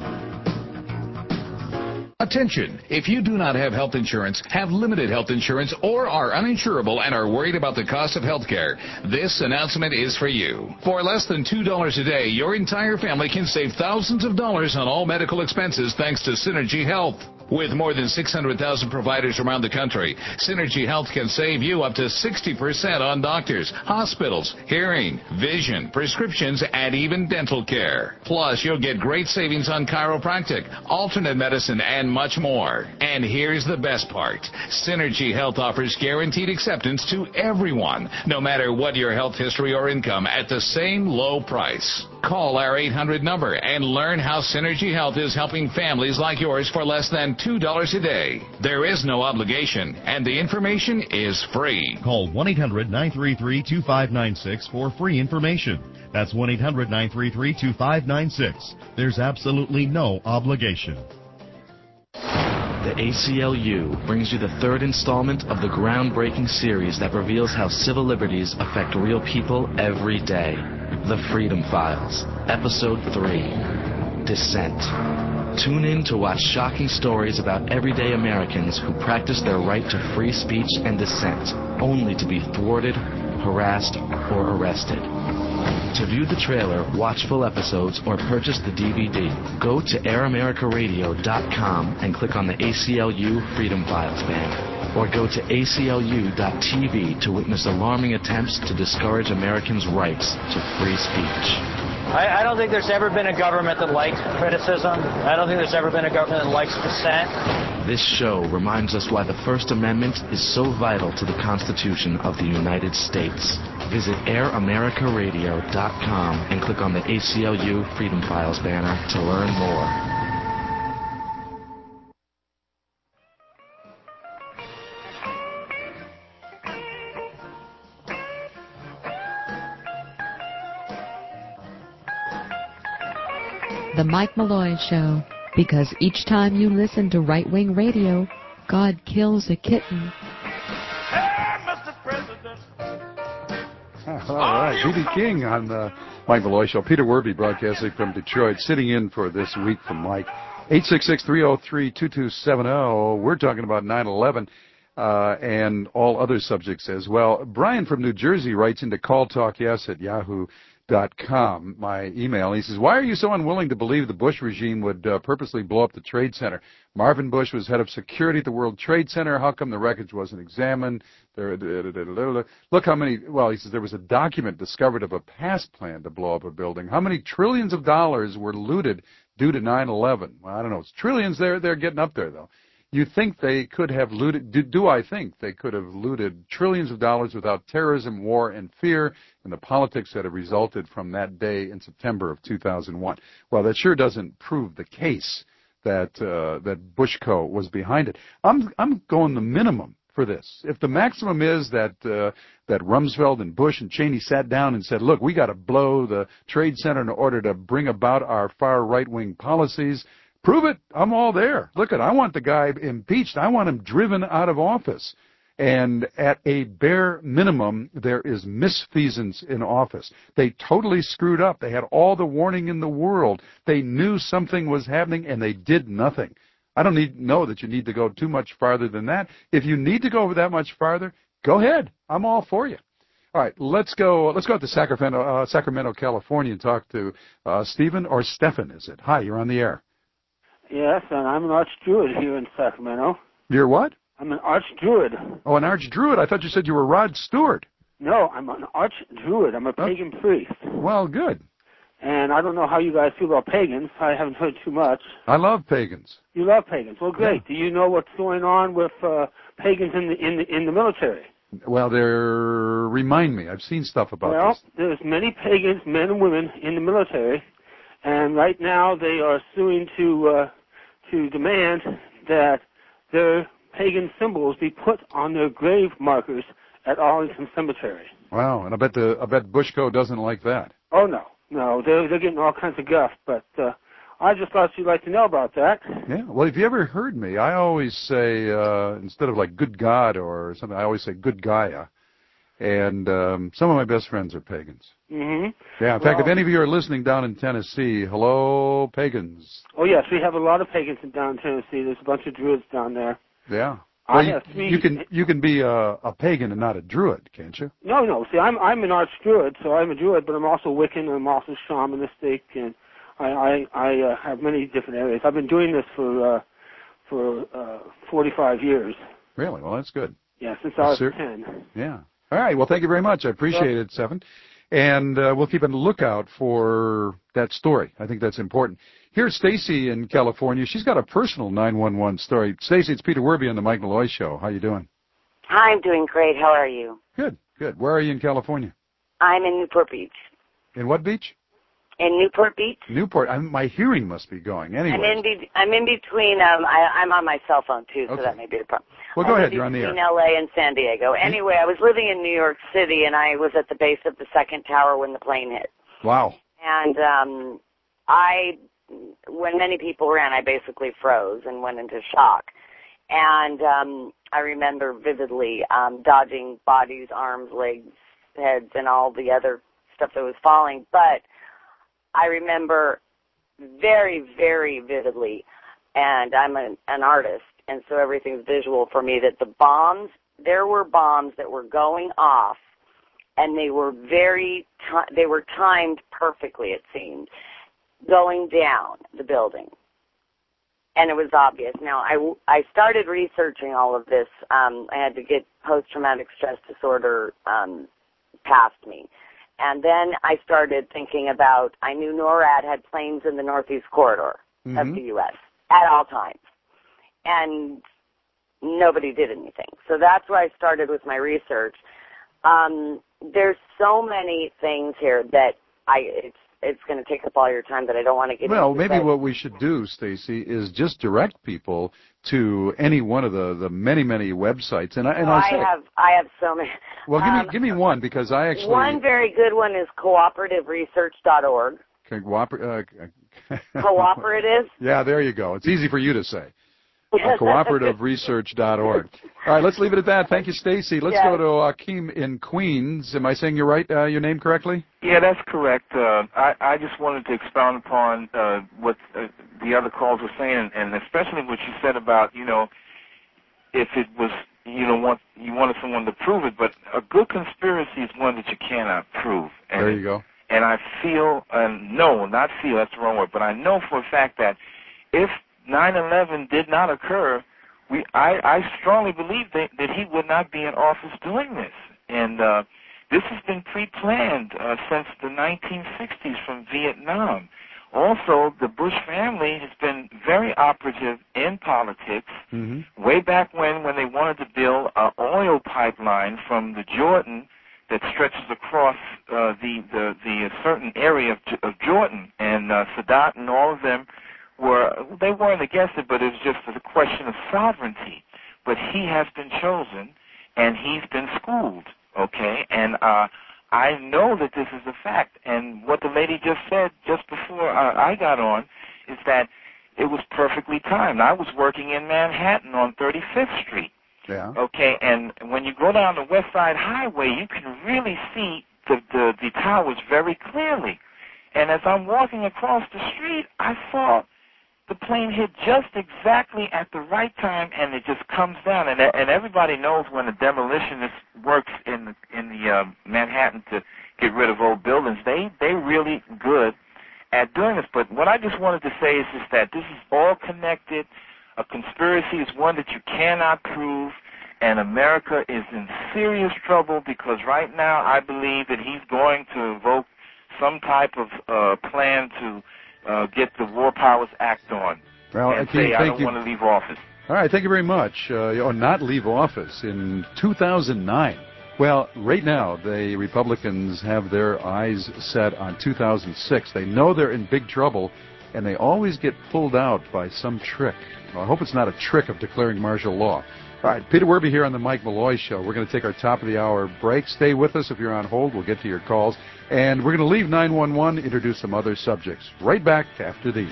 Attention! If you do not have health insurance, have limited health insurance, or are uninsurable and are worried about the cost of health care, this announcement is for you. For less than $2 a day, your entire family can save thousands of dollars on all medical expenses thanks to Synergy Health. With more than 600,000 providers around the country, Synergy Health can save you up to 60% on doctors, hospitals, hearing, vision, prescriptions, and even dental care. Plus, you'll get great savings on chiropractic, alternate medicine, and much more. And here's the best part. Synergy Health offers guaranteed acceptance to everyone, no matter what your health history or income, at the same low price. Call our 800 number and learn how Synergy Health is helping families like yours for less than $2 a day. There is no obligation, and the information is free. Call 1-800-933-2596 for free information. That's 1-800-933-2596. There's absolutely no obligation. The ACLU brings you the third installment of the groundbreaking series that reveals how civil liberties affect real people every day. The Freedom Files, Episode 3, Dissent. Tune in to watch shocking stories about everyday Americans who practice their right to free speech and dissent, only to be thwarted, harassed, or arrested. To view the trailer, watch full episodes, or purchase the DVD, go to AirAmericaRadio.com and click on the ACLU Freedom Files banner. Or go to ACLU.TV to witness alarming attempts to discourage Americans' rights to free speech. I don't think there's ever been a government that likes criticism. I don't think there's ever been a government that likes dissent. This show reminds us why the First Amendment is so vital to the Constitution of the United States. Visit AirAmericaRadio.com and click on the ACLU Freedom Files banner to learn more. The Mike Malloy Show, because each time you listen to right-wing radio, God kills a kitten. All right, B.B. King on the Mike Malloy Show. Peter Werby broadcasting from Detroit, sitting in for this week from Mike. 866-303-2270. We're talking about 9/11 and all other subjects as well. Brian from New Jersey writes into calltalkyes@yahoo.com, my email. He says, why are you so unwilling to believe the Bush regime would purposely blow up the Trade Center? Marvin Bush was head of security at the World Trade Center. How come the wreckage wasn't examined? Look how many, well, he says there was a document discovered of a past plan to blow up a building. How many trillions of dollars were looted due to 9/11? Well, I don't know. It's trillions. They're getting up there, though. You think they could have looted, do I think they could have looted trillions of dollars without terrorism, war, and fear, and the politics that have resulted from that day in September of 2001? Well, that sure doesn't prove the case that Bushco was behind it. I'm going the minimum for this. If the maximum is that Rumsfeld and Bush and Cheney sat down and said, look, we got to blow the Trade Center in order to bring about our far right-wing policies, prove it. I'm all there. Look, I want the guy impeached. I want him driven out of office. And at a bare minimum, there is misfeasance in office. They totally screwed up. They had all the warning in the world. They knew something was happening, and they did nothing. I don't know that you need to go too much farther than that. If you need to go that much farther, go ahead. I'm all for you. All right, let's go to Sacramento, California, and talk to Stephen, or Stefan, is it? Hi, you're on the air. Yes, and I'm an archdruid here in Sacramento. You're what? I'm an archdruid. Oh, an archdruid. I thought you said you were Rod Stewart. No, I'm an archdruid. I'm a pagan priest. Well, good. And I don't know how you guys feel about pagans. I haven't heard too much. I love pagans. You love pagans. Well, great. Yeah. Do you know what's going on with pagans in the military? Well, remind me. I've seen stuff about this. Well, there's many pagans, men and women, in the military, and right now they are suing to demand that their pagan symbols be put on their grave markers at Arlington Cemetery. Wow, and I bet Bushco doesn't like that. Oh no, they're getting all kinds of guff, but I just thought you'd like to know about that. Yeah, well, if you ever heard me, I always say instead of like good God or something, I always say good Gaia. And some of my best friends are pagans. Mm-hmm. Yeah, in fact, if any of you are listening down in Tennessee, hello, pagans. Oh, yes, we have a lot of pagans down in Tennessee. There's a bunch of druids down there. Yeah. Well, you can be a pagan and not a druid, can't you? No. See, I'm an archdruid, so I'm a druid, but I'm also Wiccan, and I'm also shamanistic, and I have many different areas. I've been doing this for 45 years. Really? Well, that's good. Yeah, since I was 10. Yeah. All right. Well, thank you very much. I appreciate it, Stephen. And we'll keep a lookout for that story. I think that's important. Here's Stacy in California. She's got a personal 911 story. Stacy, it's Peter Werby on the Mike Malloy Show. How you doing? Hi, I'm doing great. How are you? Good. Where are you in California? I'm in Newport Beach. In what beach? In Newport Beach. Newport. My hearing must be going. Anyway. I'm in between. I'm on my cell phone too, so that may be the problem. Well, go ahead. You're on the air. Between LA and San Diego. Anyway, I was living in New York City, and I was at the base of the second tower when the plane hit. Wow. And when many people ran, I basically froze and went into shock. And I remember vividly dodging bodies, arms, legs, heads, and all the other stuff that was falling. But I remember very, very vividly, and I'm an artist, and so everything's visual for me, that there were bombs that were going off, and they were they were timed perfectly, it seemed, going down the building. And it was obvious. Now, I started researching all of this. I had to get post-traumatic stress disorder past me. And then I started thinking about, I knew NORAD had planes in the Northeast Corridor of the U.S. at all times. and nobody did anything. So that's where I started with my research. There's so many things here that it's going to take up all your time that I don't want to get into. Well, maybe what we should do, Stacy, is just direct people to any one of the many websites. And I have so many. Well, give me one, because I actually... One very good one is cooperativeresearch.org. Cooperative? Yeah, there you go. It's easy for you to say. Cooperativeresearch.org. All right, let's leave it at that. Thank you, Stacy. Let's go to Akeem in Queens. Am I saying your name correctly? Yeah, that's correct. I just wanted to expound upon what the other callers were saying, and especially what you said about, if it was, you wanted someone to prove it, but a good conspiracy is one that you cannot prove. And there you go. And I feel, not feel, that's the wrong word, but I know for a fact that if 9/11 did not occur, I strongly believe that he would not be in office doing this. And this has been pre-planned since the 1960s from Vietnam. Also, the Bush family has been very operative in politics. Mm-hmm. Way back when they wanted to build an oil pipeline from the Jordan that stretches across the certain area of Jordan, and Sadat and all of them they weren't against it, but it was just a question of sovereignty. But he has been chosen, and he's been schooled, okay? And I know that this is a fact. And what the lady just said just before I got on is that it was perfectly timed. I was working in Manhattan on 35th Street. Yeah. Okay, and when you go down the West Side Highway, you can really see the towers very clearly. And as I'm walking across the street, I saw the plane hit just exactly at the right time, and it just comes down. And everybody knows when a demolitionist works in the Manhattan to get rid of old buildings, they really good at doing this. But what I just wanted to say is just that this is all connected. A conspiracy is one that you cannot prove, and America is in serious trouble because right now I believe that he's going to evoke some type of plan to get the War Powers Act on and say, I don't want to leave office. All right, thank you very much. Not leave office in 2009. Well, right now, the Republicans have their eyes set on 2006. They know they're in big trouble, and they always get pulled out by some trick. Well, I hope it's not a trick of declaring martial law. All right, Peter Werby here on the Mike Malloy Show. We're going to take our top-of-the-hour break. Stay with us if you're on hold. We'll get to your calls. And we're going to leave 911, introduce some other subjects. Right back after these.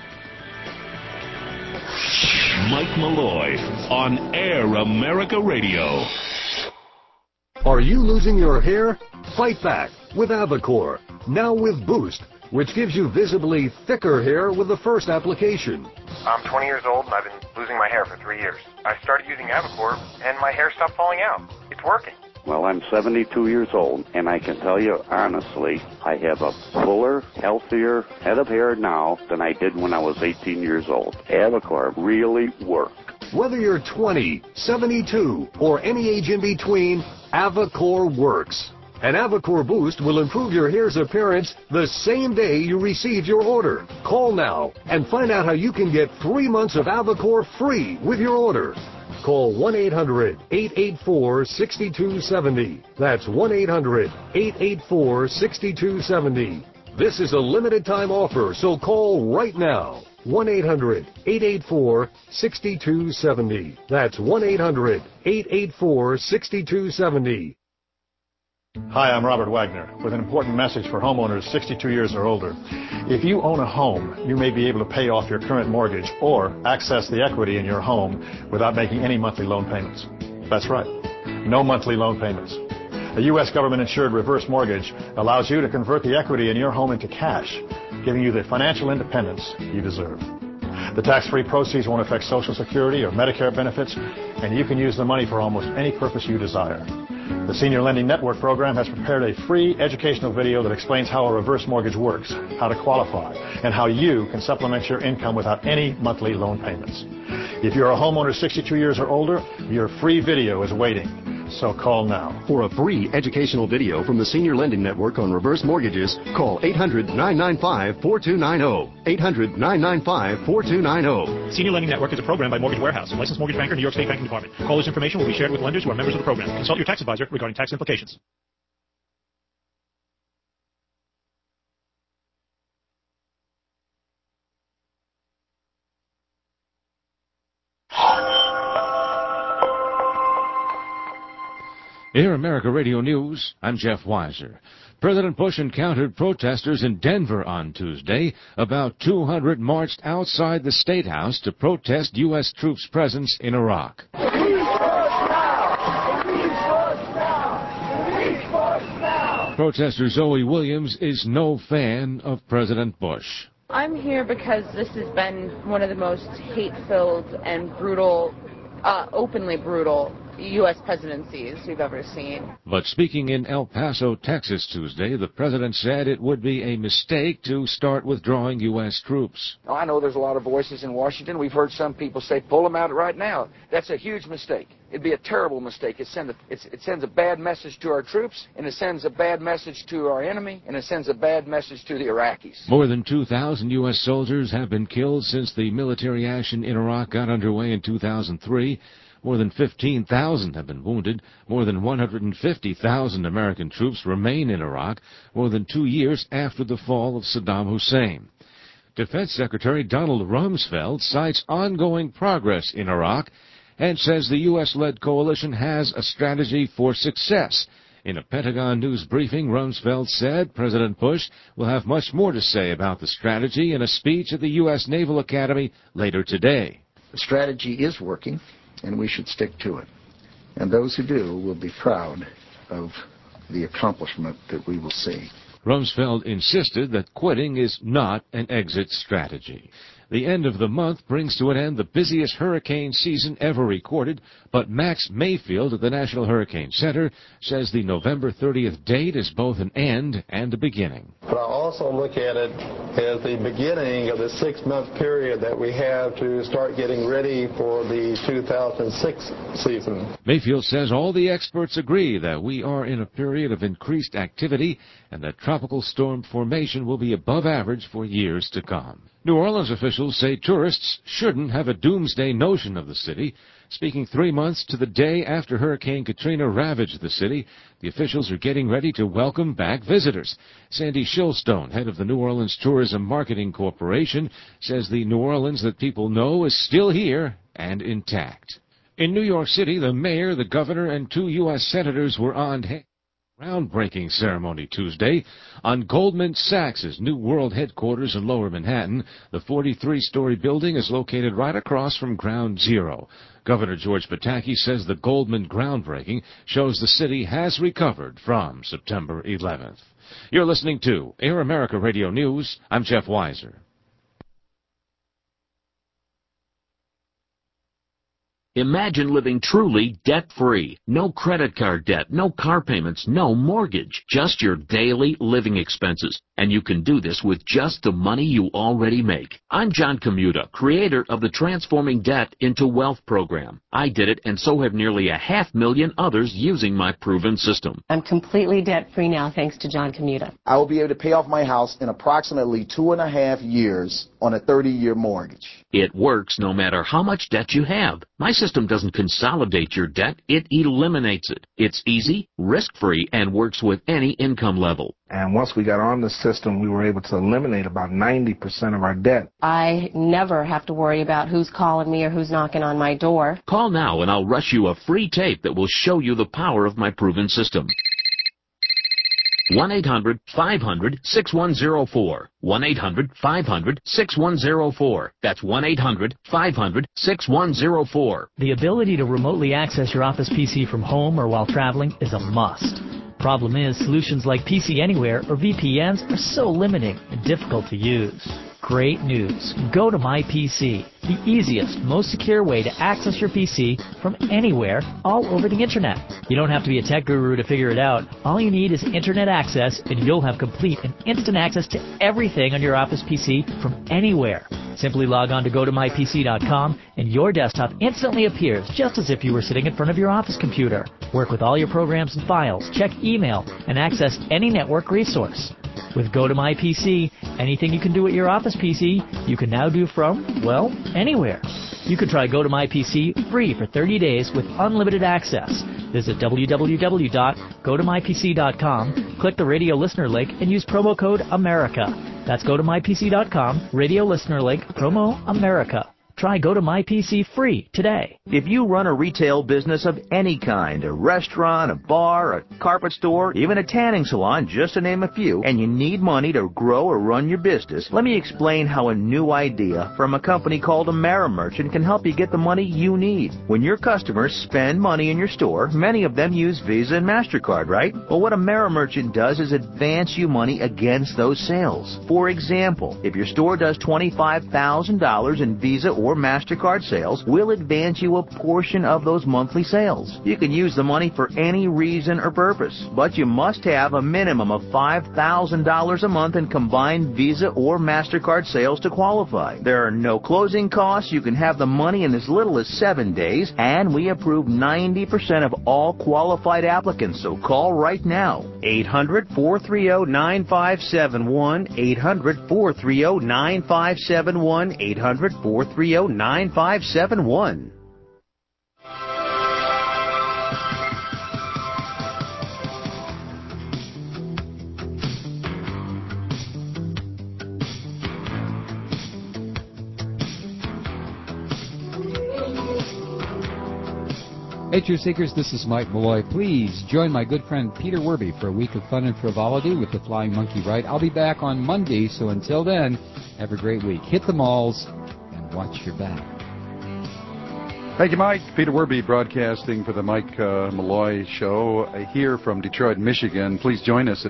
Mike Malloy on Air America Radio. Are you losing your hair? Fight back with Avacor. Now with Boost, which gives you visibly thicker hair with the first application. I'm 20 years old and I've been losing my hair for 3 years. I started using Avacor and my hair stopped falling out. It's working. Well, I'm 72 years old, and I can tell you honestly, I have a fuller, healthier head of hair now than I did when I was 18 years old. Avacor really worked. Whether you're 20, 72, or any age in between, Avacor works. And Avacor Boost will improve your hair's appearance the same day you receive your order. Call now and find out how you can get 3 months of Avacor free with your order. Call 1-800-884-6270. That's 1-800-884-6270. This is a limited time offer, so call right now. 1-800-884-6270. That's 1-800-884-6270. Hi, I'm Robert Wagner with an important message for homeowners 62 years or older. If you own a home, you may be able to pay off your current mortgage or access the equity in your home without making any monthly loan payments. That's right, no monthly loan payments. A U.S. government-insured reverse mortgage allows you to convert the equity in your home into cash, giving you the financial independence you deserve. The tax-free proceeds won't affect Social Security or Medicare benefits, and you can use the money for almost any purpose you desire. The Senior Lending Network program has prepared a free educational video that explains how a reverse mortgage works, how to qualify, and how you can supplement your income without any monthly loan payments. If you're a homeowner 62 years or older, your free video is waiting. So call now. For a free educational video from the Senior Lending Network on reverse mortgages, call 800-995-4290. 800-995-4290. Senior Lending Network is a program by Mortgage Warehouse, a licensed mortgage banker, New York State Banking Department. Caller's information will be shared with lenders who are members of the program. Consult your tax advisor regarding tax implications. Air America Radio News, I'm Jeff Weiser. President Bush encountered protesters in Denver on Tuesday. About 200 marched outside the State House to protest U.S. troops' presence in Iraq. Protester Zoe Williams is no fan of President Bush. I'm here because this has been one of the most hate-filled and brutal, openly brutal U.S. presidencies we've ever seen. But speaking in El Paso, Texas Tuesday, the president said it would be a mistake to start withdrawing U.S. troops. Now, I know there's a lot of voices in Washington. We've heard some people say, pull them out right now. That's a huge mistake. It'd be a terrible mistake. It sends a bad message to our troops, and it sends a bad message to our enemy, and it sends a bad message to the Iraqis. More than 2,000 U.S. soldiers have been killed since the military action in Iraq got underway in 2003. More than 15,000 have been wounded. More than 150,000 American troops remain in Iraq, more than 2 years after the fall of Saddam Hussein. Defense Secretary Donald Rumsfeld cites ongoing progress in Iraq and says the U.S.-led coalition has a strategy for success. In a Pentagon news briefing, Rumsfeld said President Bush will have much more to say about the strategy in a speech at the U.S. Naval Academy later today. The strategy is working, and we should stick to it. And those who do will be proud of the accomplishment that we will see. Rumsfeld insisted that quitting is not an exit strategy. The end of the month brings to an end the busiest hurricane season ever recorded, but Max Mayfield at the National Hurricane Center says the November 30th date is both an end and a beginning. But I also look at it as the beginning of the 6-month period that we have to start getting ready for the 2006 season. Mayfield says all the experts agree that we are in a period of increased activity and that tropical storm formation will be above average for years to come. New Orleans officials say tourists shouldn't have a doomsday notion of the city. Speaking 3 months to the day after Hurricane Katrina ravaged the city, the officials are getting ready to welcome back visitors. Sandy Shillstone, head of the New Orleans Tourism Marketing Corporation, says the New Orleans that people know is still here and intact. In New York City, the mayor, the governor, and 2 U.S. senators were on hand. Groundbreaking ceremony Tuesday on Goldman Sachs' new world headquarters in Lower Manhattan. The 43-story building is located right across from Ground Zero. Governor George Pataki says the Goldman groundbreaking shows the city has recovered from September 11th. You're listening to Air America Radio News. I'm Jeff Weiser. Imagine living truly debt-free. No credit card debt, no car payments, no mortgage. Just your daily living expenses. And you can do this with just the money you already make. I'm John Commuta, creator of the Transforming Debt into Wealth program. I did it, and so have nearly 500,000 others using my proven system. I'm completely debt-free now, thanks to John Commuta. I will be able to pay off my house in approximately 2.5 years on a 30-year mortgage. It works no matter how much debt you have. My system doesn't consolidate your debt, it eliminates it. It's easy, risk-free, and works with any income level. And once we got on the system, we were able to eliminate about 90% of our debt. I never have to worry about who's calling me or who's knocking on my door. Call now and I'll rush you a free tape that will show you the power of my proven system. 1-800-500-6104. 1-800-500-6104. That's 1-800-500-6104. The ability to remotely access your Office PC from home or while traveling is a must. Problem is, solutions like PC Anywhere or VPNs are so limiting and difficult to use. Great news. Go to My PC, the easiest, most secure way to access your PC from anywhere, all over the internet. You don't have to be a tech guru to figure it out. All you need is internet access, and you'll have complete and instant access to everything on your Office PC from anywhere. Simply log on to GoToMyPC.com and your desktop instantly appears just as if you were sitting in front of your office computer. Work with all your programs and files, check email, and access any network resource. With GoToMyPC, anything you can do at your office PC, you can now do from, well, anywhere. You can try GoToMyPC free for 30 days with unlimited access. Visit www.gotomypc.com, click the radio listener link, and use promo code AMERICA. That's GoToMyPC.com, radio listener link, promo AMERICA. Try GoToMyPC free today. If you run a retail business of any kind, a restaurant, a bar, a carpet store, even a tanning salon, just to name a few, and you need money to grow or run your business, let me explain how a new idea from a company called AmeriMerchant can help you get the money you need. When your customers spend money in your store, many of them use Visa and MasterCard, right? Well, what AmeriMerchant does is advance you money against those sales. For example, if your store does $25,000 in Visa or MasterCard sales, we'll advance you a portion of those monthly sales. You can use the money for any reason or purpose, but you must have a minimum of $5,000 a month in combined Visa or MasterCard sales to qualify. There are no closing costs. You can have the money in as little as 7 days, and we approve 90% of all qualified applicants, so call right now. 800-430-9571, 800-430-9571, 800-430-9571. Hey, Truth Seekers, this is Mike Malloy. Please join my good friend Peter Werby for a week of fun and frivolity with the Flying Monkey Ride. I'll be back on Monday, so until then, have a great week. Hit the malls and watch your back. Thank you, Mike. Peter Werby broadcasting for the Mike Malloy Show here from Detroit, Michigan. Please join us at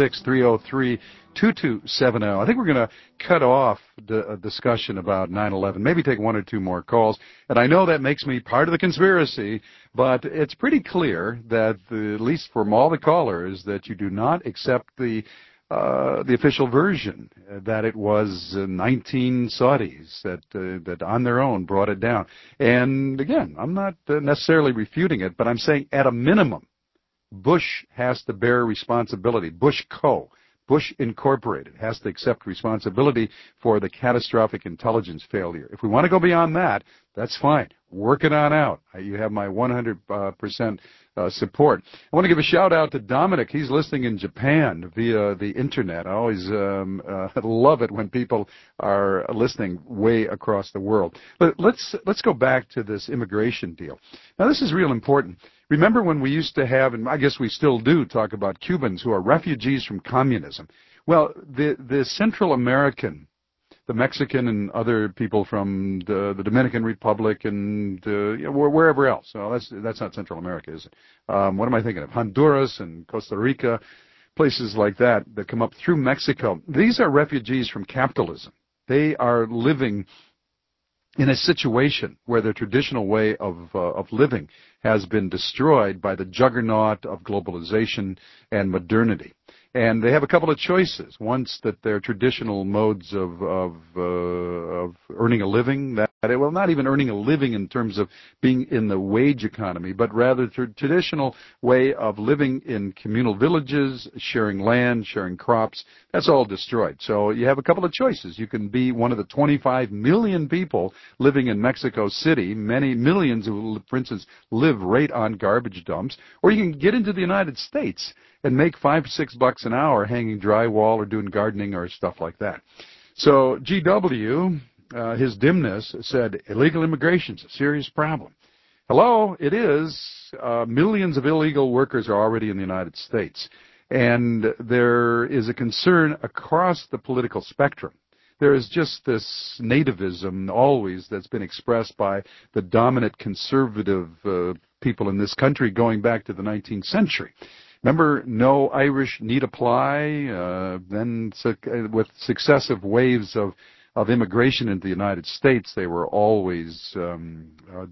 866-303-2270. I think we're going to cut off a discussion about 9/11, maybe take one or two more calls. And I know that makes me part of the conspiracy, but it's pretty clear that, at least from all the callers, that you do not accept the official version, that it was 19 Saudis that on their own brought it down. And again, I'm not necessarily refuting it, but I'm saying at a minimum, Bush has to bear responsibility. Bush Incorporated has to accept responsibility for the catastrophic intelligence failure. If we want to go beyond that, that's fine. Work it on out. You have my 100% support. I want to give a shout out to Dominic. He's listening in Japan via the internet. I always love it when people are listening way across the world. But let's go back to this immigration deal. Now, this is real important. Remember when we used to have, and I guess we still do, talk about Cubans who are refugees from communism. Well, the Central American, the Mexican and other people from the Dominican Republic and wherever else. So that's not Central America, is it? What am I thinking of? Honduras and Costa Rica, places like that come up through Mexico. These are refugees from capitalism. They are living in a situation where their traditional way of living has been destroyed by the juggernaut of globalization and modernity. And they have a couple of choices. Once that their traditional modes of earning a living, not even earning a living in terms of being in the wage economy, but rather traditional way of living in communal villages, sharing land, sharing crops, that's all destroyed. So you have a couple of choices. You can be one of the 25 million people living in Mexico City, many millions who, for instance, live right on garbage dumps, or you can get into the United States and make $5-6 an hour hanging drywall or doing gardening or stuff like that. So GW, his dimness, said illegal immigration is a serious problem. Hello, it is. Millions of illegal workers are already in the United States. And there is a concern across the political spectrum. There is just this nativism always that's been expressed by the dominant conservative people in this country going back to the 19th century. Remember, no Irish need apply, then with successive waves of immigration into the United States, they were always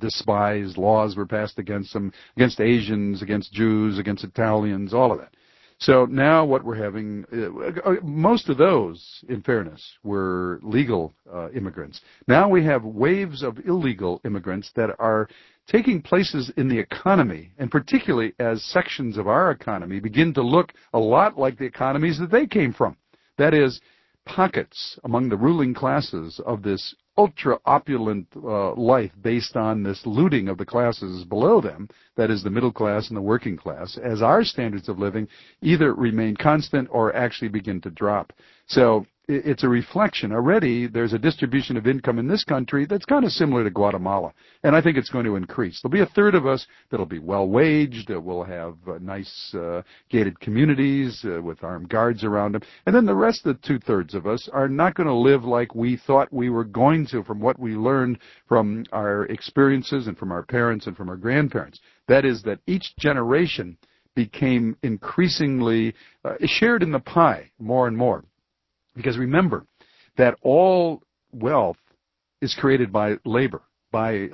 despised. Laws were passed against them, against Asians, against Jews, against Italians, all of that. So now what we're having, most of those, in fairness, were legal immigrants. Now we have waves of illegal immigrants that are taking places in the economy, and particularly as sections of our economy begin to look a lot like the economies that they came from. That is, pockets among the ruling classes of this ultra-opulent life based on this looting of the classes below them, that is the middle class and the working class, as our standards of living either remain constant or actually begin to drop. So it's a reflection. Already there's a distribution of income in this country that's kind of similar to Guatemala, and I think it's going to increase. There'll be a third of us that'll be well-waged, we'll have nice gated communities with armed guards around them, and then the rest of the two-thirds of us are not going to live like we thought we were going to from what we learned from our experiences and from our parents and from our grandparents. That is that each generation became increasingly shared in the pie more and more. Because remember that all wealth is created by labor. That's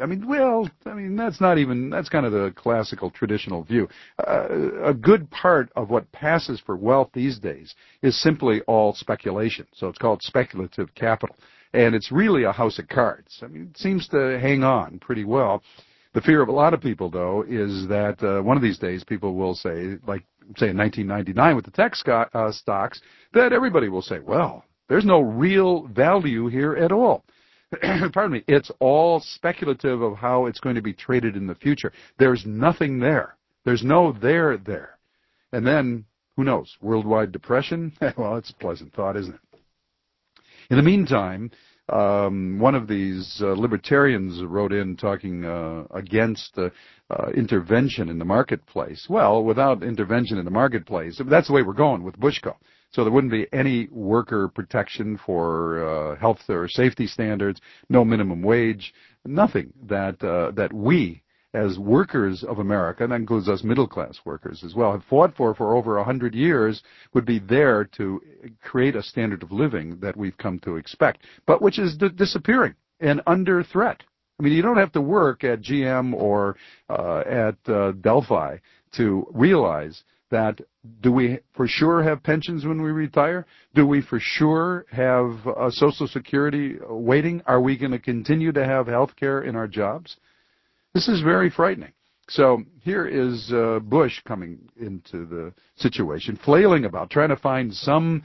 kind of the classical traditional view. A good part of what passes for wealth these days is simply all speculation. So it's called speculative capital. And it's really a house of cards. It seems to hang on pretty well. The fear of a lot of people, though, is that one of these days people will say, like, say in 1999 with the tech stocks, that everybody will say, well, there's no real value here at all. Pardon me. It's all speculative of how it's going to be traded in the future. There's nothing there. There's no there. And then, who knows, worldwide depression? Well, it's a pleasant thought, isn't it? In the meantime, one of these libertarians wrote in talking against intervention in the marketplace. Well, without intervention in the marketplace, that's the way we're going with Bushko. So there wouldn't be any worker protection for health or safety standards, no minimum wage, nothing that we, as workers of America, and that includes us middle-class workers as well, have fought for over 100 years, would be there to create a standard of living that we've come to expect, but which is disappearing and under threat. You don't have to work at GM or at Delphi to realize that, do we for sure have pensions when we retire? Do we for sure have Social Security waiting? Are we going to continue to have health care in our jobs? This is very frightening. So here is Bush coming into the situation, flailing about, trying to find some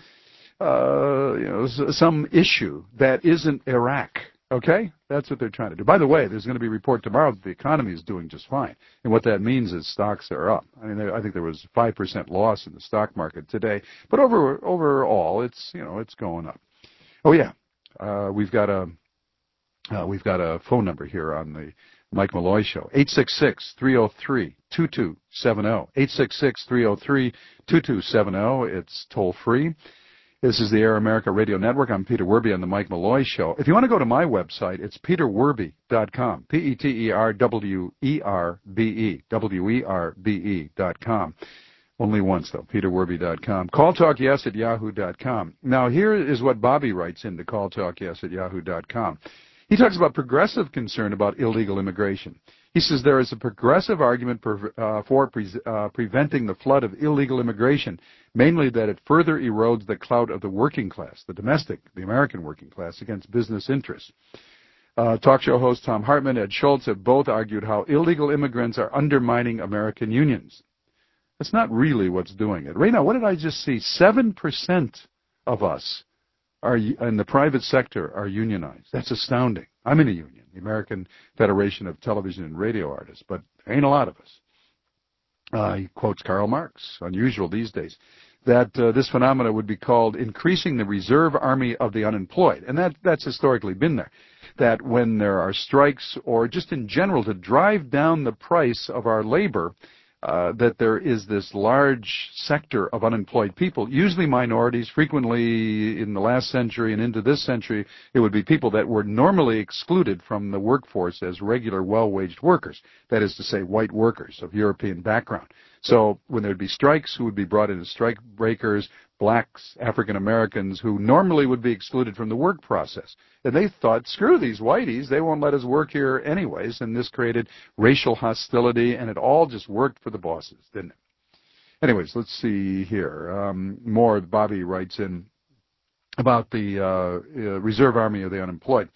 issue that isn't Iraq. Okay? That's what they're trying to do. By the way, there's going to be a report tomorrow that the economy is doing just fine. And what that means is stocks are up. I think there was 5% loss in the stock market today. But overall, it's going up. Oh, yeah. We've got a phone number here on the Mike Malloy Show, 866-303-2270. 866-303-2270. It's toll free. This is the Air America Radio Network. I'm Peter Werby on the Mike Malloy Show. If you want to go to my website, it's peterwerbe.com, Peterwerbe, werbe.com. Only once, though, peterwerbe.com. Calltalkyes@yahoo.com. Now, here is what Bobby writes into calltalkyes@yahoo.com. He talks about progressive concern about illegal immigration. He says there is a progressive argument for preventing the flood of illegal immigration, mainly that it further erodes the clout of the working class, the American working class, against business interests. Talk show host Tom Hartman and Ed Schultz have both argued how illegal immigrants are undermining American unions. That's not really what's doing it. Right now, what did I just see? 7% of us in the private sector are unionized. That's astounding. I'm in a union, the American Federation of Television and Radio Artists, but there ain't a lot of us. He quotes Karl Marx, unusual these days, that this phenomena would be called increasing the reserve army of the unemployed. And that's historically been there. That when there are strikes or just in general to drive down the price of our labor, that there is this large sector of unemployed people, usually minorities, frequently in the last century and into this century, it would be people that were normally excluded from the workforce as regular well-waged workers, that is to say, white workers of European background. So when there would be strikes, who would be brought in as strike breakers? Blacks, African Americans, who normally would be excluded from the work process. And they thought, screw these whiteys, they won't let us work here anyways, and this created racial hostility, and it all just worked for the bosses, didn't it? Anyways, let's see here. More, Bobby writes in about the Reserve Army of the Unemployed.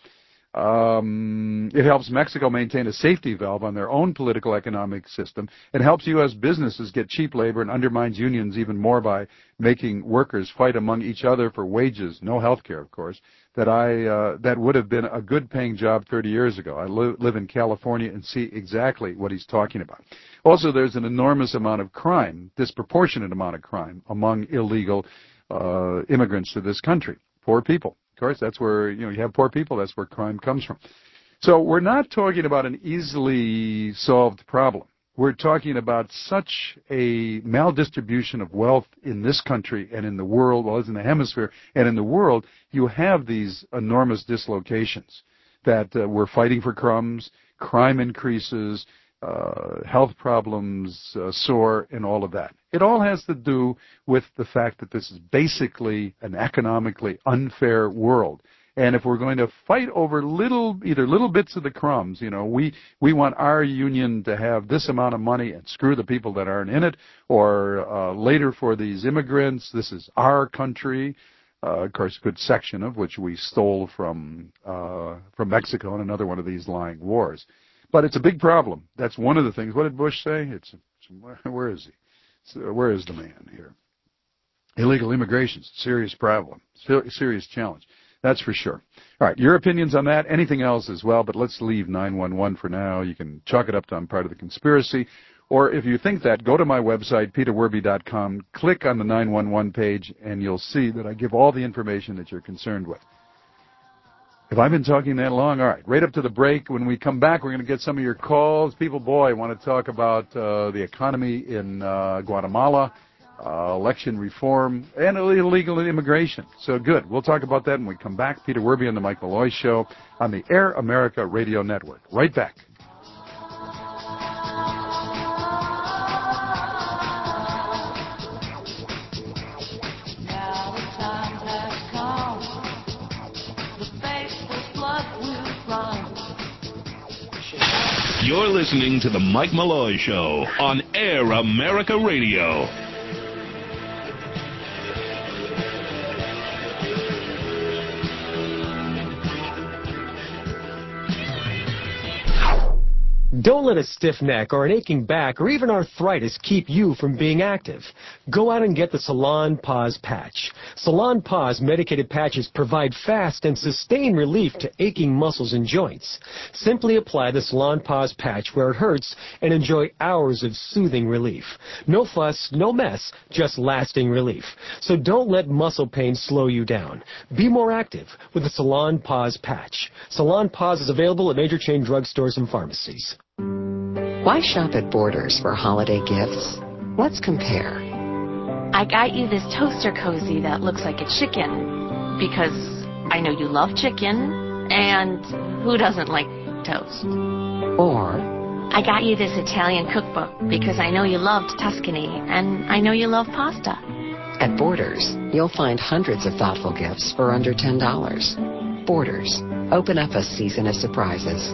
It helps Mexico maintain a safety valve on their own political economic system. It helps U.S. businesses get cheap labor and undermines unions even more by making workers fight among each other for wages, no health care, of course, that would have been a good-paying job 30 years ago. I live in California and see exactly what he's talking about. Also, there's an enormous amount of crime, disproportionate amount of crime, among illegal immigrants to this country, poor people. Of course, that's where, you have poor people, that's where crime comes from. So we're not talking about an easily solved problem. We're talking about such a maldistribution of wealth in this country and in the world, well, as in the hemisphere and in the world, you have these enormous dislocations that we're fighting for crumbs, crime increases, health problems soar, and all of that. It all has to do with the fact that this is basically an economically unfair world. And if we're going to fight over either little bits of the crumbs, we want our union to have this amount of money and screw the people that aren't in it, or later for these immigrants, this is our country. Of course, a good section of which we stole from Mexico in another one of these lying wars. But it's a big problem. That's one of the things. What did Bush say? Where is he? So where is the man here? Illegal immigration is a serious problem, serious challenge. That's for sure. All right, your opinions on that, anything else as well, but let's leave 911 for now. You can chalk it up to I'm part of the conspiracy. Or if you think that, go to my website, peterwerby.com, click on the 911 page, and you'll see that I give all the information that you're concerned with. Have I been talking that long? All right, right up to the break. When we come back, we're going to get some of your calls. People, boy, want to talk about the economy in Guatemala, election reform, and illegal immigration. So good. We'll talk about that when we come back. Peter Werby on the Mike Malloy Show on the Air America Radio Network. Right back. You're listening to the Mike Malloy Show on Air America Radio. Don't let a stiff neck or an aching back or even arthritis keep you from being active. Go out and get the Salon Pause Patch. Salon Pause medicated patches provide fast and sustained relief to aching muscles and joints. Simply apply the Salon Pause Patch where it hurts and enjoy hours of soothing relief. No fuss, no mess, just lasting relief. So don't let muscle pain slow you down. Be more active with the Salon Pause Patch. Salon Pause is available at major chain drugstores and pharmacies. Why shop at Borders for holiday gifts? Let's compare. I got you this toaster cozy that looks like a chicken because I know you love chicken, and who doesn't like toast? Or I got you this Italian cookbook because I know you loved Tuscany, and I know you love pasta. At Borders, you'll find hundreds of thoughtful gifts for under $10. Borders. Open up a season of surprises.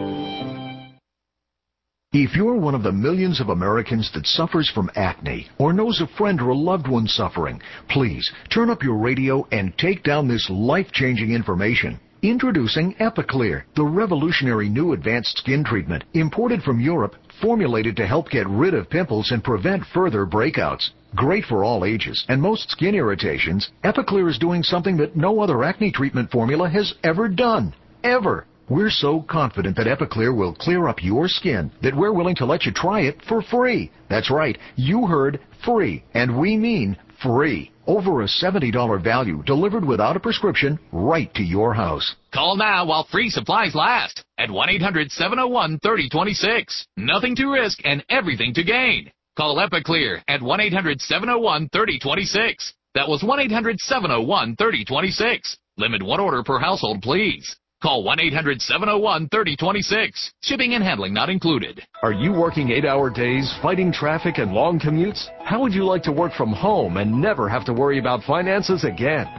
If you're one of the millions of Americans that suffers from acne or knows a friend or a loved one suffering, please turn up your radio and take down this life-changing information. Introducing Epiclear, the revolutionary new advanced skin treatment imported from Europe, formulated to help get rid of pimples and prevent further breakouts. Great for all ages and most skin irritations, Epiclear is doing something that no other acne treatment formula has ever done. Ever. We're so confident that Epiclear will clear up your skin that we're willing to let you try it for free. That's right, you heard free, and we mean free. Over a $70 value delivered without a prescription right to your house. Call now while free supplies last at 1-800-701-3026. Nothing to risk and everything to gain. Call Epiclear at 1-800-701-3026. That was 1-800-701-3026. Limit one order per household, please. Call 1-800-701-3026. Shipping and handling not included. Are you working 8-hour days, fighting traffic and long commutes? How would you like to work from home and never have to worry about finances again?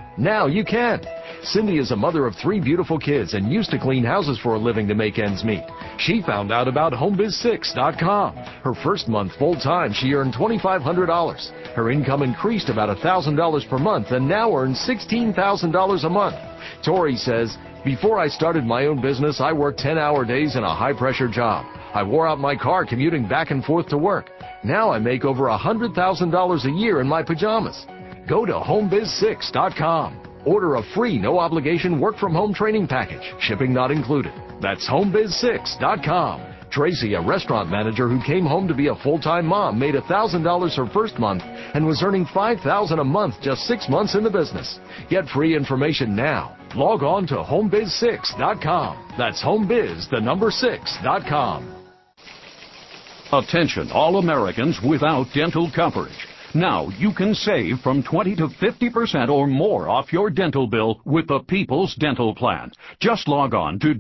Now you can. Cindy is a mother of 3 beautiful kids and used to clean houses for a living to make ends meet. She found out about HomeBiz6.com. Her first month full-time, she earned $2,500. Her income increased about $1,000 per month and now earns $16,000 a month. Tori says, before I started my own business, I worked 10-hour days in a high-pressure job. I wore out my car commuting back and forth to work. Now I make over $100,000 a year in my pajamas. Go to HomeBiz6.com. Order a free, no-obligation work-from-home training package. Shipping not included. That's HomeBiz6.com. Tracy, a restaurant manager who came home to be a full-time mom, made $1,000 her first month and was earning $5,000 a month just 6 months in the business. Get free information now. Log on to HomeBiz6.com. That's HomeBiz6.com. Attention, all Americans without dental coverage. Now you can save from 20 to 50% or more off your dental bill with the People's Dental Plan. Just log on to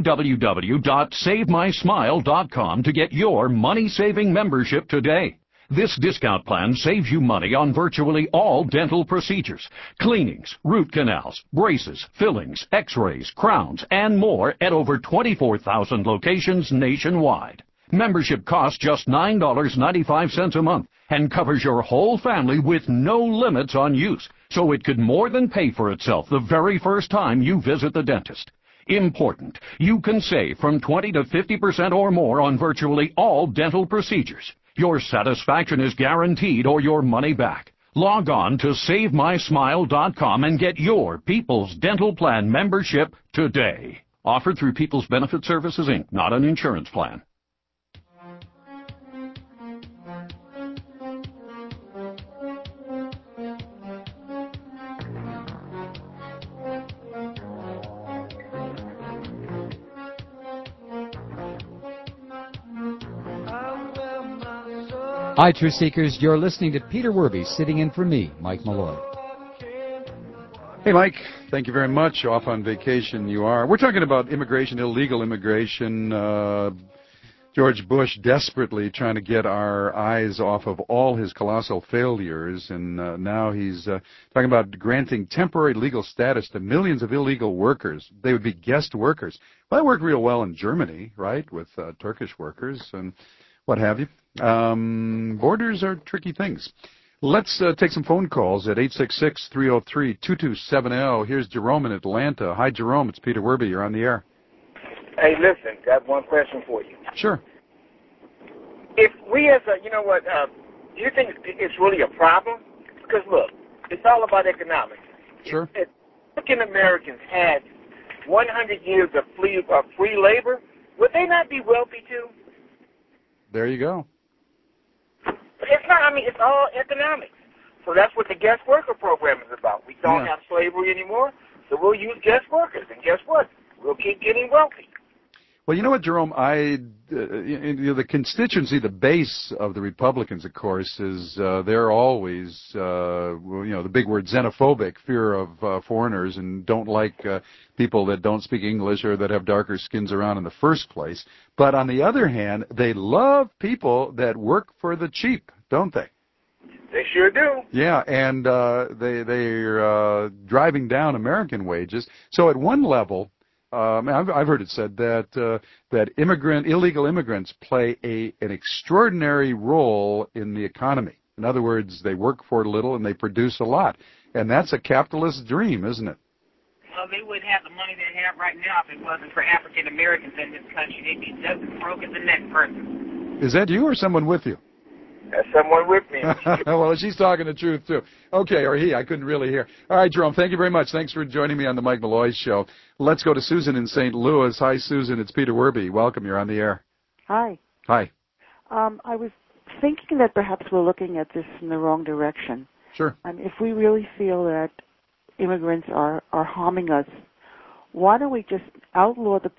www.savemysmile.com to get your money-saving membership today. This discount plan saves you money on virtually all dental procedures, cleanings, root canals, braces, fillings, x-rays, crowns, and more at over 24,000 locations nationwide. Membership costs just $9.95 a month and covers your whole family with no limits on use, so it could more than pay for itself the very first time you visit the dentist. Important, you can save from 20 to 50% or more on virtually all dental procedures. Your satisfaction is guaranteed or your money back. Log on to SaveMySmile.com and get your People's Dental Plan membership today. Offered through People's Benefit Services, Inc., not an insurance plan. Hi, Truth Seekers. You're listening to Peter Werby, sitting in for me, Mike Malloy. Hey, Mike. Thank you very much. Off on vacation you are. We're talking about immigration, illegal immigration. George Bush desperately trying to get our eyes off of all his colossal failures, and now he's talking about granting temporary legal status to millions of illegal workers. They would be guest workers. Well, that worked real well in Germany, right, with Turkish workers and what have you. Borders are tricky things. Let's take some phone calls at 866-303-2270. Here's Jerome in Atlanta. Hi, Jerome. It's Peter Werby. You're on the air. Hey, listen, got one question for you. Sure. If we as a, do you think it's really a problem? Because, look, it's all about economics. Sure. If African Americans had 100 years of free labor, would they not be wealthy too? There you go. It's not. It's all economics. So that's what the guest worker program is about. We don't have slavery anymore, so we'll use guest workers. And guess what? We'll keep getting wealthy. Well, you know what, Jerome? The constituency, the base of the Republicans, of course, is they're always, the big word xenophobic, fear of foreigners, and don't like people that don't speak English or that have darker skins around in the first place. But on the other hand, they love people that work for the cheap, don't they? They sure do. Yeah, and they're driving down American wages. So at one level, I've heard it said that illegal immigrants play an extraordinary role in the economy. In other words, they work for little and they produce a lot, and that's a capitalist dream, isn't it? Well, they wouldn't have the money they have right now if it wasn't for African Americans in this country. They'd be just as broke as the next person. Is that you or someone with you? That's someone with me. Well, she's talking the truth, too. Okay, or he. I couldn't really hear. All right, Jerome, thank you very much. Thanks for joining me on the Mike Malloy Show. Let's go to Susan in St. Louis. Hi, Susan. It's Peter Werby. Welcome. You're on the air. Hi. Hi. I was thinking that perhaps we're looking at this in the wrong direction. Sure. If we really feel that immigrants are harming us, why don't we just outlaw the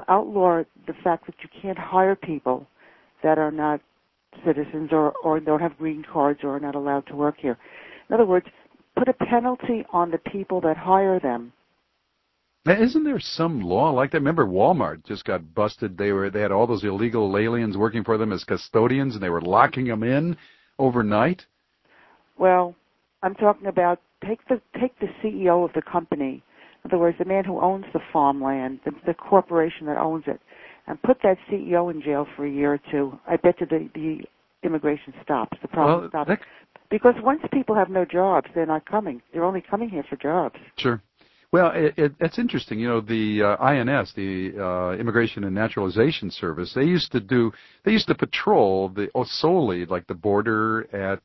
fact that you can't hire people that are not citizens or don't have green cards or are not allowed to work here. In other words, put a penalty on the people that hire them. Now, isn't there some law like that? Remember, Walmart just got busted. They had all those illegal aliens working for them as custodians, and they were locking them in overnight. Well, I'm talking about take the CEO of the company, in other words, the man who owns the farmland, the corporation that owns it, and put that CEO in jail for a year or two. I bet you the immigration stops. The problem stops. Because once people have no jobs, they're not coming. They're only coming here for jobs. Sure. Well, it's interesting. You know, the INS, the Immigration and Naturalization Service, they used to patrol solely like the border at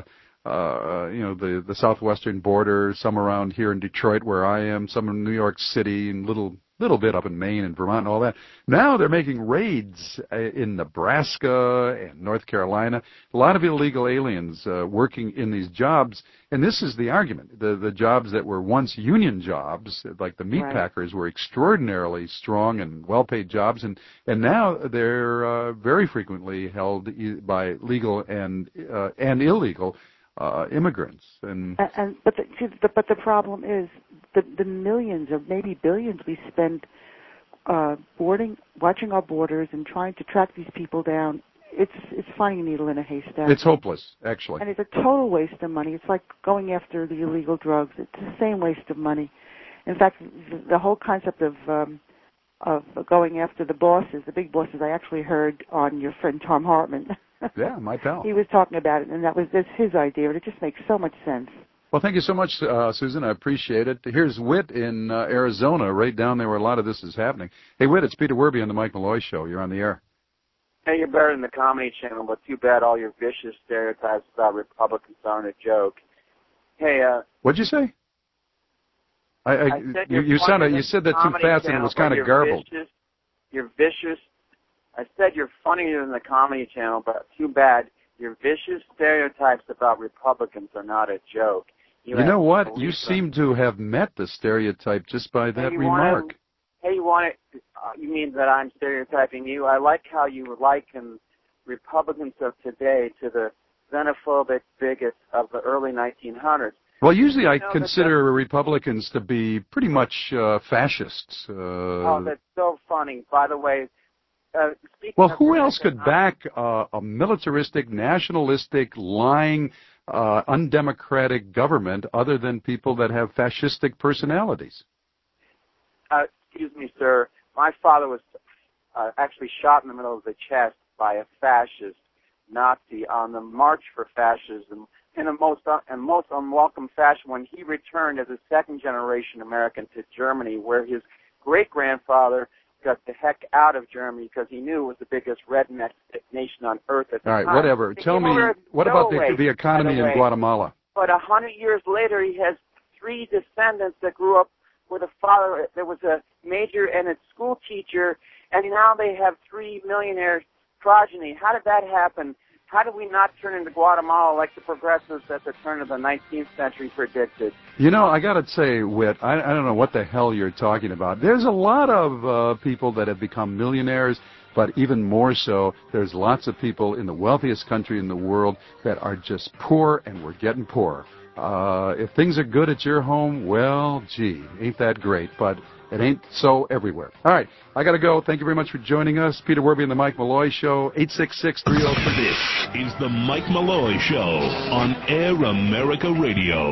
the southwestern border, some around here in Detroit where I am, some in New York City, and little bit up in Maine and Vermont and all that. Now they're making raids in Nebraska and North Carolina. A lot of illegal aliens working in these jobs, and this is the argument. The jobs that were once union jobs, like the meat packers, were extraordinarily strong and well-paid jobs, and now they're very frequently held by legal and illegal immigrants. But the problem is the millions or maybe billions we spend watching our borders and trying to track these people down. It's finding a needle in a haystack. It's hopeless, actually. And it's a total waste of money. It's like going after the illegal drugs. It's the same waste of money. In fact, the whole concept of going after the bosses, the big bosses, I actually heard on your friend Tom Hartman. Yeah, my pal. He was talking about it, and that's his idea, and it just makes so much sense. Well, thank you so much, Susan. I appreciate it. Here's Whit in Arizona, right down there where a lot of this is happening. Hey, Whit, it's Peter Werby on the Mike Malloy Show. You're on the air. Hey, you're better than the Comedy Channel, but too bad all your vicious stereotypes about Republicans aren't a joke. Hey, what'd you say? You said that too fast, and it was kind of garbled. You're vicious. I said you're funnier than the Comedy Channel, but too bad. Your vicious stereotypes about Republicans are not a joke. You know what? You seem to have met the stereotype just by that remark. You mean that I'm stereotyping you? I like how you liken Republicans of today to the xenophobic bigots of the early 1900s. Well, usually I consider Republicans to be pretty much fascists. Oh, that's so funny. By the way, well, who else could back a militaristic, nationalistic, lying, undemocratic government other than people that have fascistic personalities? Excuse me, sir. My father was actually shot in the middle of the chest by a fascist Nazi on the March for Fascism in a most unwelcome fashion when he returned as a second-generation American to Germany, where his great-grandfather got the heck out of Germany because he knew it was the biggest redneck nation on earth at the time. All right, whatever. Tell me, what about the economy in Guatemala? But 100 years later, he has 3 descendants that grew up with a father that was a major and a school teacher, and now they have 3 millionaire progeny. How did that happen? How did we not turn into Guatemala like the progressives at the turn of the 19th century predicted? You know, I got to say, Whit, I don't know what the hell you're talking about. There's a lot of people that have become millionaires, but even more so, there's lots of people in the wealthiest country in the world that are just poor, and we're getting poorer. If things are good at your home, well, gee, ain't that great, but it ain't so everywhere. All right, I got to go. Thank you very much for joining us. Peter Werby and the Mike Malloy Show, 866-3030. This is the Mike Malloy Show on Air America Radio.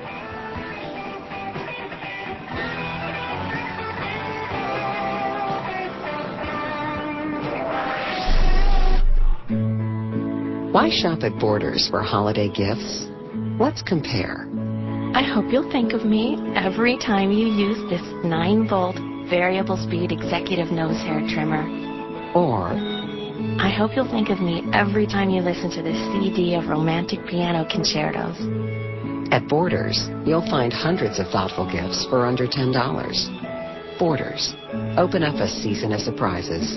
Why shop at Borders for holiday gifts? Let's compare. I hope you'll think of me every time you use this 9-volt variable speed executive nose hair trimmer. Or I hope you'll think of me every time you listen to this CD of romantic piano concertos. At Borders, you'll find hundreds of thoughtful gifts for under $10. Borders. Open up a season of surprises.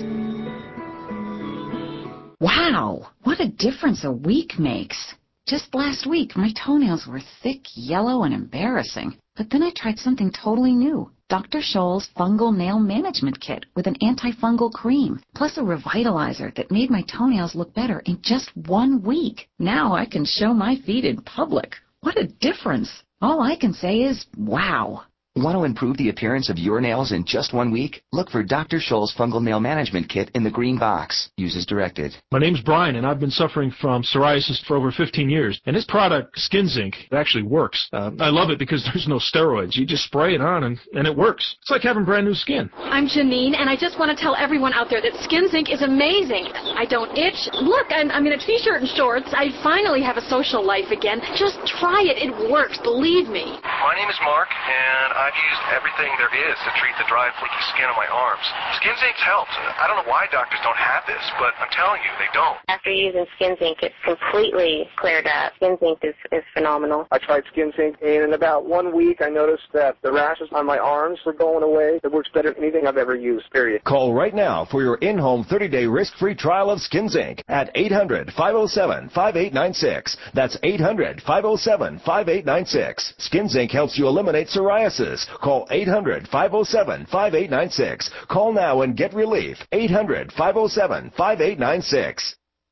Wow, what a difference a week makes. Just last week, my toenails were thick, yellow, and embarrassing. But then I tried something totally new. Dr. Scholl's Fungal Nail Management Kit with an antifungal cream, plus a revitalizer that made my toenails look better in just 1 week. Now I can show my feet in public. What a difference. All I can say is, wow. Want to improve the appearance of your nails in just 1 week? Look for Dr. Scholl's Fungal Nail Management Kit in the green box. Use as directed. My name's Brian, and I've been suffering from psoriasis for over 15 years. And this product, Skin Zinc, actually works. I love it because there's no steroids. You just spray it on, and it works. It's like having brand new skin. I'm Janine, and I just want to tell everyone out there that Skin Zinc is amazing. I don't itch. Look, I'm in a t-shirt and shorts. I finally have a social life again. Just try it. It works. Believe me. My name is Mark, and I've used everything there is to treat the dry, flaky skin on my arms. Skin Zinc's helped. I don't know why doctors don't have this, but I'm telling you, they don't. After using Skin Zinc, it's completely cleared up. Skin Zinc is phenomenal. I tried Skin Zinc, and in about 1 week, I noticed that the rashes on my arms were going away. It works better than anything I've ever used, period. Call right now for your in-home 30-day risk-free trial of Skin Zinc at 800-507-5896. That's 800-507-5896. Skin Zinc helps you eliminate psoriasis. Call 800-507-5896. Call now and get relief. 800-507-5896.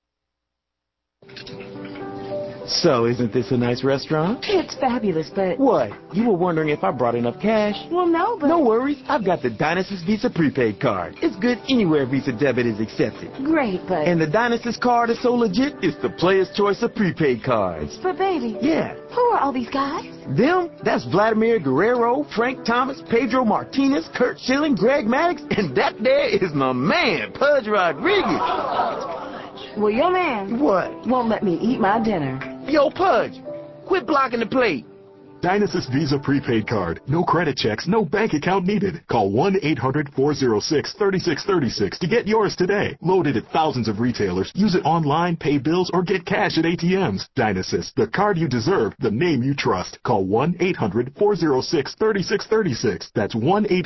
So, isn't this a nice restaurant? It's fabulous, but... What? You were wondering if I brought enough cash? Well, no, but... No worries. I've got the Dynasys Visa prepaid card. It's good anywhere Visa debit is accepted. Great, but... And the Dynasys card is so legit, it's the player's choice of prepaid cards. But, baby... Yeah. Who are all these guys? Them? That's Vladimir Guerrero, Frank Thomas, Pedro Martinez, Kurt Schilling, Greg Maddox, and that there is my man, Pudge Rodriguez. Well, your man... What? Won't let me eat my dinner. Yo, Pudge, quit blocking the plate. Dynasys Visa prepaid card. No credit checks, no bank account needed. Call 1-800-406-3636 to get yours today. Loaded at thousands of retailers. Use it online, pay bills, or get cash at ATMs. Dynasys, the card you deserve, the name you trust. Call 1-800-406-3636. That's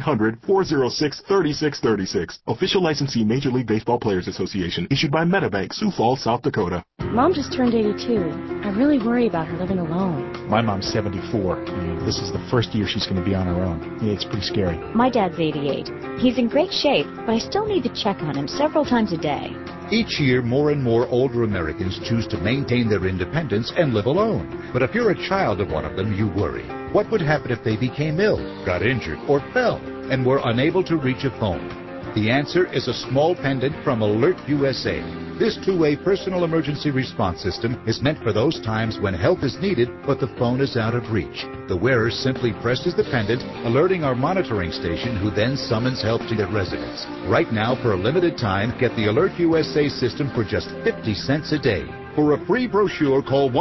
1-800-406-3636. Official licensee Major League Baseball Players Association. Issued by MetaBank, Sioux Falls, South Dakota. Mom just turned 82. I really worry about her living alone. My mom's 74. This is the first year she's going to be on her own. It's pretty scary. My dad's 88. He's in great shape, but I still need to check on him several times a day. Each year, more and more older Americans choose to maintain their independence and live alone. But if you're a child of one of them, you worry. What would happen if they became ill, got injured, or fell, and were unable to reach a phone? The answer is a small pendant from Alert USA. This two-way personal emergency response system is meant for those times when help is needed, but the phone is out of reach. The wearer simply presses the pendant, alerting our monitoring station, who then summons help to their residence. Right now, for a limited time, get the Alert USA system for just 50 cents a day. For a free brochure, call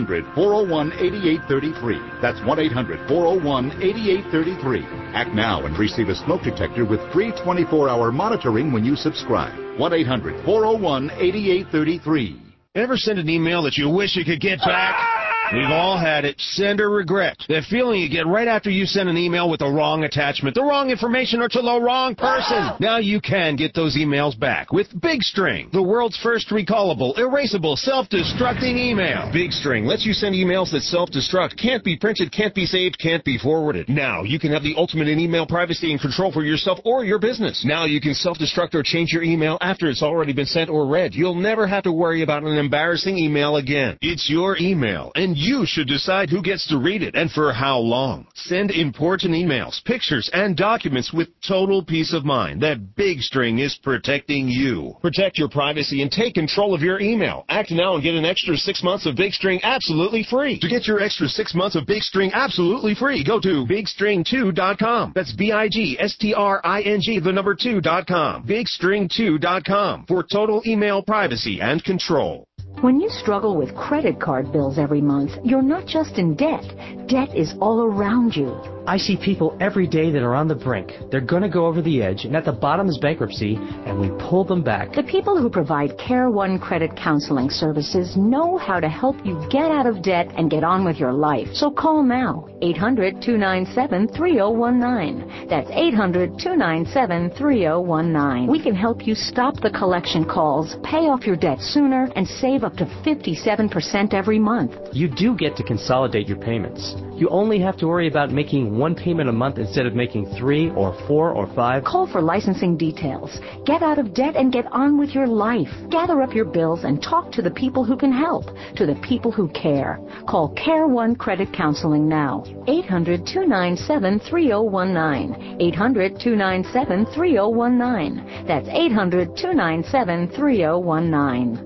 1-800-401-8833. That's 1-800-401-8833. Act now and receive a smoke detector with free 24-hour monitoring when you subscribe. 1-800-401-8833. Ever send an email that you wish you could get back? We've all had it. Sender regret. That feeling you get right after you send an email with the wrong attachment, the wrong information, or to the wrong person. Now you can get those emails back with BigString, the world's first recallable, erasable, self-destructing email. BigString lets you send emails that self-destruct, can't be printed, can't be saved, can't be forwarded. Now you can have the ultimate in email privacy and control for yourself or your business. Now you can self-destruct or change your email after it's already been sent or read. You'll never have to worry about an embarrassing email again. It's your email, and you should decide who gets to read it and for how long. Send important emails, pictures, and documents with total peace of mind that BigString is protecting you. Protect your privacy and take control of your email. Act now and get an extra 6 months of BigString absolutely free. To get your extra 6 months of BigString absolutely free, go to BigString2.com. That's BigString, the number 2.com. BigString2.com for total email privacy and control. When you struggle with credit card bills every month, you're not just in debt. Debt is all around you. I see people every day that are on the brink. They're going to go over the edge, and at the bottom is bankruptcy, and we pull them back. The people who provide Care One Credit Counseling Services know how to help you get out of debt and get on with your life. So call now, 800-297-3019. That's 800-297-3019. We can help you stop the collection calls, pay off your debt sooner, and save up to 57% every month. You do get to consolidate your payments. You only have to worry about making one payment a month instead of making 3 or 4 or 5. Call for licensing details. Get out of debt and get on with your life. Gather up your bills and talk to the people who can help, to the people who care. Call Care One Credit Counseling now. 800-297-3019. 800-297-3019. That's 800-297-3019.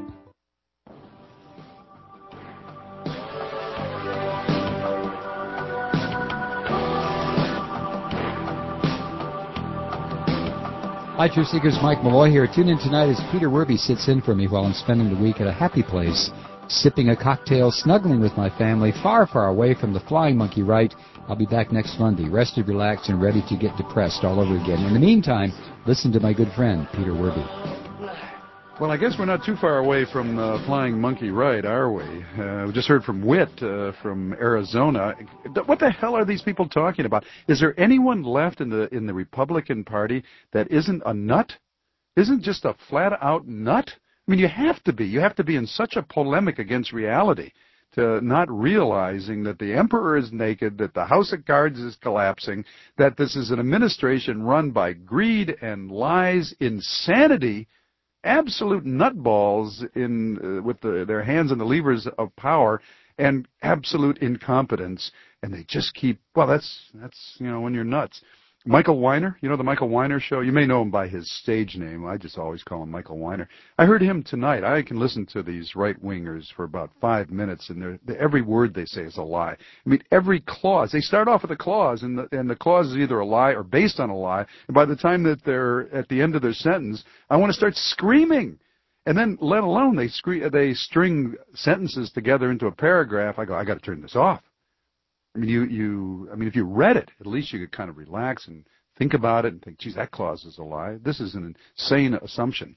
Hi, Truth Seekers. Mike Malloy here. Tune in tonight as Peter Werby sits in for me while I'm spending the week at a happy place, sipping a cocktail, snuggling with my family, far, far away from the flying monkey right. I'll be back next Monday, rested, relaxed, and ready to get depressed all over again. In the meantime, listen to my good friend, Peter Werby. Well, I guess we're not too far away from flying monkey right, are we? We just heard from Whit from Arizona. What the hell are these people talking about? Is there anyone left in the Republican Party that isn't a nut? Isn't just a flat-out nut? I mean, you have to be. You have to be in such a polemic against reality to not realizing that the emperor is naked, that the House of Cards is collapsing, that this is an administration run by greed and lies, insanity, absolute nutballs with their hands on the levers of power, and absolute incompetence. And they just keep, well, that's when you're nuts. Michael Weiner, the Michael Weiner show? You may know him by his stage name. I just always call him Michael Weiner. I heard him tonight. I can listen to these right-wingers for about 5 minutes, and every word they say is a lie. I mean, every clause. They start off with a clause, and the clause is either a lie or based on a lie. And by the time that they're at the end of their sentence, I want to start screaming. And then, let alone, they string sentences together into a paragraph. I go, I got to turn this off. I mean, if you read it, at least you could kind of relax and think about it and think, geez, that clause is a lie. This is an insane assumption.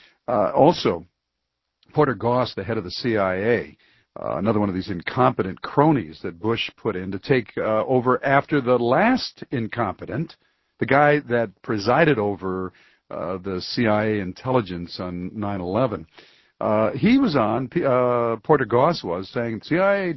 Also, Porter Goss, the head of the CIA, another one of these incompetent cronies that Bush put in to take over after the last incompetent, the guy that presided over the CIA intelligence on 9/11. He was on, Porter Goss was, saying CIA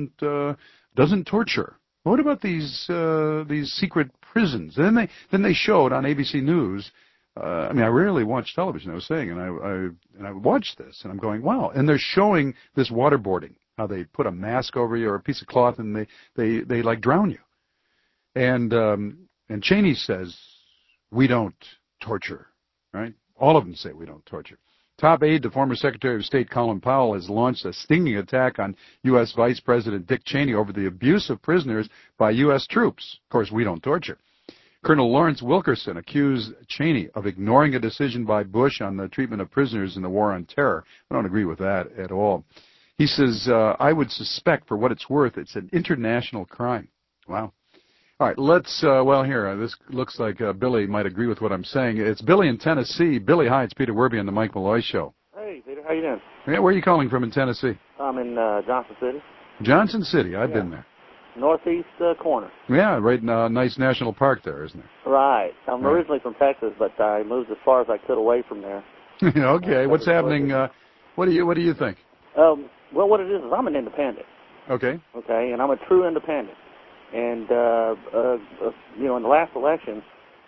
doesn't torture. What about these secret prisons? And then they showed on ABC News. I rarely watch television. I was saying, and I watched this, and I'm going, wow. And they're showing this waterboarding, how they put a mask over you or a piece of cloth, and they like drown you. And Cheney says we don't torture, right? All of them say we don't torture. Top aide to former Secretary of State Colin Powell has launched a stinging attack on U.S. Vice President Dick Cheney over the abuse of prisoners by U.S. troops. Of course, we don't torture. Colonel Lawrence Wilkerson accused Cheney of ignoring a decision by Bush on the treatment of prisoners in the war on terror. I don't agree with that at all. He says, I would suspect, for what it's worth, it's an international crime. Wow. All right, let's, this looks like Billy might agree with what I'm saying. It's Billy in Tennessee. Billy, hi, it's Peter Werby on the Mike Malloy Show. Hey, Peter, how you doing? Yeah, where are you calling from in Tennessee? I'm in Johnson City. Johnson City, I've been there. Northeast corner. Yeah, right in a nice national park there, isn't it? Right. I'm originally from Texas, but I moved as far as I could away from there. Okay, what's happening? What do you think? Well, what it is I'm an independent. Okay. Okay, and I'm a true independent. And, in the last election,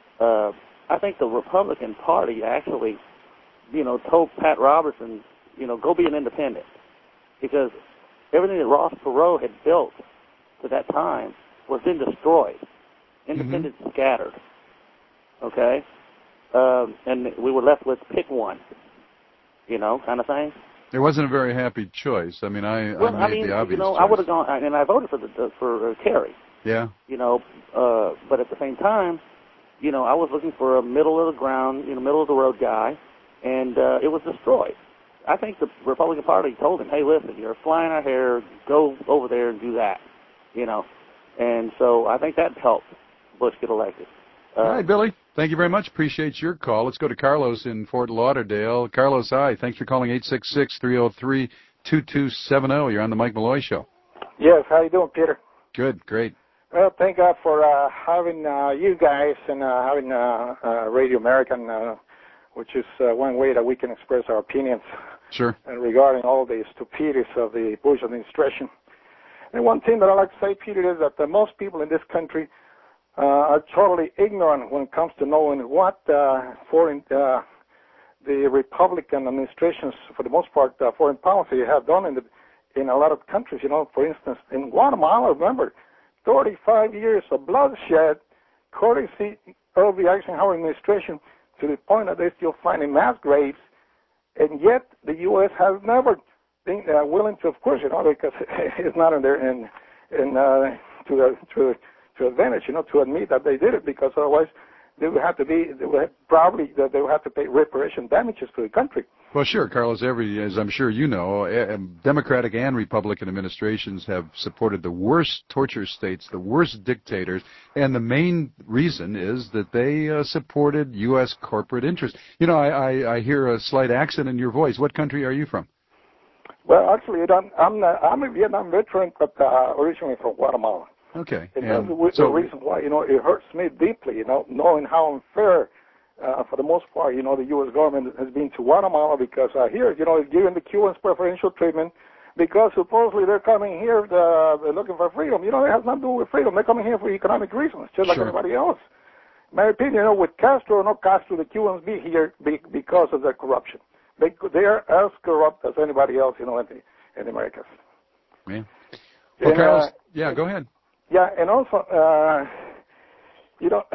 I think the Republican Party actually, told Pat Robertson, go be an independent. Because everything that Ross Perot had built to that time was then destroyed. Independents scattered. Okay? And we were left with pick one, kind of thing. It wasn't a very happy choice. I made the obvious choice. I would have gone, and I voted for Kerry. Yeah. But at the same time, I was looking for a middle of the ground, middle of the road guy, and it was destroyed. I think the Republican Party told him, hey, listen, you're flying our hair, go over there and do that, And so I think that helped Bush get elected. All right, Billy. Thank you very much. Appreciate your call. Let's go to Carlos in Fort Lauderdale. Carlos, hi. Thanks for calling 866-303-2270. You're on the Mike Malloy Show. Yes, how you doing, Peter? Good, great. Well, thank God for having you guys and having Radio American, which is one way that we can express our opinions. Sure. Regarding all the stupidities of the Bush administration. And one thing that I like to say, Peter, is that most people in this country are totally ignorant when it comes to knowing what the Republican administrations, for the most part, foreign policy have done in a lot of countries. You know, for instance, in Guatemala, remember, 35 years of bloodshed, courtesy of the Eisenhower administration, to the point that they're still finding mass graves, and yet the U.S. has never been willing to, of course, you know, because it's not in their to advantage, you know, to admit that they did it, because otherwise they would have to pay reparation damages to the country. Well, sure, Carlos. As I'm sure you know, Democratic and Republican administrations have supported the worst torture states, the worst dictators, and the main reason is that they supported U.S. corporate interests. You know, I hear a slight accent in your voice. What country are you from? Well, actually, I'm a Vietnam veteran, but originally from Guatemala. Okay. And that's the reason why, you know, it hurts me deeply, you know, knowing how unfair, for the most part, you know, the U.S. government has been to Guatemala, because here, you know, it's giving the Cubans preferential treatment because supposedly they're coming here looking for freedom. You know, it has nothing to do with freedom. They're coming here for economic reasons, just like everybody else. In my opinion, you know, with Castro or no Castro, the Cubans be here because of their corruption. They are as corrupt as anybody else, you know, in the Americas. Yeah. Well, Carlos, yeah, go ahead. Yeah, and also, you know,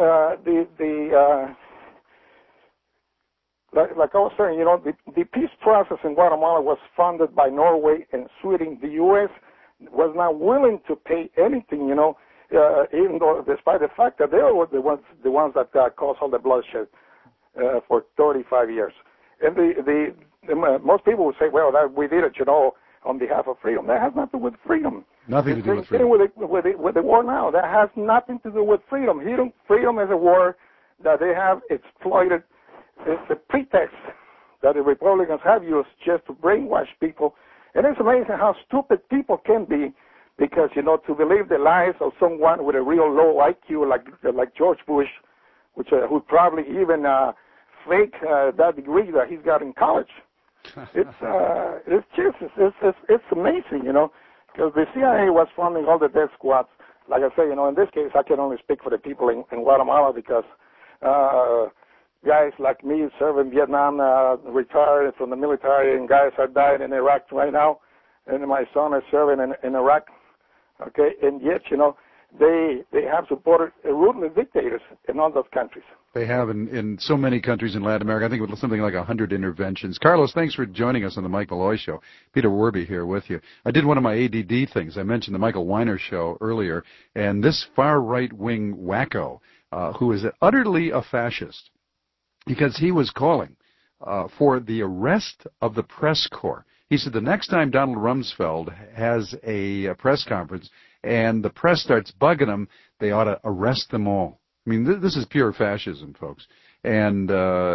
like I was saying, you know, the peace process in Guatemala was funded by Norway and Sweden. The U.S. was not willing to pay anything, you know, even though, despite the fact that they were the ones that caused all the bloodshed for 35 years. And most people would say, well, we did it, you know, on behalf of freedom. That has nothing to do with freedom. Nothing to do with freedom. With the war now, that has nothing to do with freedom. Freedom is a war that they have exploited. It's a pretext that the Republicans have used just to brainwash people. And it's amazing how stupid people can be, because, you know, to believe the lies of someone with a real low IQ like George Bush, who probably even fake that degree that he's got in college. It's amazing, you know, because the CIA was funding all the death squads. Like I say, you know, in this case, I can only speak for the people in Guatemala, because guys like me serve in Vietnam, retired from the military, and guys are dying in Iraq right now, and my son is serving in Iraq. Okay, and yet, you know, they have supported ruthless dictators in all those countries. They have in so many countries in Latin America. I think it was something like 100 interventions. Carlos, thanks for joining us on the Mike Malloy Show. Peter Werby here with you. I did one of my ADD things. I mentioned the Michael Weiner Show earlier, and this far right-wing wacko, who is utterly a fascist, because he was calling for the arrest of the press corps. He said the next time Donald Rumsfeld has a press conference and the press starts bugging him, they ought to arrest them all. I mean, this is pure fascism, folks. And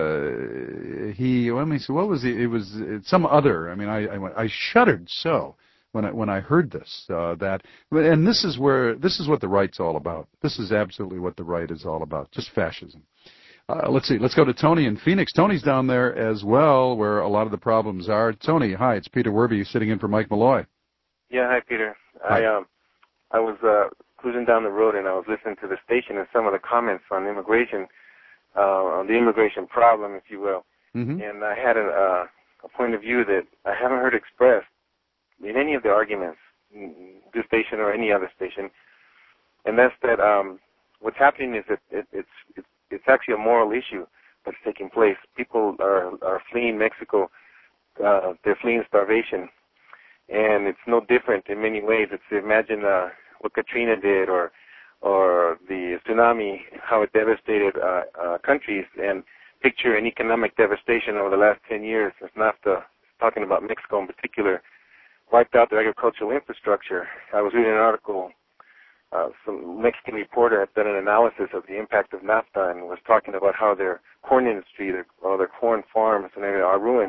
let me see, what was it? It was some other. I mean, I shuddered so when I heard this. And this is what the right's all about. This is absolutely what the right is all about. Just fascism. Let's see. Let's go to Tony in Phoenix. Tony's down there as well, where a lot of the problems are. Tony, hi. It's Peter Werby sitting in for Mike Malloy. Yeah, hi, Peter. Hi. I was cruising down the road, and I was listening to the station and some of the comments on immigration, on the immigration problem, if you will. Mm-hmm. And I had a point of view that I haven't heard expressed in any of the arguments, this station or any other station, and that's that what's happening is that it's actually a moral issue that's taking place. People are fleeing Mexico. They're fleeing starvation. And it's no different in many ways. It's imagine what Katrina did or the tsunami, how it devastated countries, and picture an economic devastation over the last 10 years. As NAFTA, talking about Mexico in particular, wiped out their agricultural infrastructure. I was reading an article, some Mexican reporter had done an analysis of the impact of NAFTA and was talking about how their corn industry, their corn farms and everything are ruined.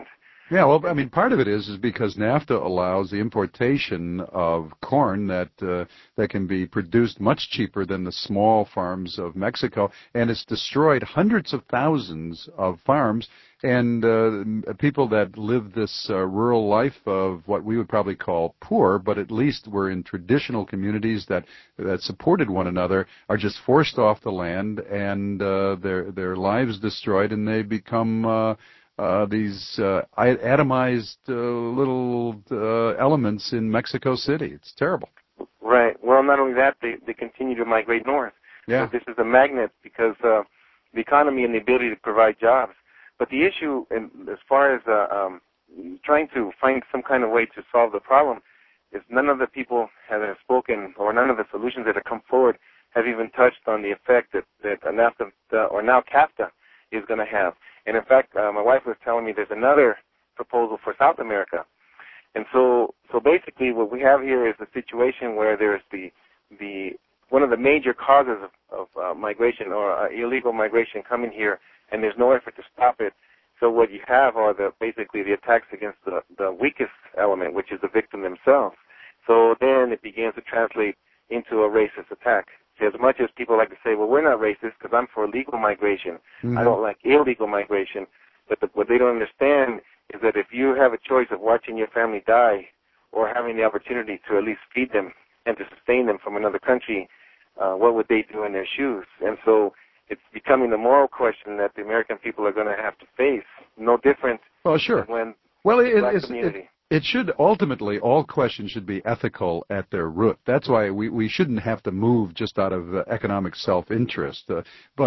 Yeah, well, I mean, part of it is because NAFTA allows the importation of corn that can be produced much cheaper than the small farms of Mexico, and it's destroyed hundreds of thousands of farms. And people that live this rural life of what we would probably call poor, but at least were in traditional communities that supported one another, are just forced off the land, and their lives destroyed, and they become these atomized little elements in Mexico City. It's terrible. Right. Well, not only that, they continue to migrate north. Yeah. So this is a magnet because the economy and the ability to provide jobs. But the issue, as far as trying to find some kind of way to solve the problem, is none of the people that have spoken, or none of the solutions that have come forward, have even touched on the effect that NAFTA, or now CAFTA, is going to have. And in fact, my wife was telling me there's another proposal for South America. And so basically what we have here is a situation where there's the one of the major causes of migration or illegal migration coming here, and there's no effort to stop it. So what you have are basically the attacks against the weakest element, which is the victim themselves. So then it begins to translate into a racist attack. See, as much as people like to say, well, we're not racist because I'm for legal migration. I don't like illegal migration. But what they don't understand is that if you have a choice of watching your family die or having the opportunity to at least feed them and to sustain them from another country, what would they do in their shoes? And so it's becoming a moral question that the American people are going to have to face, no different than when the black community. It should ultimately, all questions should be ethical at their root. That's why we shouldn't have to move just out of economic self-interest. So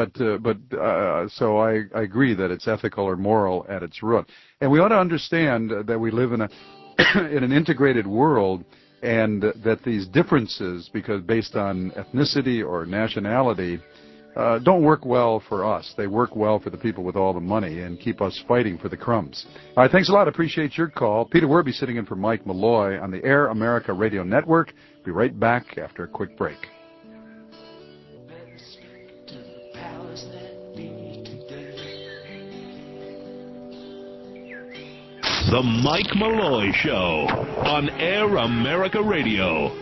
I agree that it's ethical or moral at its root. And we ought to understand that we live in in an integrated world, and that these differences, because based on ethnicity or nationality, don't work well for us. They work well for the people with all the money and keep us fighting for the crumbs. All right, thanks a lot. Appreciate your call. Peter Werby sitting in for Mike Malloy on the Air America Radio Network. Be right back after a quick break. The Mike Malloy Show on Air America Radio.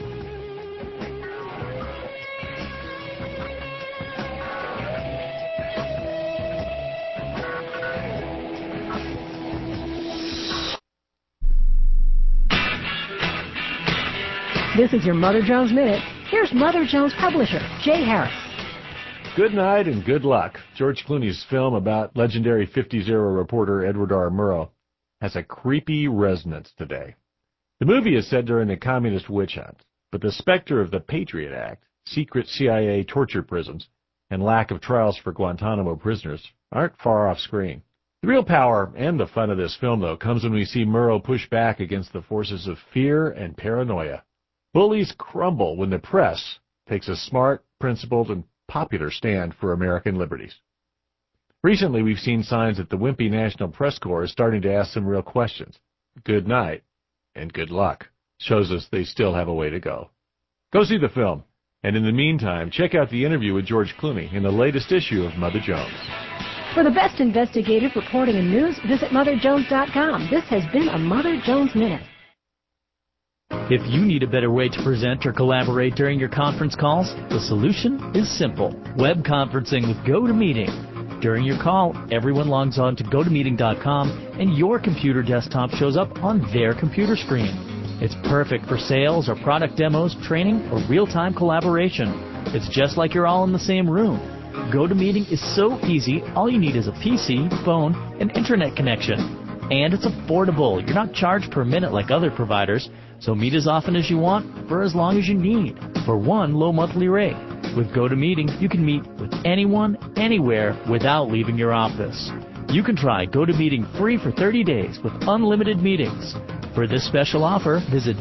This is your Mother Jones Minute. Here's Mother Jones publisher, Jay Harris. Good night and good luck. George Clooney's film about legendary 50s-era reporter Edward R. Murrow has a creepy resonance today. The movie is set during the communist witch hunt, but the specter of the Patriot Act, secret CIA torture prisons, and lack of trials for Guantanamo prisoners aren't far off screen. The real power and the fun of this film, though, comes when we see Murrow push back against the forces of fear and paranoia. Bullies crumble when the press takes a smart, principled, and popular stand for American liberties. Recently, we've seen signs that the wimpy National Press Corps is starting to ask some real questions. Good night and good luck shows us they still have a way to go. Go see the film, and in the meantime, check out the interview with George Clooney in the latest issue of Mother Jones. For the best investigative reporting and news, visit MotherJones.com. This has been a Mother Jones Minute. If you need a better way to present or collaborate during your conference calls, the solution is simple. Web conferencing with GoToMeeting. During your call, everyone logs on to GoToMeeting.com and your computer desktop shows up on their computer screen. It's perfect for sales or product demos, training, or real-time collaboration. It's just like you're all in the same room. GoToMeeting is so easy, all you need is a PC, phone, and internet connection. And it's affordable. You're not charged per minute like other providers, so meet as often as you want for as long as you need for one low monthly rate. With GoToMeeting, you can meet with anyone, anywhere, without leaving your office. You can try GoToMeeting free for 30 days with unlimited meetings. For this special offer, visit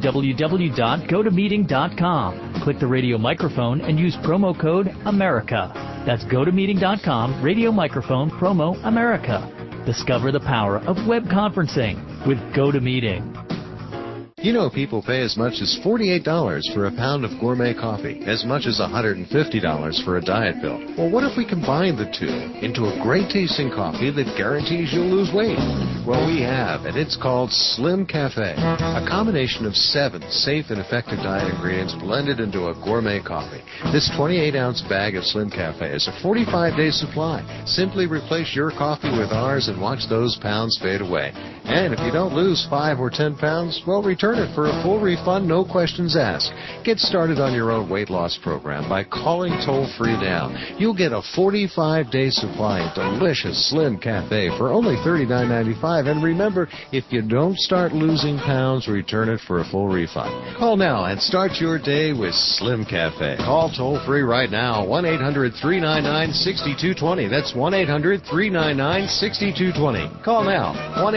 www.gotomeeting.com. Click the radio microphone and use promo code AMERICA. That's GoToMeeting.com, radio microphone, promo AMERICA. Discover the power of web conferencing with GoToMeeting. You know people pay as much as $48 for a pound of gourmet coffee, as much as $150 for a diet pill. Well, what if we combine the two into a great-tasting coffee that guarantees you'll lose weight? Well, we have, and it's called Slim Cafe, a combination of 7 safe and effective diet ingredients blended into a gourmet coffee. This 28-ounce bag of Slim Cafe is a 45-day supply. Simply replace your coffee with ours and watch those pounds fade away. And if you don't lose 5 or 10 pounds, well, return it for a full refund, no questions asked. Get started on your own weight loss program by calling toll-free now. You'll get a 45-day supply of delicious Slim Cafe for only $39.95. And remember, if you don't start losing pounds, return it for a full refund. Call now and start your day with Slim Cafe. Call toll-free right now, 1-800-399-6220. That's 1-800-399-6220. Call now,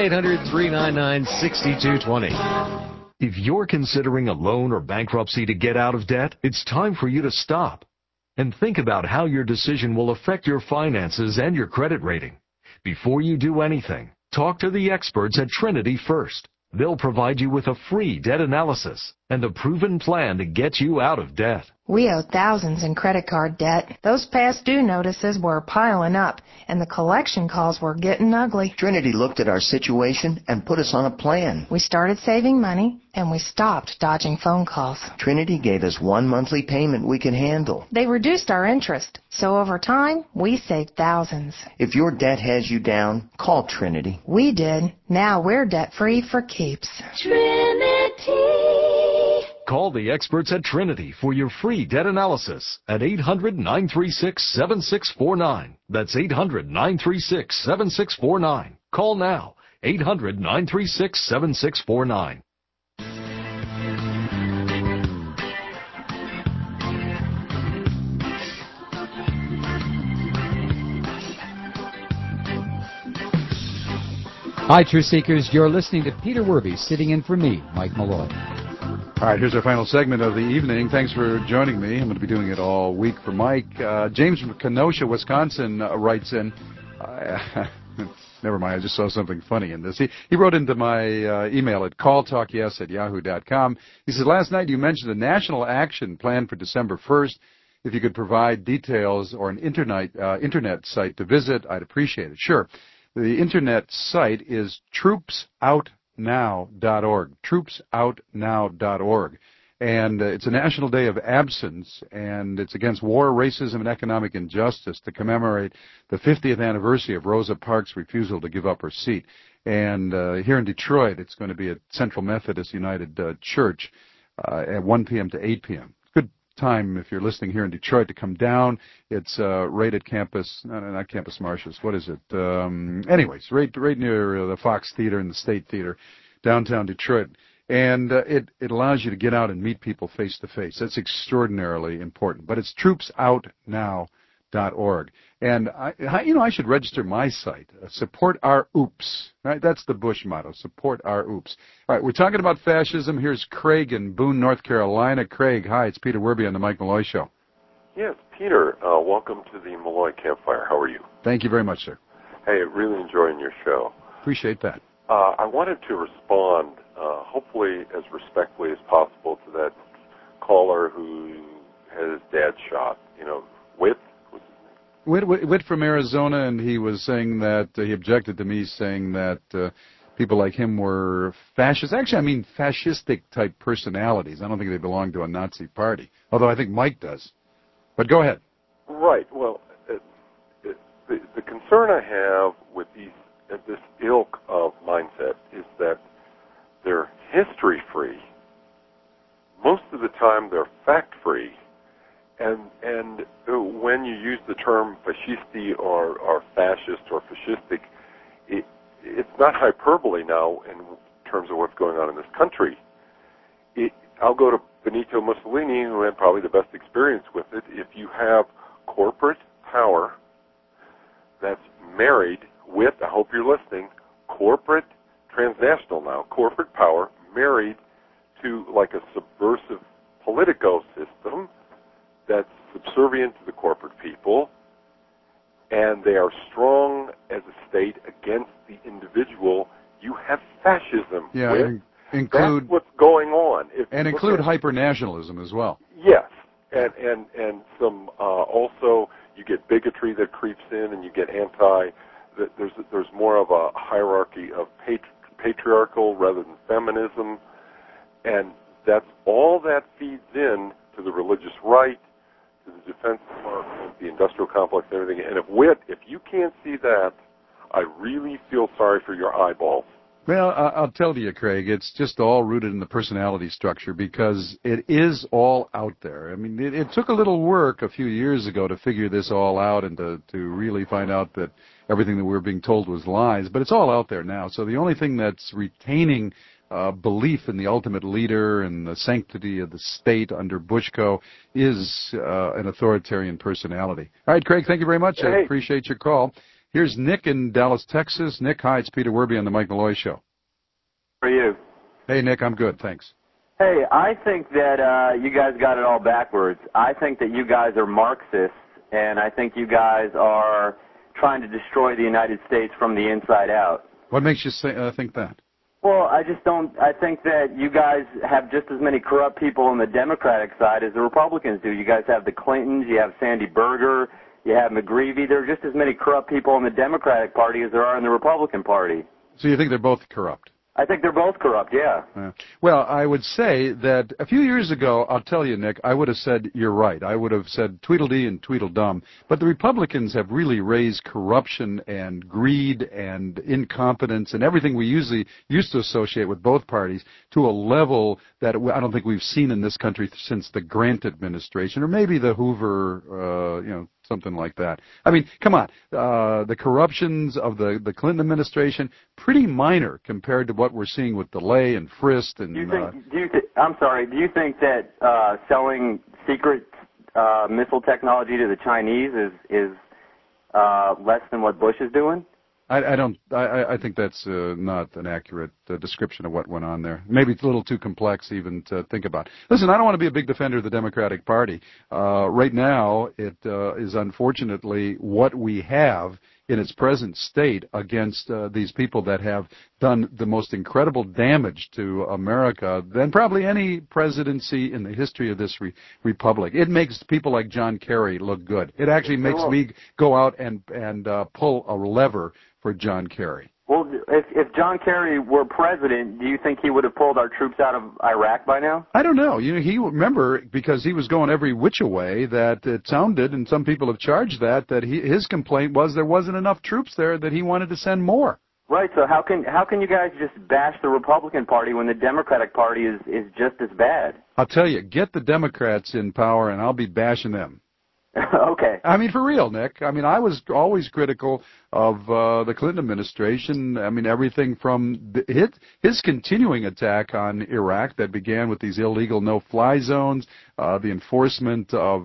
1-800-399-6220. If you're considering a loan or bankruptcy to get out of debt, it's time for you to stop and think about how your decision will affect your finances and your credit rating. Before you do anything, talk to the experts at Trinity first. They'll provide you with a free debt analysis and a proven plan to get you out of debt. We owe thousands in credit card debt. Those past due notices were piling up, and the collection calls were getting ugly. Trinity looked at our situation and put us on a plan. We started saving money, and we stopped dodging phone calls. Trinity gave us one monthly payment we could handle. They reduced our interest, so over time, we saved thousands. If your debt has you down, call Trinity. We did. Now we're debt-free for keeps. Trinity. Call the experts at Trinity for your free debt analysis at 800-936-7649. That's 800-936-7649. Call now, 800-936-7649. Hi, Truth Seekers. You're listening to Peter Werby, sitting in for me, Mike Malloy. All right, here's our final segment of the evening. Thanks for joining me. I'm going to be doing it all week for Mike. James from Kenosha, Wisconsin writes in. Never mind, I just saw something funny in this. He wrote into my email at calltalkyes@yahoo.com. He says, last night you mentioned a national action plan for December 1st. If you could provide details or an internet site to visit, I'd appreciate it. Sure. The internet site is troopsoutnow.org, troopsoutnow.org. And it's a National Day of Absence, and it's against war, racism, and economic injustice to commemorate the 50th anniversary of Rosa Parks' refusal to give up her seat. And here in Detroit, it's going to be at Central Methodist United Church at 1 p.m. to 8 p.m. Good time if you're listening here in Detroit to come down. It's right at Campus, not Campus Martius, what is it? Anyways, right near the Fox Theater and the State Theater, downtown Detroit. And it allows you to get out and meet people face to face. That's extraordinarily important. But it's troopsoutnow.org. And I should register my site. Support our oops. Right? That's the Bush motto. Support our oops. All right, we're talking about fascism. Here's Craig in Boone, North Carolina. Craig, hi. It's Peter Werby on the Mike Malloy Show. Yes, Peter. Welcome to the Malloy Campfire. How are you? Thank you very much, sir. Hey, really enjoying your show. Appreciate that. I wanted to respond, hopefully as respectfully as possible, to that caller who had his dad shot. You know, Whit from Arizona, and he was saying that he objected to me saying that people like him were fascist. Actually, I mean fascistic type personalities. I don't think they belong to a Nazi party, although I think Mike does. But go ahead. Right. Well, the concern I have with this ilk of mindset is that they're history-free. Most of the time, they're fact-free. And when you use the term fascisti or fascist or fascistic, it's not hyperbole now in terms of what's going on in this country. I'll go to Benito Mussolini, who had probably the best experience with it. If you have corporate power that's married with, I hope you're listening, corporate, transnational now, corporate power married to like a subversive politico system that's subservient to the corporate people, and they are strong as a state against the individual, you have fascism. Yeah, Include That's what's going on. And include hyper-nationalism as well. Yes, and some also you get bigotry that creeps in, and you get there's more of a hierarchy of patriarchal rather than feminism, and that's all that feeds in to the religious right, to the Defense Department, the industrial complex, and everything. And if you can't see that, I really feel sorry for your eyeballs. Well, I'll tell you, Craig, it's just all rooted in the personality structure because it is all out there. I mean, it took a little work a few years ago to figure this all out and to really find out that everything that we were being told was lies, but it's all out there now. So the only thing that's retaining belief in the ultimate leader and the sanctity of the state under Bushko is an authoritarian personality. All right, Craig, thank you very much. I appreciate your call. Here's Nick in Dallas, Texas. Nick, hi, it's Peter Werby on the Mike Malloy Show. How are you? Hey, Nick, I'm good, thanks. Hey, I think that you guys got it all backwards. I think that you guys are Marxists, and I think you guys are trying to destroy the United States from the inside out. What makes you think that? Well, I think that you guys have just as many corrupt people on the Democratic side as the Republicans do. You guys have the Clintons, you have Sandy Berger, you have McGreevey. There are just as many corrupt people in the Democratic Party as there are in the Republican Party. So you think they're both corrupt? I think they're both corrupt, yeah. Well, I would say that a few years ago, I'll tell you, Nick, I would have said you're right. I would have said Tweedledee and Tweedledum. But the Republicans have really raised corruption and greed and incompetence and everything we usually used to associate with both parties to a level that I don't think we've seen in this country since the Grant administration or maybe the Hoover, something like that. I mean, come on. The corruptions of the Clinton administration, pretty minor compared to what we're seeing with DeLay and Frist. And do you think that selling secret missile technology to the Chinese is less than what Bush is doing? I think that's not an accurate description of what went on there. Maybe it's a little too complex even to think about. Listen, I don't want to be a big defender of the Democratic Party. Right now, it is unfortunately what we have in its present state against these people that have done the most incredible damage to America than probably any presidency in the history of this republic. It makes people like John Kerry look good. It actually makes me go out and pull a lever for John Kerry. Well, if John Kerry were president, do you think he would have pulled our troops out of Iraq by now? I don't know. He remember because he was going every which way that it sounded, and some people have charged that his complaint was there wasn't enough troops there, that he wanted to send more. Right. So how can you guys just bash the Republican Party when the Democratic Party is just as bad? I'll tell you, get the Democrats in power, and I'll be bashing them. Okay. I mean, for real, Nick. I mean, I was always critical of the Clinton administration. I mean, everything from his continuing attack on Iraq that began with these illegal no-fly zones, the enforcement of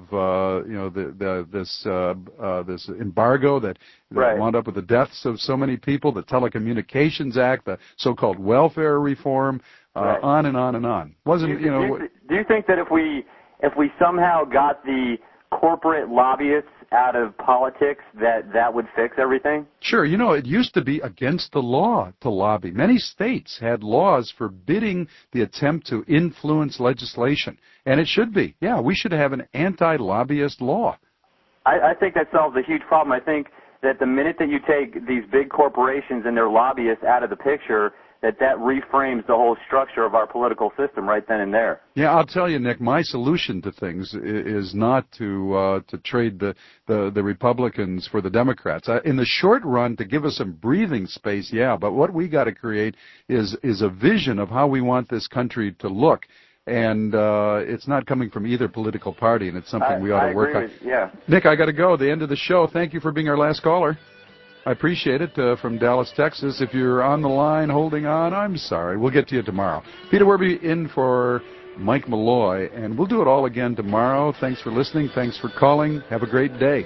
this embargo that wound up with the deaths of so many people, the Telecommunications Act, the so-called welfare reform, on and on and on. Do you think that if we somehow got the corporate lobbyists out of politics, that would fix everything? Sure. It used to be against the law to lobby. Many states had laws forbidding the attempt to influence legislation, and it should be. Yeah, we should have an anti-lobbyist law. I think that solves a huge problem. I think that the minute that you take these big corporations and their lobbyists out of the picture, that reframes the whole structure of our political system right then and there. Yeah, I'll tell you, Nick, my solution to things is not to trade the Republicans for the Democrats. In the short run, to give us some breathing space, yeah, but what we got to create is a vision of how we want this country to look. And it's not coming from either political party, and it's something we ought to work on. Yeah. Nick, I got to go. The end of the show. Thank you for being our last caller. I appreciate it, from Dallas, Texas. If you're on the line holding on, I'm sorry. We'll get to you tomorrow. Peter Werby in for Mike Malloy, and we'll do it all again tomorrow. Thanks for listening. Thanks for calling. Have a great day.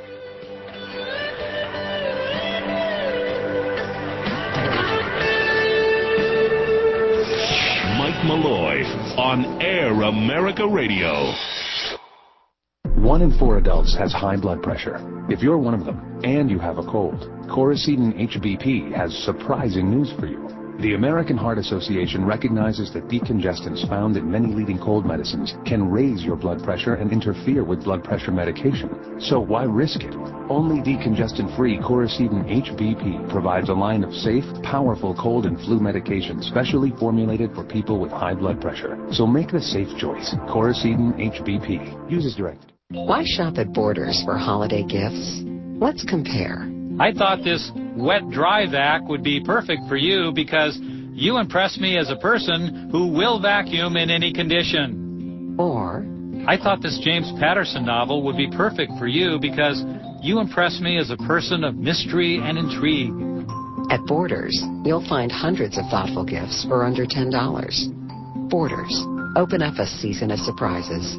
Mike Malloy on Air America Radio. 1 in 4 adults has high blood pressure. If you're one of them and you have a cold, Coracetin HBP has surprising news for you. The American Heart Association recognizes that decongestants found in many leading cold medicines can raise your blood pressure and interfere with blood pressure medication. So why risk it? Only decongestant-free Coricidin HBP provides a line of safe, powerful cold and flu medication specially formulated for people with high blood pressure. So make the safe choice. Coricidin HBP. Use as directed. Why shop at Borders for holiday gifts? Let's compare. I thought this wet-dry vac would be perfect for you because you impress me as a person who will vacuum in any condition. Or, I thought this James Patterson novel would be perfect for you because you impress me as a person of mystery and intrigue. At Borders, you'll find hundreds of thoughtful gifts for under $10. Borders. Open up a season of surprises.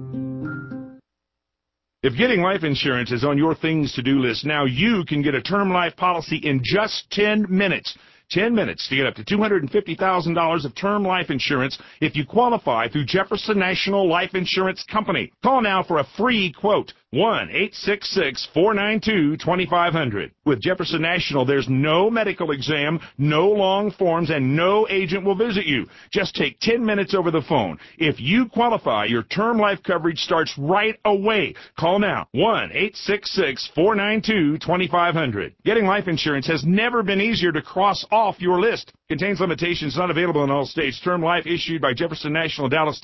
If getting life insurance is on your things to do list, now you can get a term life policy in just 10 minutes. 10 minutes to get up to $250,000 of term life insurance if you qualify through Jefferson National Life Insurance Company. Call now for a free quote. 1-866-492-2500. With Jefferson National, there's no medical exam, no long forms, and no agent will visit you. Just take 10 minutes over the phone. If you qualify, your term life coverage starts right away. Call now. 1-866-492-2500. Getting life insurance has never been easier to cross off your list. Contains limitations, not available in all states. Term life issued by Jefferson National, Dallas,